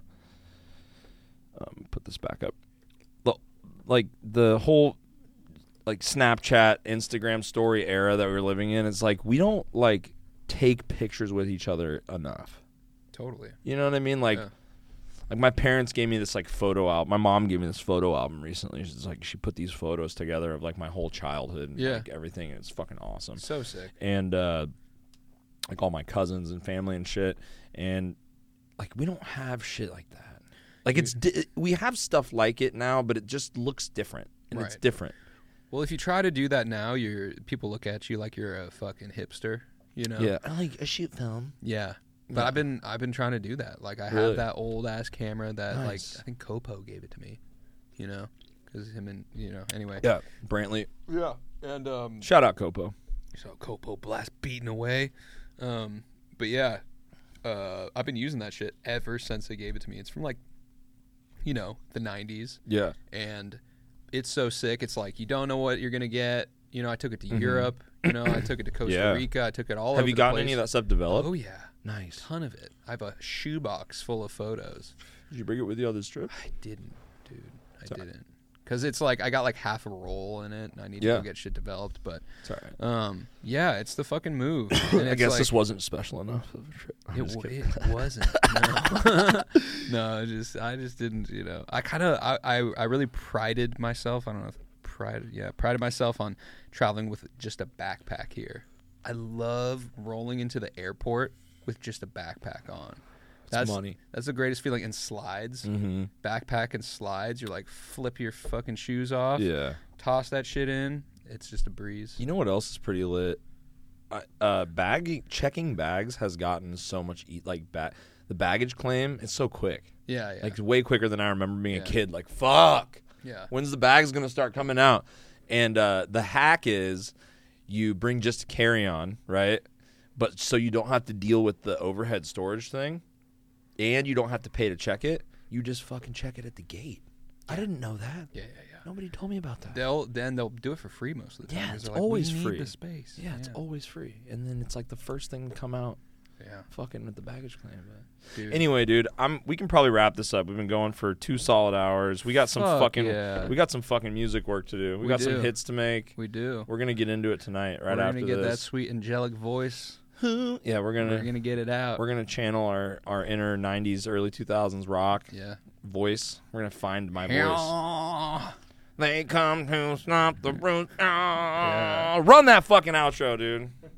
put this back up. The whole like Snapchat, Instagram story era that we're living in. It's like we don't like take pictures with each other enough. Totally. You know what I mean? Like, like my parents gave me this like photo album. My mom gave me this photo album recently. She's like, she put these photos together of like my whole childhood and like everything. It's fucking awesome. So sick. And like all my cousins and family and shit. And like we don't have shit like that. Like we have stuff like it now, but it just looks different and it's different. Well, if you try to do that now, people look at you like you're a fucking hipster. You know? Yeah. I like a shoot film. Yeah. But I've been trying to do that. Like I have that old ass camera that like I think Copo gave it to me. You know, because him and anyway. Yeah, Brantley. Yeah, and shout out Copo. So Copo blast beating away. But yeah, I've been using that shit ever since they gave it to me. It's from like, the 90s. Yeah, and it's so sick. It's like you don't know what you're gonna get. I took it to Europe. I took it to Costa Rica. I took it all over the place. Have you gotten any of that stuff developed? Oh yeah. Nice. A ton of it. I have a shoebox full of photos. Did you bring it with you on this trip? I didn't, dude. I didn't. Because it's like I got like half a roll in it, and I need to go get shit developed. But it's all right. Yeah, it's the fucking move. And I guess this wasn't special enough of a trip. It wasn't. No, no, I just didn't. I really prided myself. I don't know if prided myself on traveling with just a backpack here. I love rolling into the airport with just a backpack on. That's money. That's the greatest feeling. And slides, backpack and slides. You're like, flip your fucking shoes off. Yeah. Toss that shit in. It's just a breeze. You know what else is pretty lit? Checking bags has gotten so much the baggage claim. It's so quick. Yeah. Like way quicker than I remember being a kid. Like fuck. Yeah. When's the bags gonna start coming out? And the hack is, you bring just a carry-on, right? But so you don't have to deal with the overhead storage thing, and you don't have to pay to check it. You just fucking check it at the gate. I didn't know that. Yeah. Nobody told me about that. They'll do it for free most of the time. Yeah, it's like, always we free. Need the space. Yeah, it's always free. And then it's like the first thing to come out. Yeah. Fucking with the baggage claim. Dude. Anyway, dude, we can probably wrap this up. We've been going for 2 solid hours. We got some we got some fucking music work to do. We got some hits to make. We do. We're gonna get into it tonight. We're gonna get that sweet angelic voice. Yeah, we're gonna get it out. We're gonna channel our inner 90s, early 2000s rock voice. We're gonna find my voice. They come to stop the brute. Run that fucking outro, dude.